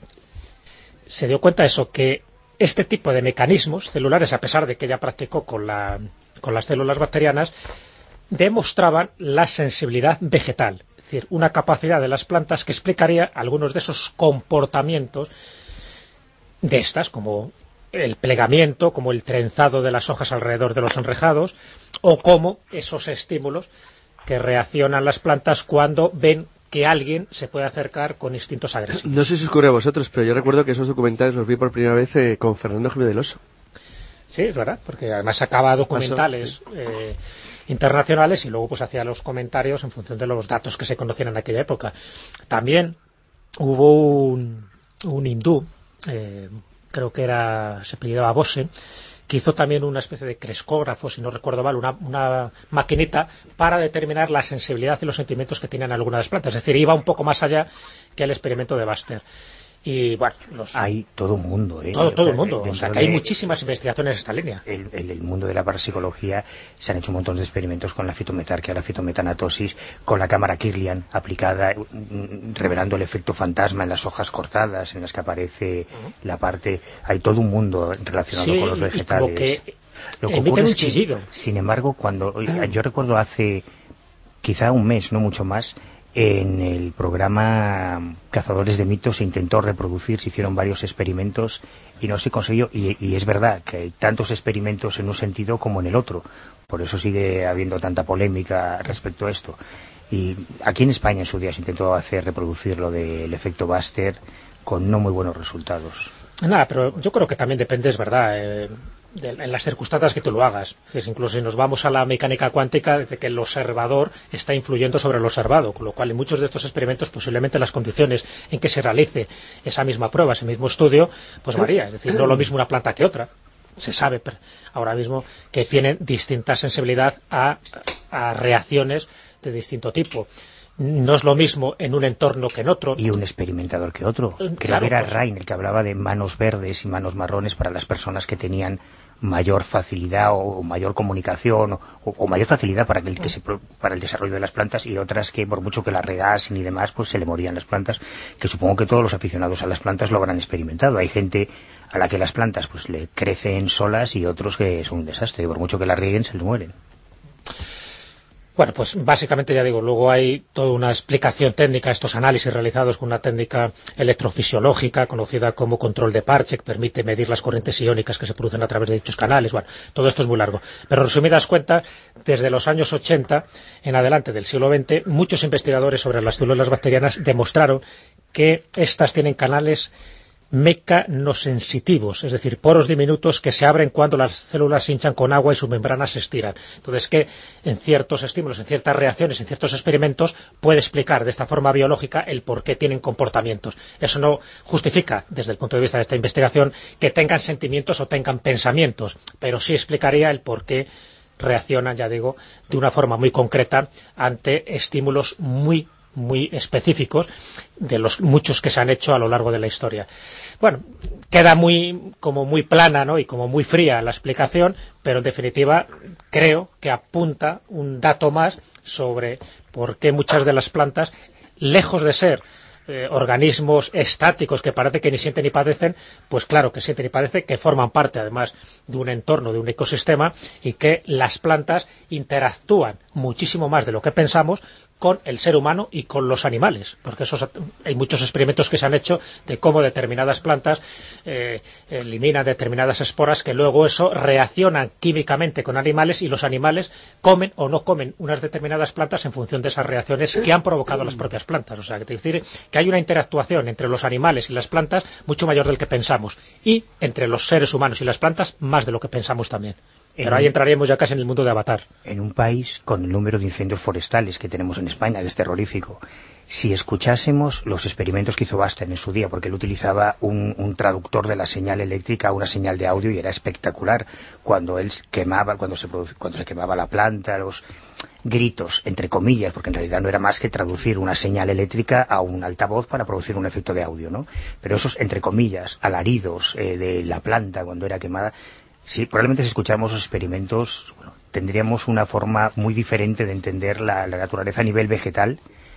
Speaker 3: se dio cuenta de eso, que este tipo de mecanismos celulares, a pesar de que ella practicó con las células bacterianas, demostraban la sensibilidad vegetal, es decir, una capacidad de las plantas que explicaría algunos de esos comportamientos de estas, como el plegamiento, como el trenzado de las hojas alrededor de los enrejados, o como esos estímulos que reaccionan las plantas cuando ven que alguien se puede acercar con instintos agresivos.
Speaker 5: No sé si os ocurre a vosotros, pero yo recuerdo que esos documentales los vi por primera vez con Fernando Jiménez del Oso.
Speaker 3: Sí, es verdad, porque además sacaba documentales internacionales y luego pues hacía los comentarios en función de los datos que se conocían en aquella época. También hubo un hindú, creo que se apellidaba Bose, que hizo también una especie de crescógrafo, si no recuerdo mal, una maquinita para determinar la sensibilidad y los sentimientos que tenían algunas de las plantas. Es decir, iba un poco más allá que el experimento de Baxter. Y bueno,
Speaker 7: hay todo un mundo,
Speaker 3: todo el mundo, o sea que hay muchísimas investigaciones en esta línea.
Speaker 7: El mundo de la parapsicología, se han hecho un montón de experimentos con la fitometarquia, la fitometanatosis, con la cámara Kirlian aplicada, revelando el efecto fantasma en las hojas cortadas, en las que aparece la parte. Hay todo un mundo relacionado con los vegetales.
Speaker 3: Como que emiten un chillido.
Speaker 7: Sin embargo, yo recuerdo hace quizá un mes, no mucho más, en el programa Cazadores de Mitos se intentó reproducir, se hicieron varios experimentos y no se consiguió, y es verdad que hay tantos experimentos en un sentido como en el otro, por eso sigue habiendo tanta polémica respecto a esto. Y aquí en España en su día se intentó reproducir lo del efecto Baxter con no muy buenos resultados.
Speaker 3: Nada, pero yo creo que también depende, es verdad, en las circunstancias que tú lo hagas. Es decir, incluso si nos vamos a la mecánica cuántica, de que el observador está influyendo sobre el observado, con lo cual en muchos de estos experimentos posiblemente las condiciones en que se realice esa misma prueba, ese mismo estudio, pues varía. Es decir, no lo mismo una planta que otra. Se sabe ahora mismo que tienen distinta sensibilidad a reacciones de distinto tipo. No es lo mismo en un entorno que en otro.
Speaker 7: Y un experimentador que otro.
Speaker 3: Claro,
Speaker 7: era Rain, el que hablaba de manos verdes y manos marrones para las personas que tenían mayor facilidad o mayor comunicación o mayor facilidad para el desarrollo de las plantas, y otras que por mucho que las regasen y demás, pues se le morían las plantas, que supongo que todos los aficionados a las plantas lo habrán experimentado. Hay gente a la que las plantas pues le crecen solas y otros que son un desastre, y por mucho que las rieguen se le mueren.
Speaker 3: Bueno, pues básicamente ya digo, luego hay toda una explicación técnica, estos análisis realizados con una técnica electrofisiológica conocida como control de parche, que permite medir las corrientes iónicas que se producen a través de dichos canales. Bueno, todo esto es muy largo. Pero resumidas cuentas, desde los años 80 en adelante del siglo XX, muchos investigadores sobre las células bacterianas demostraron que estas tienen canales mecanosensitivos, es decir, poros diminutos que se abren cuando las células se hinchan con agua y sus membranas se estiran. Entonces, que en ciertos estímulos, en ciertas reacciones, en ciertos experimentos, puede explicar de esta forma biológica el por qué tienen comportamientos. Eso no justifica, desde el punto de vista de esta investigación, que tengan sentimientos o tengan pensamientos, pero sí explicaría el por qué reaccionan, ya digo, de una forma muy concreta ante estímulos muy específicos, de los muchos que se han hecho a lo largo de la historia. Bueno, queda como muy plana, ¿no?, y como muy fría la explicación, pero en definitiva creo que apunta un dato más sobre por qué muchas de las plantas, lejos de ser organismos estáticos que parece que ni sienten ni padecen, pues claro que sienten y padecen, que forman parte además de un entorno, de un ecosistema, y que las plantas interactúan muchísimo más de lo que pensamos con el ser humano y con los animales, porque hay muchos experimentos que se han hecho de cómo determinadas plantas eliminan determinadas esporas que luego eso reaccionan químicamente con animales, y los animales comen o no comen unas determinadas plantas en función de esas reacciones que han provocado las propias plantas. O sea, que decir que hay una interactuación entre los animales y las plantas mucho mayor del que pensamos, y entre los seres humanos y las plantas más de lo que pensamos también. Pero ahí entraríamos ya casi en el mundo de Avatar.
Speaker 7: En un país con el número de incendios forestales que tenemos en España, que es terrorífico, si escuchásemos los experimentos que hizo Bastian en su día, porque él utilizaba un traductor de la señal eléctrica a una señal de audio, y era espectacular cuando él quemaba, cuando se quemaba la planta, los gritos, entre comillas, porque en realidad no era más que traducir una señal eléctrica a un altavoz para producir un efecto de audio, ¿no? Pero esos, entre comillas, alaridos de la planta cuando era quemada, sí, probablemente si escucháramos los experimentos, bueno, tendríamos una forma muy diferente de entender la naturaleza a nivel vegetal,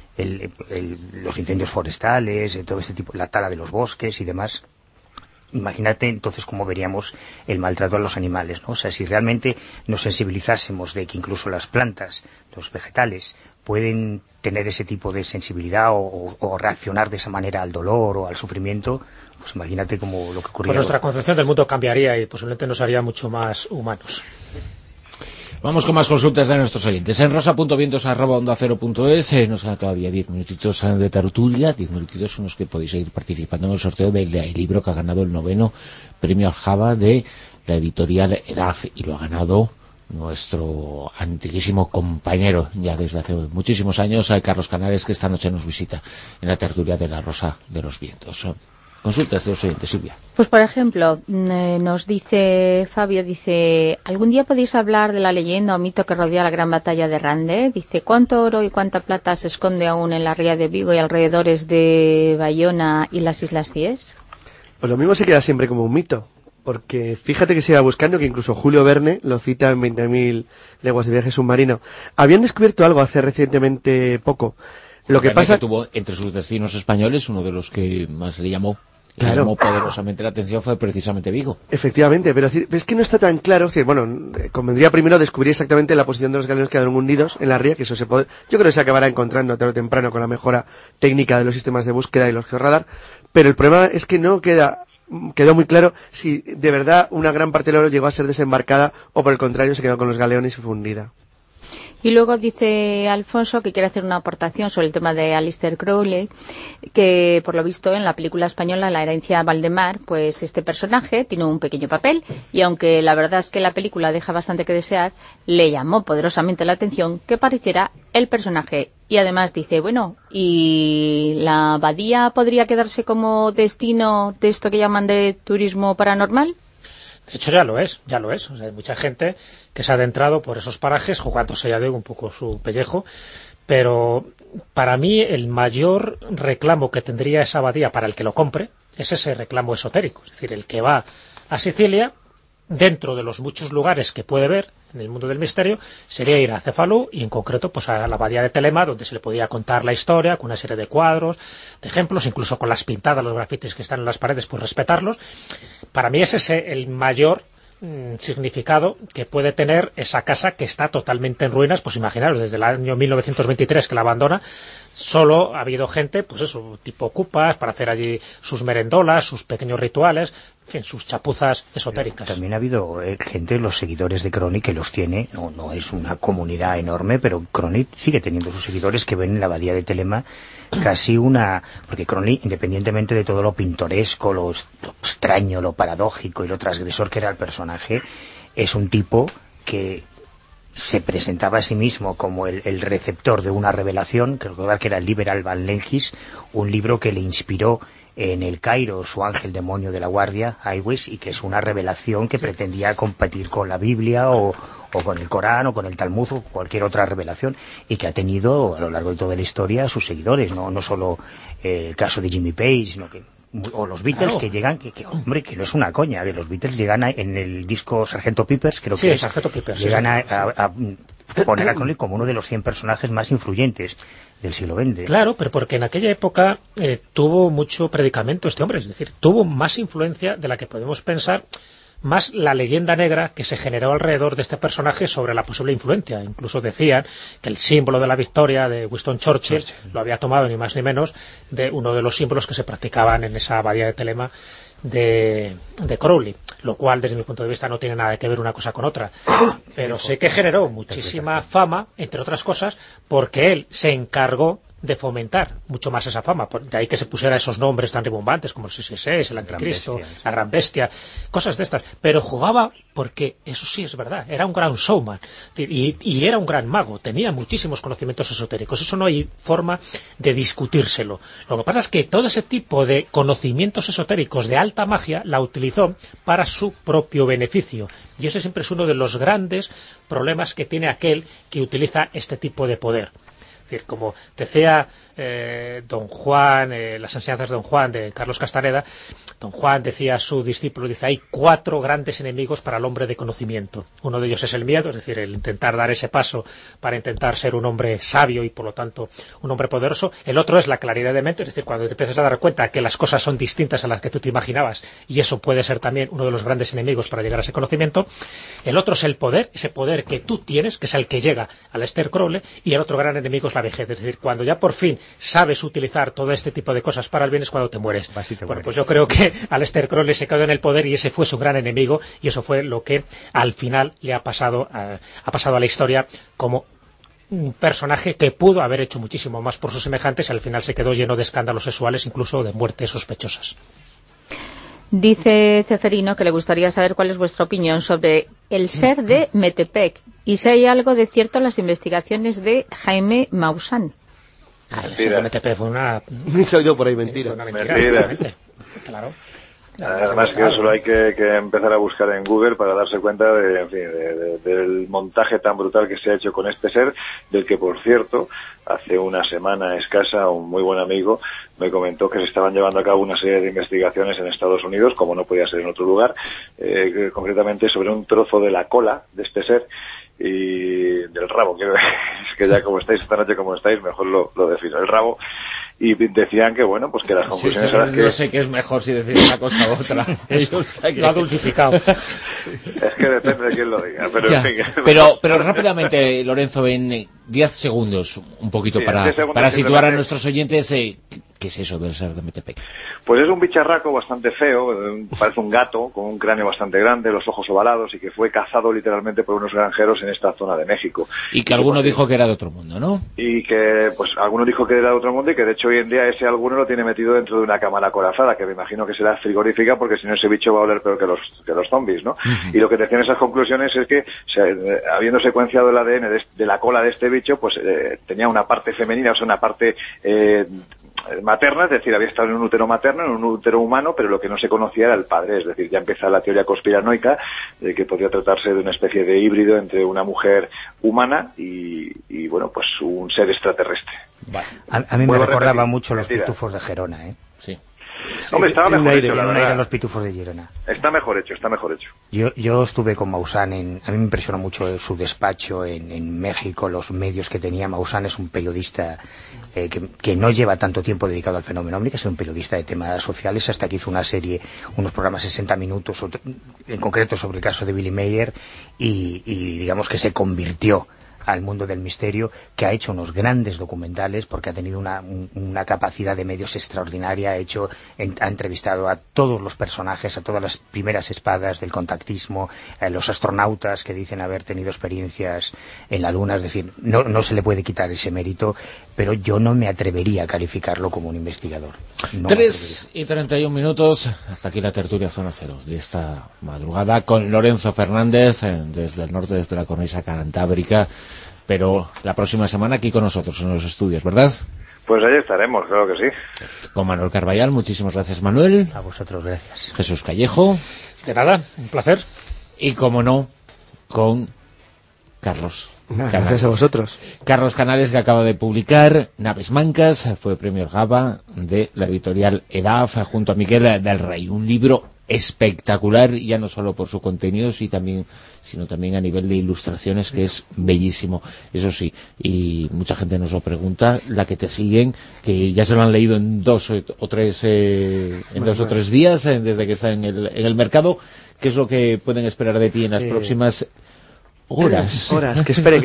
Speaker 7: los incendios forestales, todo este tipo, la tala de los bosques y demás. Imagínate entonces cómo veríamos el maltrato a los animales, ¿no? O sea, si realmente nos sensibilizásemos de que incluso las plantas, los vegetales, pueden tener ese tipo de sensibilidad o reaccionar de esa manera al dolor o al sufrimiento, pues imagínate como lo que ocurría.
Speaker 3: Pues nuestra concepción del mundo cambiaría y posiblemente nos haría mucho más humanos.
Speaker 2: Vamos con más consultas de nuestros oyentes. En rosa.vientos@ondacero.es nos quedan todavía 10 minutitos de tertulia, 10 minutitos en los que podéis seguir participando en el sorteo del libro que ha ganado el 9º premio Aljaba de la editorial EDAF, y lo ha ganado nuestro antiguísimo compañero, ya desde hace muchísimos años, Carlos Canales, que esta noche nos visita en la tertulia de La Rosa de los Vientos. Consultas de los oyentes, Silvia.
Speaker 4: Pues por ejemplo, nos dice Fabio, dice, ¿algún día podéis hablar de la leyenda o mito que rodea la gran batalla de Rande? Dice, ¿cuánto oro y cuánta plata se esconde aún en la ría de Vigo y alrededores de Bayona y las Islas Cíes?
Speaker 5: Pues lo mismo se queda siempre como un mito, porque fíjate que se iba buscando, que incluso Julio Verne lo cita en 20.000 leguas de viaje submarino. Habían descubierto algo hace recientemente poco. Lo que pasa,
Speaker 2: tuvo entre sus vecinos españoles, uno de los que más le llamó
Speaker 5: Claro.
Speaker 2: poderosamente la atención fue precisamente Vigo.
Speaker 5: Efectivamente, pero es que no está tan claro. Convendría primero descubrir exactamente la posición de los galeones que quedaron hundidos en la ría, que eso yo creo que se acabará encontrando tarde o temprano con la mejora técnica de los sistemas de búsqueda y los georradar, pero el problema es que no quedó muy claro si de verdad una gran parte del oro llegó a ser desembarcada o por el contrario se quedó con los galeones y fue hundida.
Speaker 4: Y luego dice Alfonso que quiere hacer una aportación sobre el tema de Aleister Crowley, que por lo visto en la película española La herencia Valdemar, pues este personaje tiene un pequeño papel, y aunque la verdad es que la película deja bastante que desear, le llamó poderosamente la atención que pareciera el personaje. Y además dice, bueno, ¿y la abadía podría quedarse como destino de esto que llaman de turismo paranormal?
Speaker 3: De hecho ya lo es. O sea, hay mucha gente que se ha adentrado por esos parajes jugándose ya de un poco su pellejo, pero para mí el mayor reclamo que tendría esa abadía para el que lo compre es ese reclamo esotérico, es decir, el que va a Sicilia, dentro de los muchos lugares que puede ver en el mundo del misterio, sería ir a Cefalú y en concreto pues a la abadía de Telema, donde se le podía contar la historia con una serie de cuadros, de ejemplos, incluso con las pintadas, los grafitis que están en las paredes, pues respetarlos. Para mí es ese el mayor significado que puede tener esa casa que está totalmente en ruinas. Pues imaginaros, desde el año 1923 que la abandona, solo ha habido gente, pues eso, tipo ocupas, para hacer allí sus merendolas, sus pequeños rituales, en fin, sus chapuzas esotéricas.
Speaker 7: También ha habido gente, los seguidores de Crowley, que los tiene, no es una comunidad enorme, pero Crowley sigue teniendo sus seguidores que ven en la abadía de Telema casi porque Crowley, independientemente de todo lo pintoresco, lo extraño, lo paradójico y lo transgresor que era el personaje, es un tipo que se presentaba a sí mismo como el receptor de una revelación, que recordar que era el Liber Alba Lengis, un libro que le inspiró en el Cairo su ángel demonio de la guardia, Aiwes, y que es una revelación que pretendía competir con la Biblia o con el Corán o con el Talmud o cualquier otra revelación, y que ha tenido a lo largo de toda la historia sus seguidores, no solo el caso de Jimmy Page, sino que o los Beatles, claro, que llegan, hombre, que no es una coña, que los Beatles llegan en el disco Sargento Pepper's, creo que
Speaker 3: sí, Sargento Pepper's,
Speaker 7: llegan a poner a Crowley como uno de los 100 personajes más influyentes del siglo XX.
Speaker 3: Claro, pero porque en aquella época tuvo mucho predicamento este hombre, es decir, tuvo más influencia de la que podemos pensar, más la leyenda negra que se generó alrededor de este personaje sobre la posible influencia. Incluso decían que el símbolo de la victoria de Winston Churchill lo había tomado ni más ni menos de uno de los símbolos que se practicaban en esa abadía de Telema de Crowley, lo cual desde mi punto de vista no tiene nada que ver una cosa con otra, pero sé que generó muchísima fama, entre otras cosas, porque él se encargó de fomentar mucho más esa fama, de ahí que se pusiera esos nombres tan rimbombantes como el 666, el Anticristo, la Gran Bestia, cosas de estas, pero jugaba porque, eso sí es verdad, era un gran showman y era un gran mago, tenía muchísimos conocimientos esotéricos, eso no hay forma de discutírselo. Lo que pasa es que todo ese tipo de conocimientos esotéricos de alta magia la utilizó para su propio beneficio, y ese siempre es uno de los grandes problemas que tiene aquel que utiliza este tipo de poder. Es decir, como decía Don Juan, las enseñanzas de Don Juan, de Carlos Castaneda, Don Juan decía a su discípulo, dice, hay 4 grandes enemigos para el hombre de conocimiento. Uno de ellos es el miedo, es decir, el intentar dar ese paso para intentar ser un hombre sabio y, por lo tanto, un hombre poderoso. El otro es la claridad de mente, es decir, cuando te empiezas a dar cuenta que las cosas son distintas a las que tú te imaginabas, y eso puede ser también uno de los grandes enemigos para llegar a ese conocimiento. El otro es el poder, ese poder que tú tienes, que es el que llega a Aleister Crowley, y el otro gran enemigo es la vejez, es decir, cuando ya por fin sabes utilizar todo este tipo de cosas para el bien es cuando te mueres. Bueno, pues yo creo que Aleister Crowley se quedó en el poder y ese fue su gran enemigo, y eso fue lo que al final le ha pasado a la historia como un personaje que pudo haber hecho muchísimo más por sus semejantes y al final se quedó lleno de escándalos sexuales, incluso de muertes sospechosas.
Speaker 4: Dice Ceferino que le gustaría saber cuál es vuestra opinión sobre el ser de Metepec y si hay algo de cierto en las investigaciones de Jaime Maussan.
Speaker 3: El ser de Metepec fue una...
Speaker 5: Soy yo por ahí, mentira.
Speaker 8: Mentira.
Speaker 3: Claro.
Speaker 8: Además que solo hay que empezar a buscar en Google para darse cuenta del montaje tan brutal que se ha hecho con este ser, del que, por cierto, hace una semana escasa un muy buen amigo me comentó que se estaban llevando a cabo una serie de investigaciones en Estados Unidos, como no podía ser en otro lugar, concretamente sobre un trozo de la cola de este ser y del rabo, es que ya como estáis esta noche como estáis, mejor lo defino, el rabo. Y decían que, bueno, pues que las conclusiones eran que...
Speaker 2: No sé qué es mejor si decir una cosa u otra.
Speaker 3: Lo ha dulcificado.
Speaker 8: Es que depende de quién lo diga. Pero,
Speaker 2: ya,
Speaker 8: en fin,
Speaker 2: pero rápidamente, Lorenzo, en 10 segundos, un poquito
Speaker 8: sí,
Speaker 2: para situar a nuestros oyentes, ¿qué es eso del ser de Metepec?
Speaker 8: Pues es un bicharraco bastante feo, parece un gato, con un cráneo bastante grande, los ojos ovalados, y que fue cazado literalmente por unos granjeros en esta zona de México.
Speaker 2: Y que alguno dijo que era de otro mundo, ¿no?
Speaker 8: Y que, pues, alguno dijo que era de otro mundo y que, de hecho, hoy en día ese alguno lo tiene metido dentro de una cámara acorazada, que me imagino que será frigorífica, porque si no ese bicho va a oler peor que los zombies, ¿no? Y lo que decían esas conclusiones es que, habiendo secuenciado el ADN de la cola de este bicho, pues tenía una parte femenina, o sea, una parte materna, es decir, había estado en un útero materno, en un útero humano, pero lo que no se conocía era el padre, es decir, ya empieza la teoría conspiranoica de que podría tratarse de una especie de híbrido entre una mujer humana y bueno, pues un ser extraterrestre.
Speaker 7: Vale. A mí me recordaba mucho los pitufos de Gerona, ¿eh?
Speaker 2: Sí.
Speaker 8: Hombre, estaba mejor hecho, la verdad.
Speaker 7: Los pitufos de Girona.
Speaker 8: Está mejor hecho.
Speaker 7: Yo estuve con Maussan, a mí me impresionó mucho su despacho en México, los medios que tenía. Maussan es un periodista que no lleva tanto tiempo dedicado al fenómeno ovni, que es un periodista de temas sociales, hasta que hizo una serie, unos programas 60 minutos, en concreto sobre el caso de Billy Mayer, y digamos que se convirtió al mundo del misterio, que ha hecho unos grandes documentales porque ha tenido una capacidad de medios extraordinaria, ha entrevistado a todos los personajes, a todas las primeras espadas del contactismo, los astronautas que dicen haber tenido experiencias en la Luna, es decir, no se le puede quitar ese mérito, pero yo no me atrevería a calificarlo como un investigador.
Speaker 2: 3:31, hasta aquí la tertulia Zona Cero de esta madrugada con Lorenzo Fernández, desde el norte, desde la cornisa cantábrica, pero la próxima semana aquí con nosotros en los estudios, ¿verdad?
Speaker 8: Pues ahí estaremos, claro que sí.
Speaker 2: Con Manuel Carballal, muchísimas gracias, Manuel.
Speaker 7: A vosotros, gracias.
Speaker 2: Jesús Callejo.
Speaker 3: De nada, un placer.
Speaker 2: Y, como no, con Carlos.
Speaker 5: Gracias a vosotros.
Speaker 2: Carlos Canales, que acaba de publicar Naves Mancas, fue premio Gaba de la editorial EDAF junto a Miguel del Rey, un libro espectacular, ya no solo por su contenido, sino también a nivel de ilustraciones, que es bellísimo. Eso sí, y mucha gente nos lo pregunta, la que te siguen, que ya se lo han leído en dos o tres días, desde que está en el mercado. ¿Qué es lo que pueden esperar de ti en las próximas horas?
Speaker 5: Que esperen,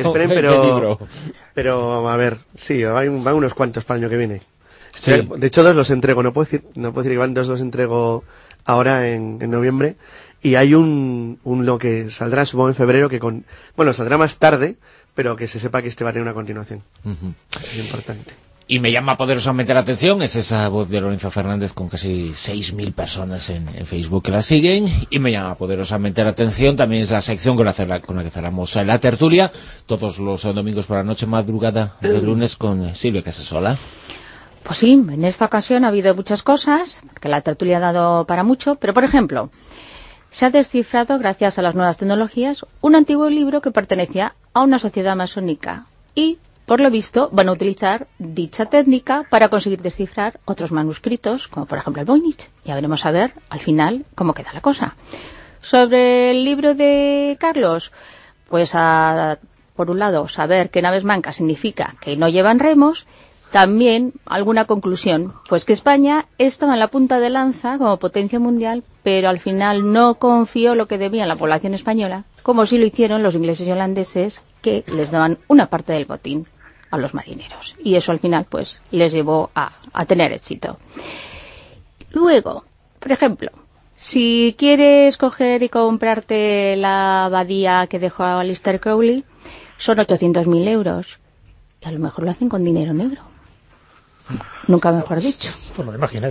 Speaker 5: pero a ver, sí, van unos cuantos para el año que viene. Sí. De hecho, 2 los entrego, no puedo decir que van 2 los entrego ahora en noviembre, y hay lo que saldrá, supongo, en febrero, saldrá más tarde, pero que se sepa que va a tener una continuación. Es importante.
Speaker 2: Y me llama poderosamente la atención, es esa voz de Lorenzo Fernández con casi 6.000 personas en Facebook que la siguen, y me llama poderosamente la atención también es la sección con la que cerramos la tertulia, todos los domingos por la noche, madrugada de lunes, con Silvia Casasola.
Speaker 4: Pues sí, en esta ocasión ha habido muchas cosas, porque la tertulia ha dado para mucho, pero por ejemplo, se ha descifrado, gracias a las nuevas tecnologías, un antiguo libro que pertenecía a una sociedad masónica, y por lo visto van a utilizar dicha técnica para conseguir descifrar otros manuscritos, como por ejemplo el Voynich. Ya veremos a ver al final cómo queda la cosa. Sobre el libro de Carlos, pues por un lado saber que naves mancas significa que no llevan remos. También alguna conclusión, pues que España estaba en la punta de lanza como potencia mundial, pero al final no confió lo que debía la población española, como sí lo hicieron los ingleses y holandeses, que les daban una parte del botín a los marineros. Y eso al final pues les llevó a tener éxito. Luego, por ejemplo, si quieres coger y comprarte la abadía que dejó Aleister Crowley, son 800.000 euros. Y a lo mejor lo hacen con dinero negro. Nunca mejor dicho.
Speaker 3: Pues lo imaginé.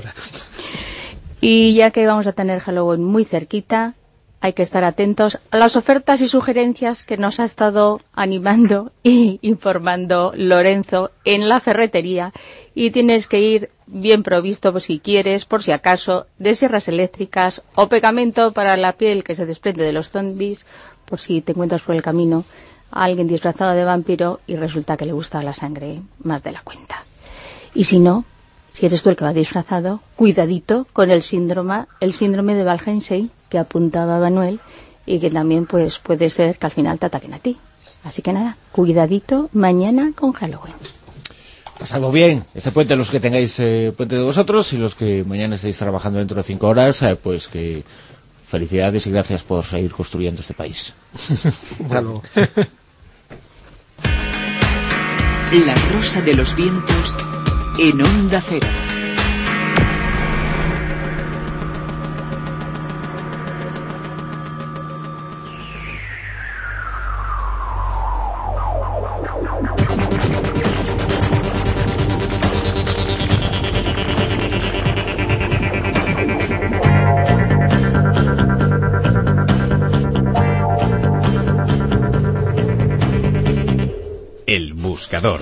Speaker 4: Y ya que vamos a tener Halloween muy cerquita, hay que estar atentos a las ofertas y sugerencias que nos ha estado animando y informando Lorenzo en la ferretería, y tienes que ir bien provisto, pues, si quieres, por si acaso, de sierras eléctricas o pegamento para la piel que se desprende de los zombies, por si te encuentras por el camino a alguien disfrazado de vampiro y resulta que le gusta la sangre más de la cuenta. Y si no, si eres tú el que va disfrazado, cuidadito con el síndrome de Walhensey que apuntaba Manuel, y que también pues puede ser que al final te ataquen a ti. Así que nada, cuidadito mañana con Halloween.
Speaker 2: Pasadlo bien este puente, los que tengáis puente de vosotros, y los que mañana estéis trabajando dentro de 5 horas, pues que felicidades y gracias por seguir construyendo este país.
Speaker 5: Hasta luego.
Speaker 6: La Rosa de los Vientos en Onda Cero.
Speaker 1: El Buscador.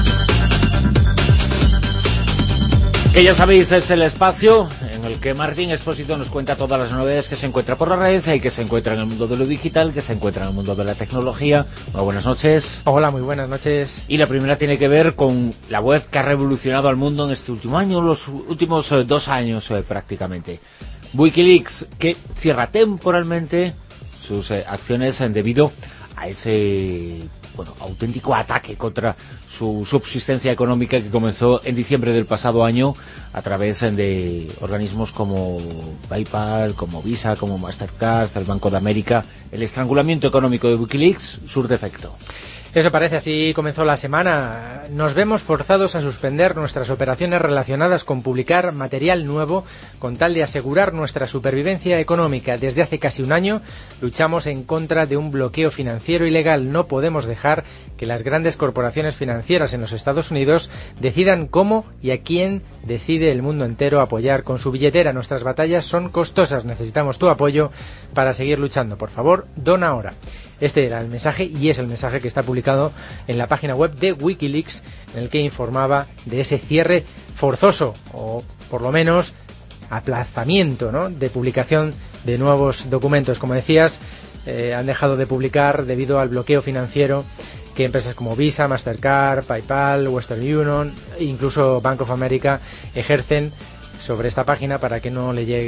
Speaker 2: Que ya sabéis, es el espacio en el que Martín Expósito nos cuenta todas las novedades que se encuentra por la red y que se encuentra en el mundo de lo digital, que se encuentra en el mundo de la tecnología. Muy buenas noches.
Speaker 9: Hola, muy buenas noches.
Speaker 2: Y la primera tiene que ver con la web que ha revolucionado al mundo en este último año, los últimos 2 años prácticamente. Wikileaks, que cierra temporalmente sus acciones debido a ese auténtico ataque contra su subsistencia económica que comenzó en diciembre del pasado año a través de organismos como PayPal, como Visa, como Mastercard, el Banco de América. El estrangulamiento económico de Wikileaks surte efecto.
Speaker 9: Eso parece, así comenzó la semana. Nos vemos forzados a suspender nuestras operaciones relacionadas con publicar material nuevo con tal de asegurar nuestra supervivencia económica. Desde hace casi un año luchamos en contra de un bloqueo financiero ilegal. No podemos dejar que las grandes corporaciones financieras en los Estados Unidos decidan cómo y a quién decide el mundo entero apoyar con su billetera. Nuestras batallas son costosas. Necesitamos tu apoyo para seguir luchando. Por favor, dona ahora. Este era el mensaje, y es el mensaje que está publicado en la página web de Wikileaks, en el que informaba de ese cierre forzoso, o por lo menos aplazamiento, ¿no?, de publicación de nuevos documentos. Como decías, han dejado de publicar debido al bloqueo financiero que empresas como Visa, Mastercard, PayPal, Western Union, incluso Bank of America ejercen sobre esta página para que no le llegue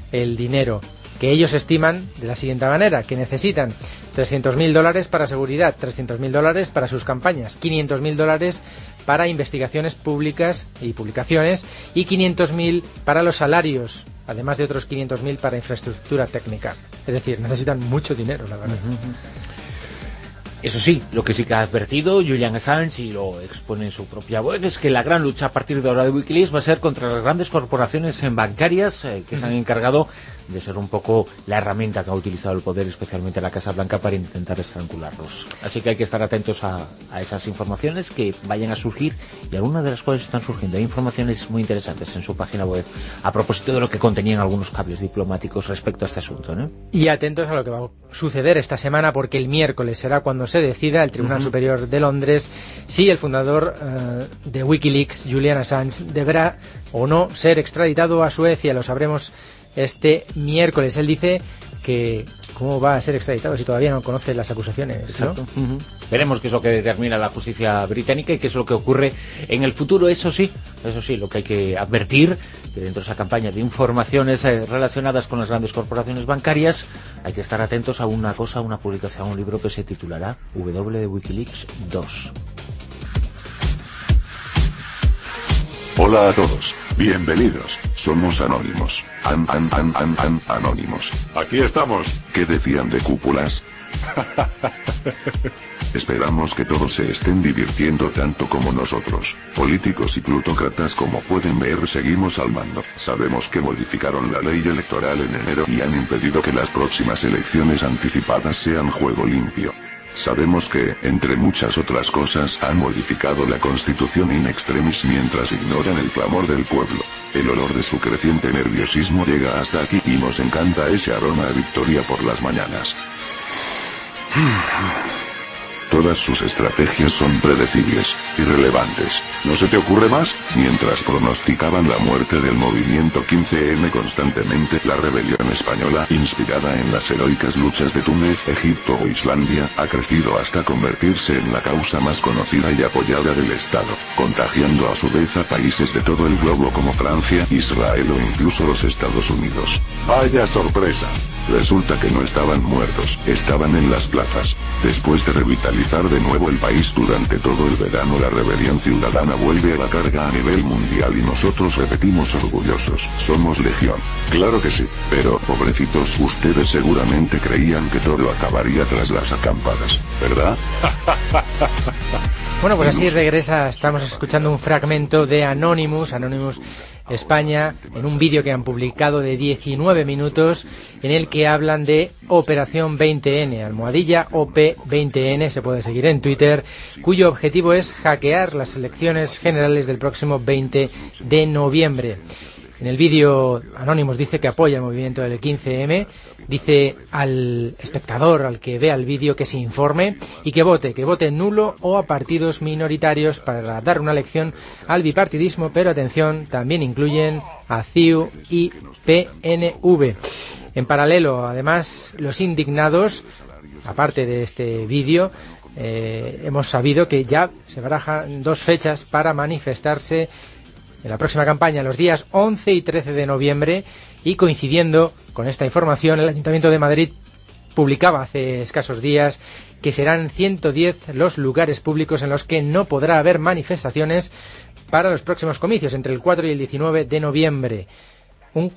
Speaker 9: el dinero, que ellos estiman de la siguiente manera, que necesitan $300.000 para seguridad, $300.000 para sus campañas, $500.000 para investigaciones públicas y publicaciones y $500.000 para los salarios, además de otros $500.000 para infraestructura técnica. Es decir, necesitan mucho dinero, la verdad.
Speaker 2: Eso sí, lo que sí que ha advertido Julian Assange, y lo expone en su propia web, es que la gran lucha a partir de ahora de Wikileaks va a ser contra las grandes corporaciones bancarias que se han encargado de ser un poco la herramienta que ha utilizado el poder, especialmente la Casa Blanca, para intentar estrangularlos. Así que hay que estar atentos a esas informaciones que vayan a surgir, y algunas de las cuales están surgiendo. Hay informaciones muy interesantes en su página web a propósito de lo que contenían algunos cables diplomáticos respecto a este asunto, ¿no?
Speaker 9: Y atentos a lo que va a suceder esta semana, porque el miércoles será cuando se decida el Tribunal Superior de Londres si el fundador de Wikileaks, Julian Assange, deberá o no ser extraditado a Suecia. Lo sabremos este miércoles. Él dice que cómo va a ser extraditado si todavía no conoce las acusaciones, ¿no?
Speaker 2: Exacto. Veremos qué es lo que determina la justicia británica y qué es lo que ocurre en el futuro. Eso sí, lo que hay que advertir, que dentro de esa campaña de informaciones relacionadas con las grandes corporaciones bancarias, hay que estar atentos a una cosa, una publicación, un libro que se titulará W de Wikileaks 2.
Speaker 10: Hola a todos, bienvenidos, somos Anónimos. Anónimos. Aquí estamos. ¿Qué decían de cúpulas? Esperamos que todos se estén divirtiendo tanto como nosotros. Políticos y plutócratas, como pueden ver, seguimos al mando. Sabemos que modificaron la ley electoral en enero y han impedido que las próximas elecciones anticipadas sean juego limpio. Sabemos que, entre muchas otras cosas, han modificado la Constitución in extremis mientras ignoran el clamor del pueblo. El olor de su creciente nerviosismo llega hasta aquí y nos encanta ese aroma a victoria por las mañanas. Todas sus estrategias son predecibles, irrelevantes. ¿No se te ocurre más? Mientras pronosticaban la muerte del movimiento 15M constantemente, la rebelión española, inspirada en las heroicas luchas de Túnez, Egipto o Islandia, ha crecido hasta convertirse en la causa más conocida y apoyada del Estado, contagiando a su vez a países de todo el globo como Francia, Israel o incluso los Estados Unidos. ¡Vaya sorpresa! Resulta que no estaban muertos, estaban en las plazas. Después de revitalizar de nuevo el país durante todo el verano, la rebelión ciudadana vuelve a la carga a nivel mundial y nosotros repetimos orgullosos, somos legión. Claro que sí, pero, pobrecitos, ustedes seguramente creían que todo acabaría tras las acampadas, ¿verdad?
Speaker 9: Bueno, pues así regresa, estamos escuchando un fragmento de Anonymous España, en un vídeo que han publicado de 19 minutos, en el que hablan de Operación 20N, almohadilla OP20N, se puede seguir en Twitter, cuyo objetivo es hackear las elecciones generales del próximo 20 de noviembre. En el vídeo, Anonymous dice que apoya el movimiento del 15M, dice al espectador, al que vea el vídeo, que se informe y que vote nulo o a partidos minoritarios para dar una lección al bipartidismo, pero atención, también incluyen a CIU y PNV. En paralelo, además, los indignados, aparte de este vídeo, hemos sabido que ya se barajan 2 fechas para manifestarse en la próxima campaña, los días 11 y 13 de noviembre, y coincidiendo con esta información, el Ayuntamiento de Madrid publicaba hace escasos días que serán 110 los lugares públicos en los que no podrá haber manifestaciones para los próximos comicios, entre el 4 y el 19 de noviembre. Un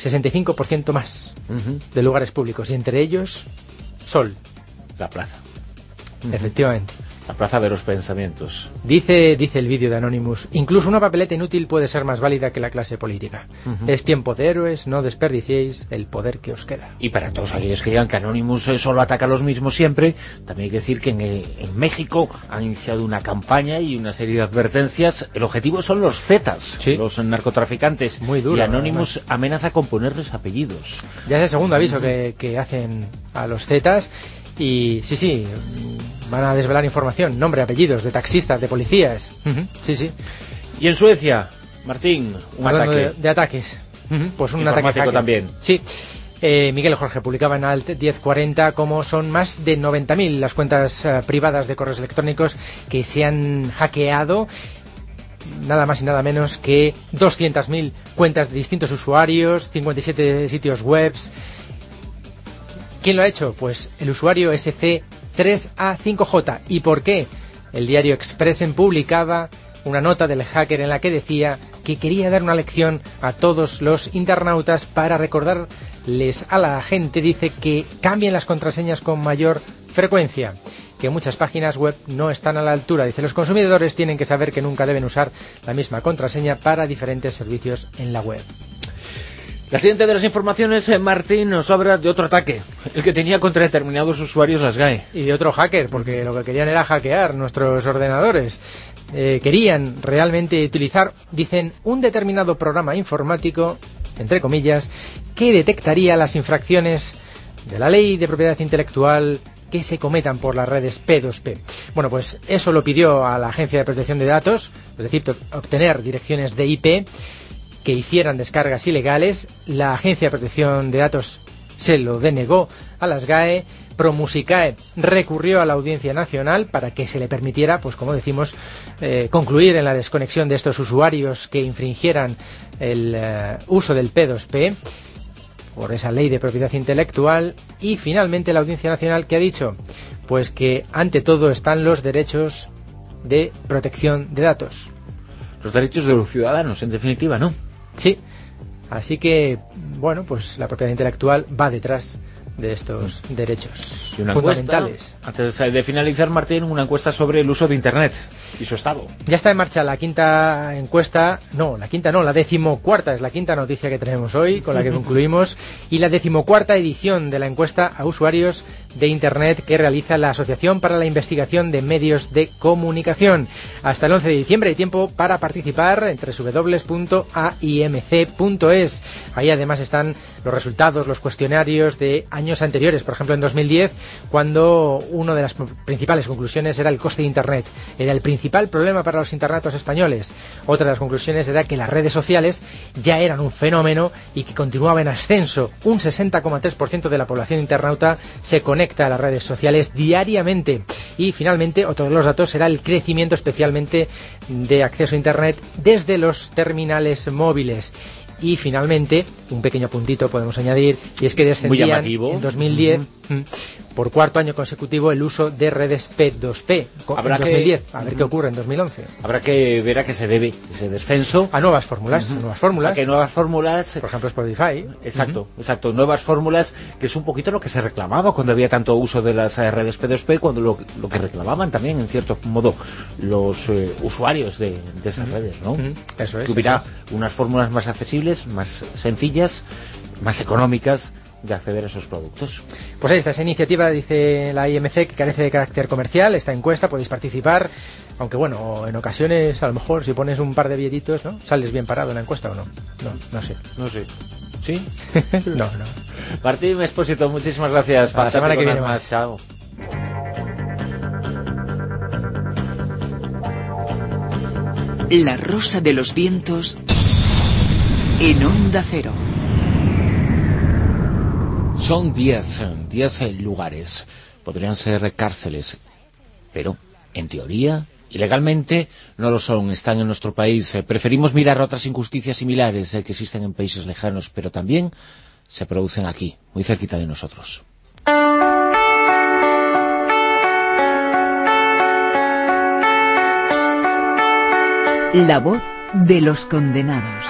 Speaker 9: 65% más de lugares públicos, y entre ellos, Sol.
Speaker 2: La plaza.
Speaker 9: Efectivamente.
Speaker 2: La plaza de los pensamientos.
Speaker 9: Dice el vídeo de Anonymous, incluso una papeleta inútil puede ser más válida que la clase política. Es tiempo de héroes, no desperdiciéis el poder que os queda.
Speaker 2: Y para todos aquellos que digan que Anonymous solo ataca a los mismos siempre, también hay que decir que en México han iniciado una campaña y una serie de advertencias. El objetivo son los Zetas, ¿sí? Los narcotraficantes.
Speaker 9: Muy duro.
Speaker 2: Y Anonymous amenaza con ponerles apellidos.
Speaker 9: Ya es el segundo aviso que hacen a los Zetas. Y sí, van a desvelar información, nombre, apellidos, de taxistas, de policías. Sí.
Speaker 2: Y en Suecia, Martín,
Speaker 9: hablando ataque. De ataques. Pues un ataque hacker
Speaker 2: también.
Speaker 9: Sí. Miguel Jorge publicaba en Alt 1040 cómo son más de 90.000 las cuentas privadas de correos electrónicos que se han hackeado. nada más y nada menos que 200.000 cuentas de distintos usuarios, 57 sitios web. ¿Quién lo ha hecho? Pues el usuario SC3A5J. ¿Y por qué? El diario Expressen publicaba una nota del hacker en la que decía que quería dar una lección a todos los internautas para recordarles a la gente, dice, que cambien las contraseñas con mayor frecuencia, que muchas páginas web no están a la altura. Dice, los consumidores tienen que saber que nunca deben usar la misma contraseña para diferentes servicios en la web.
Speaker 2: La siguiente de las informaciones, Martín, nos habla de otro ataque, el que tenía contra determinados usuarios la SGAE.
Speaker 9: Y de otro hacker, porque lo que querían era hackear nuestros ordenadores. Querían realmente utilizar, dicen, un determinado programa informático, entre comillas, que detectaría las infracciones de la ley de propiedad intelectual que se cometan por las redes P2P. Bueno, pues eso lo pidió a la Agencia de Protección de Datos, es decir, obtener direcciones de IP que hicieran descargas ilegales. La Agencia de Protección de Datos se lo denegó a la SGAE. ProMusicae recurrió a la Audiencia Nacional para que se le permitiera, pues como decimos, concluir en la desconexión de estos usuarios que infringieran el uso del P2P por esa ley de propiedad intelectual. Y finalmente la Audiencia Nacional, ¿qué ha dicho? Pues que ante todo están los derechos de protección de datos.
Speaker 2: Los derechos de los ciudadanos, en definitiva, ¿no?
Speaker 9: Sí, así que, bueno, pues la propiedad intelectual va detrás de estos derechos
Speaker 2: y una
Speaker 9: fundamentales.
Speaker 2: Encuesta, antes de finalizar, Martín, una encuesta sobre el uso de Internet y su estado.
Speaker 9: Ya está en marcha la quinta encuesta, la 14ª, es la quinta noticia que tenemos hoy, con la que concluimos, y la 14ª edición de la encuesta a usuarios de Internet que realiza la Asociación para la Investigación de Medios de Comunicación. Hasta el 11 de diciembre hay tiempo para participar en www.aimc.es. Ahí además están los resultados, los cuestionarios de años anteriores, por ejemplo en 2010, cuando una de las principales conclusiones era el coste de Internet. Era el principal problema para los internautas españoles. Otra de las conclusiones era que las redes sociales ya eran un fenómeno y que continuaba en ascenso. Un 60,3% de la población internauta se conecta a las redes sociales diariamente. Y finalmente, otro de los datos era el crecimiento especialmente de acceso a Internet desde los terminales móviles. Y finalmente, un pequeño puntito podemos añadir, y es que descendían en 2010 por cuarto año consecutivo el uso de redes P2P en 2010. A ver qué ocurre en 2011.
Speaker 2: Habrá que ver a qué se debe ese descenso.
Speaker 9: A nuevas fórmulas.
Speaker 2: A que nuevas fórmulas.
Speaker 9: Por ejemplo, Spotify.
Speaker 2: Exacto. Nuevas fórmulas, que es un poquito lo que se reclamaba cuando había tanto uso de las redes P2P, cuando lo que reclamaban también, en cierto modo, los usuarios de esas redes, ¿no?
Speaker 9: Eso es.
Speaker 2: Que hubiera unas fórmulas más accesibles, más sencillas, más económicas de acceder a esos productos.
Speaker 9: Pues ahí está esa iniciativa, dice la IMC, que carece de carácter comercial. Esta encuesta podéis participar, aunque bueno, en ocasiones a lo mejor si pones un par de billetitos, ¿no? ¿Sales bien parado en la encuesta o no? No sé.
Speaker 2: ¿Sí?
Speaker 9: No.
Speaker 2: Martín Expósito, muchísimas gracias.
Speaker 9: Para la semana que viene más.
Speaker 2: Chao.
Speaker 6: La Rosa de los Vientos en Onda Cero.
Speaker 2: Son 10 lugares. Podrían ser cárceles, pero en teoría y legalmente no lo son. Están en nuestro país. Preferimos mirar otras injusticias similares que existen en países lejanos, pero también se producen aquí, muy cerquita de nosotros.
Speaker 6: La voz de los condenados.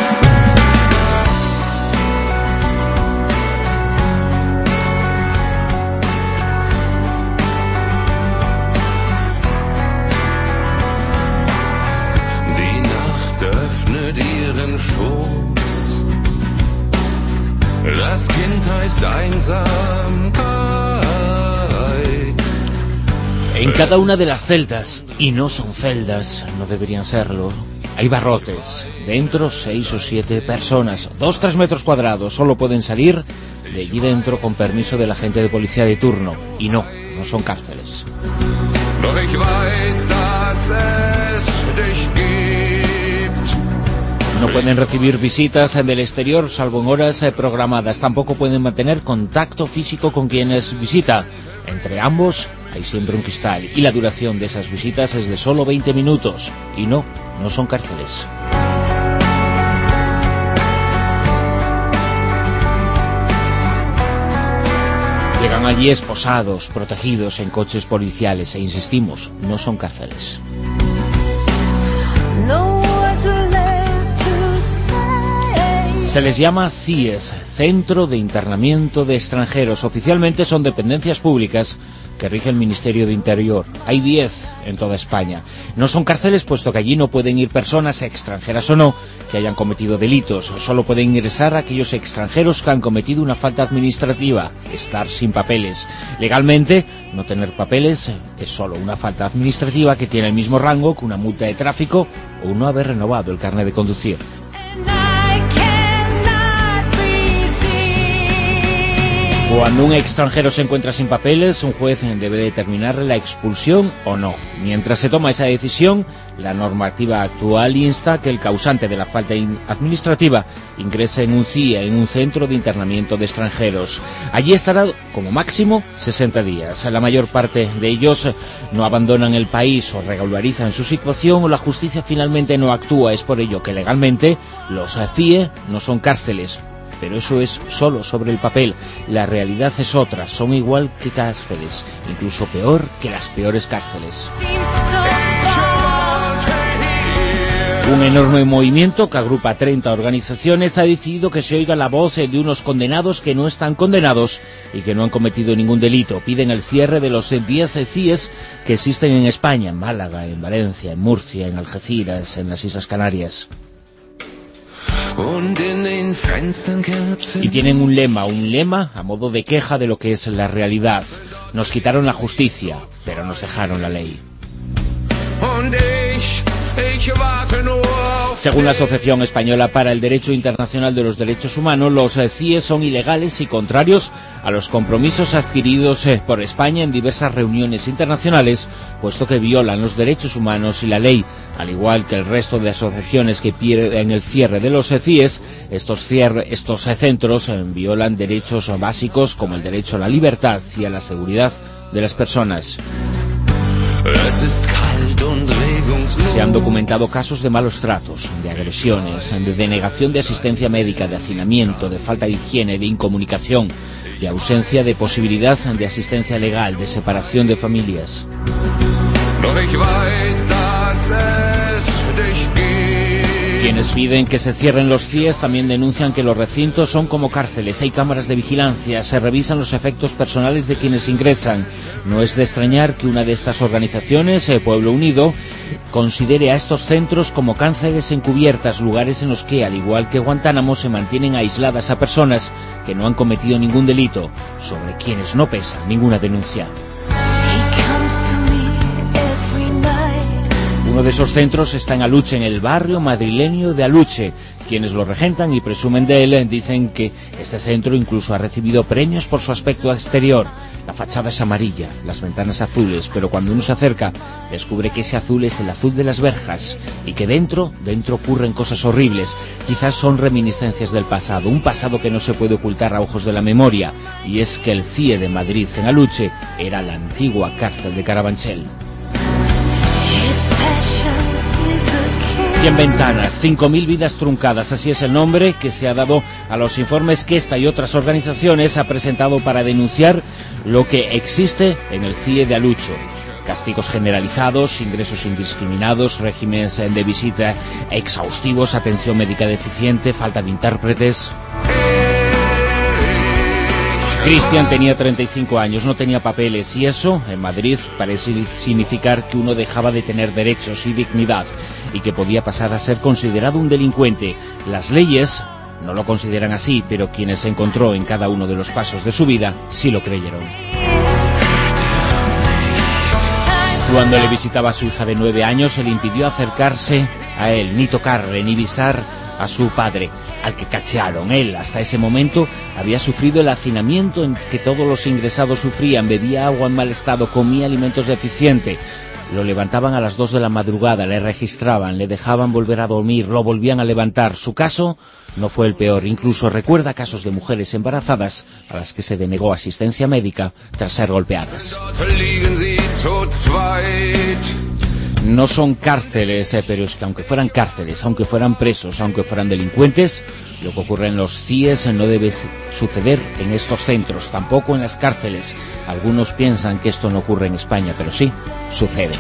Speaker 11: Das Kind heißt Einsamkeit.
Speaker 2: En cada una de las celdas, y no son celdas, no deberían serlo, hay barrotes. Dentro 6 o 7 personas, 2-3 metros cuadrados, solo pueden salir de allí dentro con permiso del agente de policía de turno. Y no son cárceles.
Speaker 11: Doch ich weiß, dass es dich gibt.
Speaker 2: No pueden recibir visitas del exterior, salvo en horas programadas. Tampoco pueden mantener contacto físico con quienes visita. Entre ambos hay siempre un cristal, y la duración de esas visitas es de solo 20 minutos. Y no no son cárceles. Llegan allí esposados, protegidos en coches policiales e insistimos, no son cárceles. Se les llama CIES, Centro de Internamiento de Extranjeros. Oficialmente son dependencias públicas que rige el Ministerio de Interior. Hay 10 en toda España. No son cárceles puesto que allí no pueden ir personas, extranjeras o no, que hayan cometido delitos. Solo pueden ingresar aquellos extranjeros que han cometido una falta administrativa, estar sin papeles. Legalmente, no tener papeles es solo una falta administrativa que tiene el mismo rango que una multa de tráfico o no haber renovado el carnet de conducir. Cuando un extranjero se encuentra sin papeles, un juez debe determinarle la expulsión o no. Mientras se toma esa decisión, la normativa actual insta que el causante de la falta administrativa ingrese en un CIE, en un centro de internamiento de extranjeros. Allí estará como máximo 60 días. La mayor parte de ellos no abandonan el país o regularizan su situación o la justicia finalmente no actúa. Es por ello que legalmente los CIE no son cárceles. Pero eso es solo sobre el papel. La realidad es otra, son igual que cárceles, incluso peor que las peores cárceles. Un enorme movimiento que agrupa 30 organizaciones ha decidido que se oiga la voz de unos condenados que no están condenados y que no han cometido ningún delito. Piden el cierre de los 10 CIES que existen en España, en Málaga, en Valencia, en Murcia, en Algeciras, en las Islas Canarias. Y tienen un lema a modo de queja de lo que es la realidad. Nos quitaron la justicia, pero nos dejaron la ley. Según la Asociación Española para el Derecho Internacional de los Derechos Humanos, los CIE son ilegales y contrarios a los compromisos adquiridos por España en diversas reuniones internacionales, puesto que violan los derechos humanos y la ley. Al igual que el resto de asociaciones que piden el cierre de los CIES, estos centros violan derechos básicos como el derecho a la libertad y a la seguridad de las personas. Se han documentado casos de malos tratos, de agresiones, de denegación de asistencia médica, de hacinamiento, de falta de higiene, de incomunicación, de ausencia de posibilidad de asistencia legal, de separación de familias. Quienes piden que se cierren los CIES también denuncian que los recintos son como cárceles, hay cámaras de vigilancia, se revisan los efectos personales de quienes ingresan. No es de extrañar que una de estas organizaciones, Pueblo Unido, considere a estos centros como cárceles encubiertas, lugares en los que, al igual que Guantánamo, se mantienen aisladas a personas que no han cometido ningún delito, sobre quienes no pesa ninguna denuncia. Uno de esos centros está en Aluche, en el barrio madrileño de Aluche. Quienes lo regentan y presumen de él dicen que este centro incluso ha recibido premios por su aspecto exterior. La fachada es amarilla, las ventanas azules, pero cuando uno se acerca descubre que ese azul es el azul de las verjas y que dentro ocurren cosas horribles. Quizás son reminiscencias del pasado, un pasado que no se puede ocultar a ojos de la memoria, y es que el CIE de Madrid en Aluche era la antigua cárcel de Carabanchel. 100 ventanas, 5.000 vidas truncadas, así es el nombre que se ha dado a los informes que esta y otras organizaciones ha presentado para denunciar lo que existe en el CIE de Aluche. Castigos generalizados, ingresos indiscriminados, regímenes de visita exhaustivos, atención médica deficiente, falta de intérpretes. Cristian tenía 35 años, no tenía papeles, y eso, en Madrid, parece significar que uno dejaba de tener derechos y dignidad, y que podía pasar a ser considerado un delincuente. Las leyes no lo consideran así, pero quienes se encontró en cada uno de los pasos de su vida, sí lo creyeron. Cuando le visitaba a su hija de 9 años, se le impidió acercarse a él, ni tocarle, ni besar a su padre, al que cachearon. Él, hasta ese momento, había sufrido el hacinamiento en que todos los ingresados sufrían, bebía agua en mal estado, comía alimentos deficientes. Lo levantaban a las 2 de la madrugada, le registraban, le dejaban volver a dormir, lo volvían a levantar. Su caso no fue el peor, incluso recuerda casos de mujeres embarazadas a las que se denegó asistencia médica tras ser golpeadas. No son cárceles, pero es que aunque fueran cárceles, aunque fueran presos, aunque fueran delincuentes, lo que ocurre en los CIES no debe suceder en estos centros, tampoco en las cárceles. Algunos piensan que esto no ocurre en España, pero sí, sucede.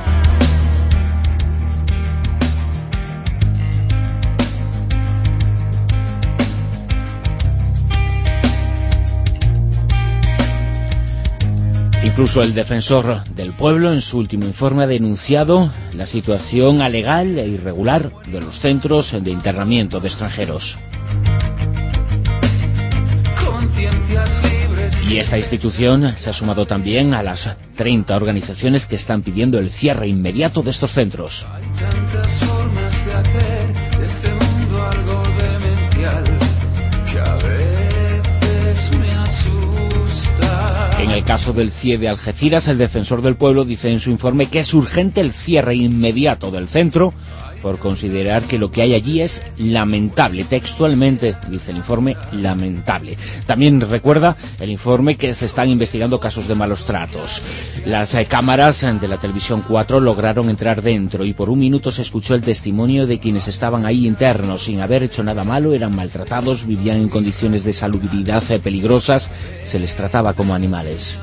Speaker 2: Incluso el defensor del pueblo en su último informe ha denunciado la situación alegal e irregular de los centros de internamiento de extranjeros. Y esta institución se ha sumado también a las 30 organizaciones que están pidiendo el cierre inmediato de estos centros.
Speaker 11: Hay tantas formas de hacer de este mundo algo demencial que a veces me asusta.
Speaker 2: En el caso del CIE de Algeciras, el defensor del pueblo dice en su informe que es urgente el cierre inmediato del centro por considerar que lo que hay allí es lamentable. Textualmente, dice el informe, lamentable. También recuerda el informe que se están investigando casos de malos tratos. Las cámaras de la Televisión 4 lograron entrar dentro y por un minuto se escuchó el testimonio de quienes estaban ahí internos sin haber hecho nada malo, eran maltratados, vivían en condiciones de salubridad peligrosas, se les trataba como animales.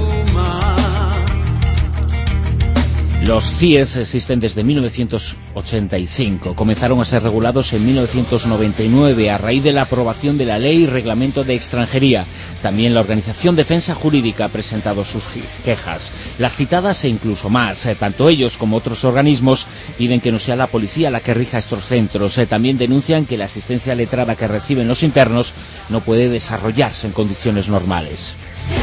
Speaker 2: Los CIES existen desde 1985. Comenzaron a ser regulados en 1999 a raíz de la aprobación de la Ley y Reglamento de Extranjería. También la Organización Defensa Jurídica ha presentado sus quejas. Las citadas e incluso más. Tanto ellos como otros organismos piden que no sea la policía la que rija estos centros. También denuncian que la asistencia letrada que reciben los internos no puede desarrollarse en condiciones normales.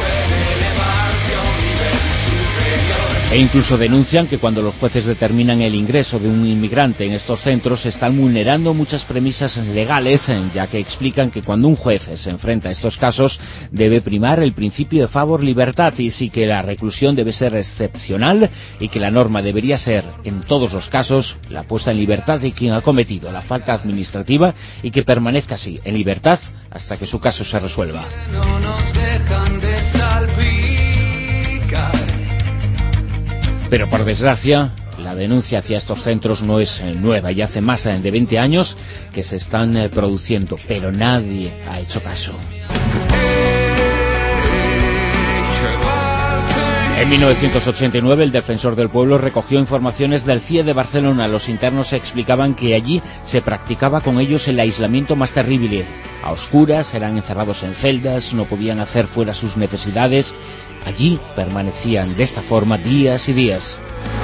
Speaker 2: E incluso denuncian que cuando los jueces determinan el ingreso de un inmigrante en estos centros se están vulnerando muchas premisas legales, ya que explican que cuando un juez se enfrenta a estos casos debe primar el principio de favor libertatis y que la reclusión debe ser excepcional y que la norma debería ser, en todos los casos, la puesta en libertad de quien ha cometido la falta administrativa y que permanezca así, en libertad, hasta que su caso se resuelva.
Speaker 11: No nos dejan de salpicar.
Speaker 2: Pero por desgracia, la denuncia hacia estos centros no es nueva, ya hace más de 20 años que se están produciendo, pero nadie ha hecho caso. En 1989 el defensor del pueblo recogió informaciones del CIE de Barcelona. Los internos explicaban que allí se practicaba con ellos el aislamiento más terrible. A oscuras, eran encerrados en celdas, no podían hacer fuera sus necesidades. Allí permanecían de esta forma días y días.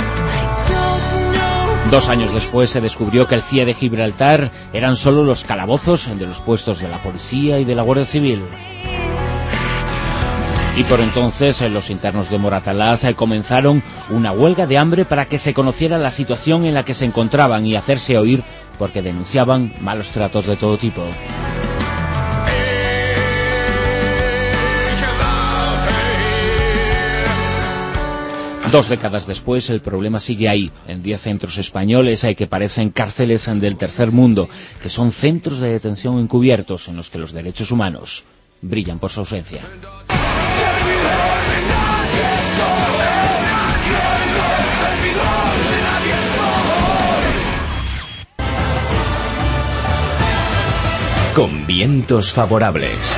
Speaker 2: 2 años después se descubrió que el CIE de Gibraltar eran solo los calabozos de los puestos de la policía y de la Guardia Civil. Y por entonces los internos de Moratalaz comenzaron una huelga de hambre para que se conociera la situación en la que se encontraban y hacerse oír porque denunciaban malos tratos de todo tipo. Dos décadas después, el problema sigue ahí, en 10 centros españoles que parecen cárceles del tercer mundo, que son centros de detención encubiertos en los que los derechos humanos brillan por su ausencia.
Speaker 1: Con vientos favorables.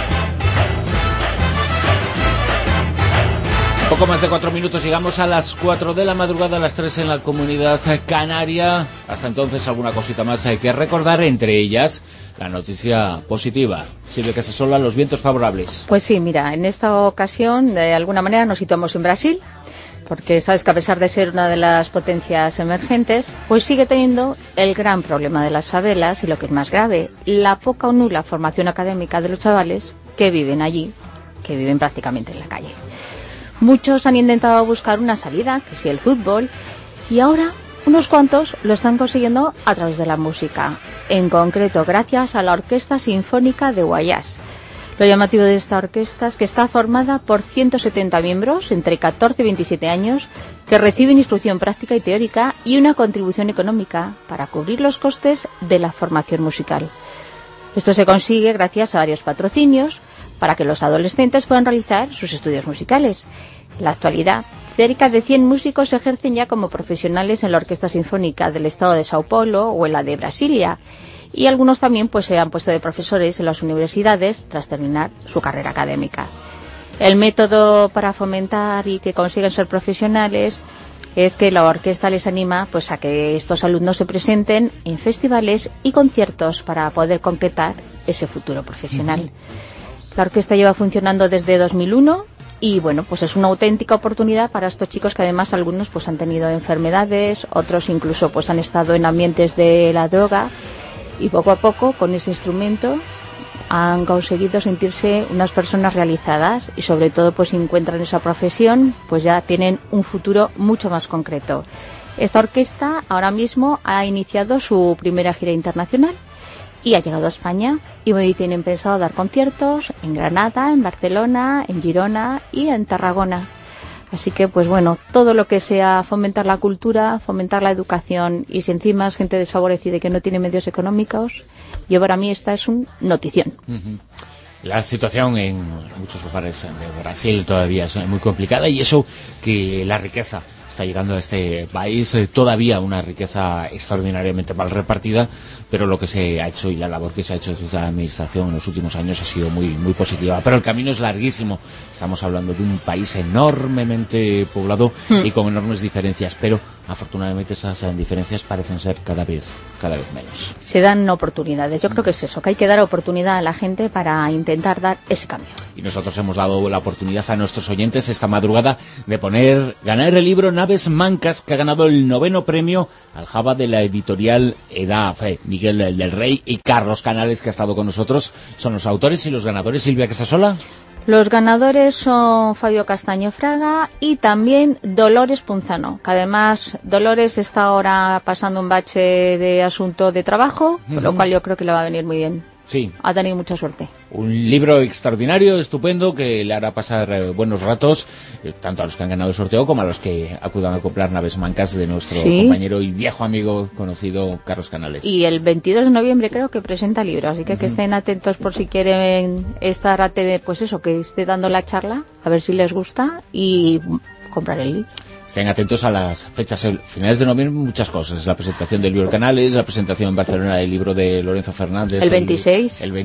Speaker 2: Poco más de 4 minutos, llegamos a las 4 de la madrugada, a las 3 en la Comunidad Canaria. Hasta entonces alguna cosita más hay que recordar, entre ellas la noticia positiva. Silvia Casasola, los vientos favorables.
Speaker 4: Pues sí, mira, en esta ocasión de alguna manera nos situamos en Brasil, porque sabes que a pesar de ser una de las potencias emergentes, pues sigue teniendo el gran problema de las favelas y lo que es más grave, la poca o nula formación académica de los chavales que viven allí, que viven prácticamente en la calle. Muchos han intentado buscar una salida, que sí el fútbol, y ahora unos cuantos lo están consiguiendo a través de la música, en concreto gracias a la Orquesta Sinfónica de Guayas. Lo llamativo de esta orquesta es que está formada por 170 miembros entre 14 y 27 años que reciben instrucción práctica y teórica y una contribución económica para cubrir los costes de la formación musical. Esto se consigue gracias a varios patrocinios para que los adolescentes puedan realizar sus estudios musicales. En la actualidad Cerca de 100 músicos ejercen ya como profesionales en la Orquesta Sinfónica del Estado de Sao Paulo o en la de Brasilia. Y algunos también pues se han puesto de profesores en las universidades tras terminar su carrera académica. El método para fomentar y que consigan ser profesionales es que la orquesta les anima pues a que estos alumnos se presenten en festivales y conciertos para poder completar ese futuro profesional. La orquesta lleva funcionando desde 2001 y bueno, pues es una auténtica oportunidad para estos chicos que además algunos pues han tenido enfermedades, otros incluso pues han estado en ambientes de la droga y poco a poco con ese instrumento han conseguido sentirse unas personas realizadas y sobre todo pues si encuentran esa profesión pues ya tienen un futuro mucho más concreto. Esta orquesta ahora mismo ha iniciado su primera gira internacional y ha llegado a España y hoy tienen pensado dar conciertos en Granada, en Barcelona, en Girona y en Tarragona. Así que, pues bueno, todo lo que sea fomentar la cultura, fomentar la educación y si encima es gente desfavorecida y que no tiene medios económicos, yo para mí esta es un notición.
Speaker 2: La situación en muchos lugares de Brasil todavía es muy complicada y eso que la riqueza está llegando a este país, todavía una riqueza extraordinariamente mal repartida, pero lo que se ha hecho y la labor que se ha hecho desde la administración en los últimos años ha sido muy, muy positiva. Pero el camino es larguísimo. Estamos hablando de un país enormemente poblado y con enormes diferencias, pero afortunadamente esas diferencias parecen ser cada vez menos.
Speaker 4: Se dan oportunidades. Yo creo que es eso, que hay que dar oportunidad a la gente para intentar dar ese cambio.
Speaker 2: Y nosotros hemos dado la oportunidad a nuestros oyentes esta madrugada de ganar el libro Naves Mancas, que ha ganado el 9º premio Aljaba de la editorial EDAF. Miguel del Rey y Carlos Canales, que ha estado con nosotros, son los autores y los ganadores. Silvia Casasola.
Speaker 4: Los ganadores son Fabio Castaño Fraga y también Dolores Punzano, que además Dolores está ahora pasando un bache de asunto de trabajo, con lo cual yo creo que le va a venir muy bien.
Speaker 2: Sí.
Speaker 4: Ha tenido mucha suerte.
Speaker 2: Un libro extraordinario, estupendo, que le hará pasar buenos ratos, tanto a los que han ganado el sorteo como a los que acudan a comprar Naves Mancas de nuestro compañero y viejo amigo conocido Carlos Canales.
Speaker 4: Y el 22 de noviembre creo que presenta el libro, así que estén atentos por si quieren estar pues eso, que esté dando la charla, a ver si les gusta y comprar el libro.
Speaker 2: Estén atentos a las fechas, finales de noviembre, muchas cosas. La presentación del libro Canales, la presentación en Barcelona del libro de Lorenzo Fernández.
Speaker 4: El 26.
Speaker 2: El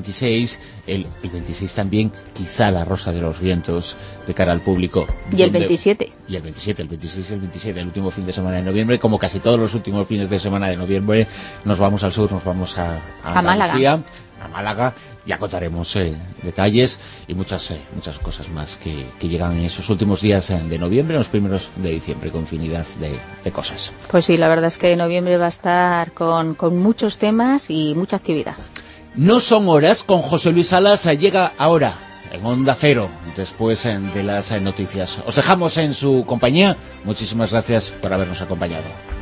Speaker 2: 26 también, quizá La Rosa de los Vientos, de cara al público.
Speaker 4: Y el 27.
Speaker 2: Y el 26 y el 27, el último fin de semana de noviembre. Como casi todos los últimos fines de semana de noviembre, nos vamos al sur, nos vamos a Andalucía, a Málaga. Ya contaremos detalles y muchas cosas más que llegan en esos últimos días de noviembre, los primeros de diciembre, con infinidad de cosas.
Speaker 4: Pues sí, la verdad es que noviembre va a estar con muchos temas y mucha actividad.
Speaker 2: No son horas, con José Luis Salas llega ahora en Onda Cero, después de las noticias. Os dejamos en su compañía. Muchísimas gracias por habernos acompañado.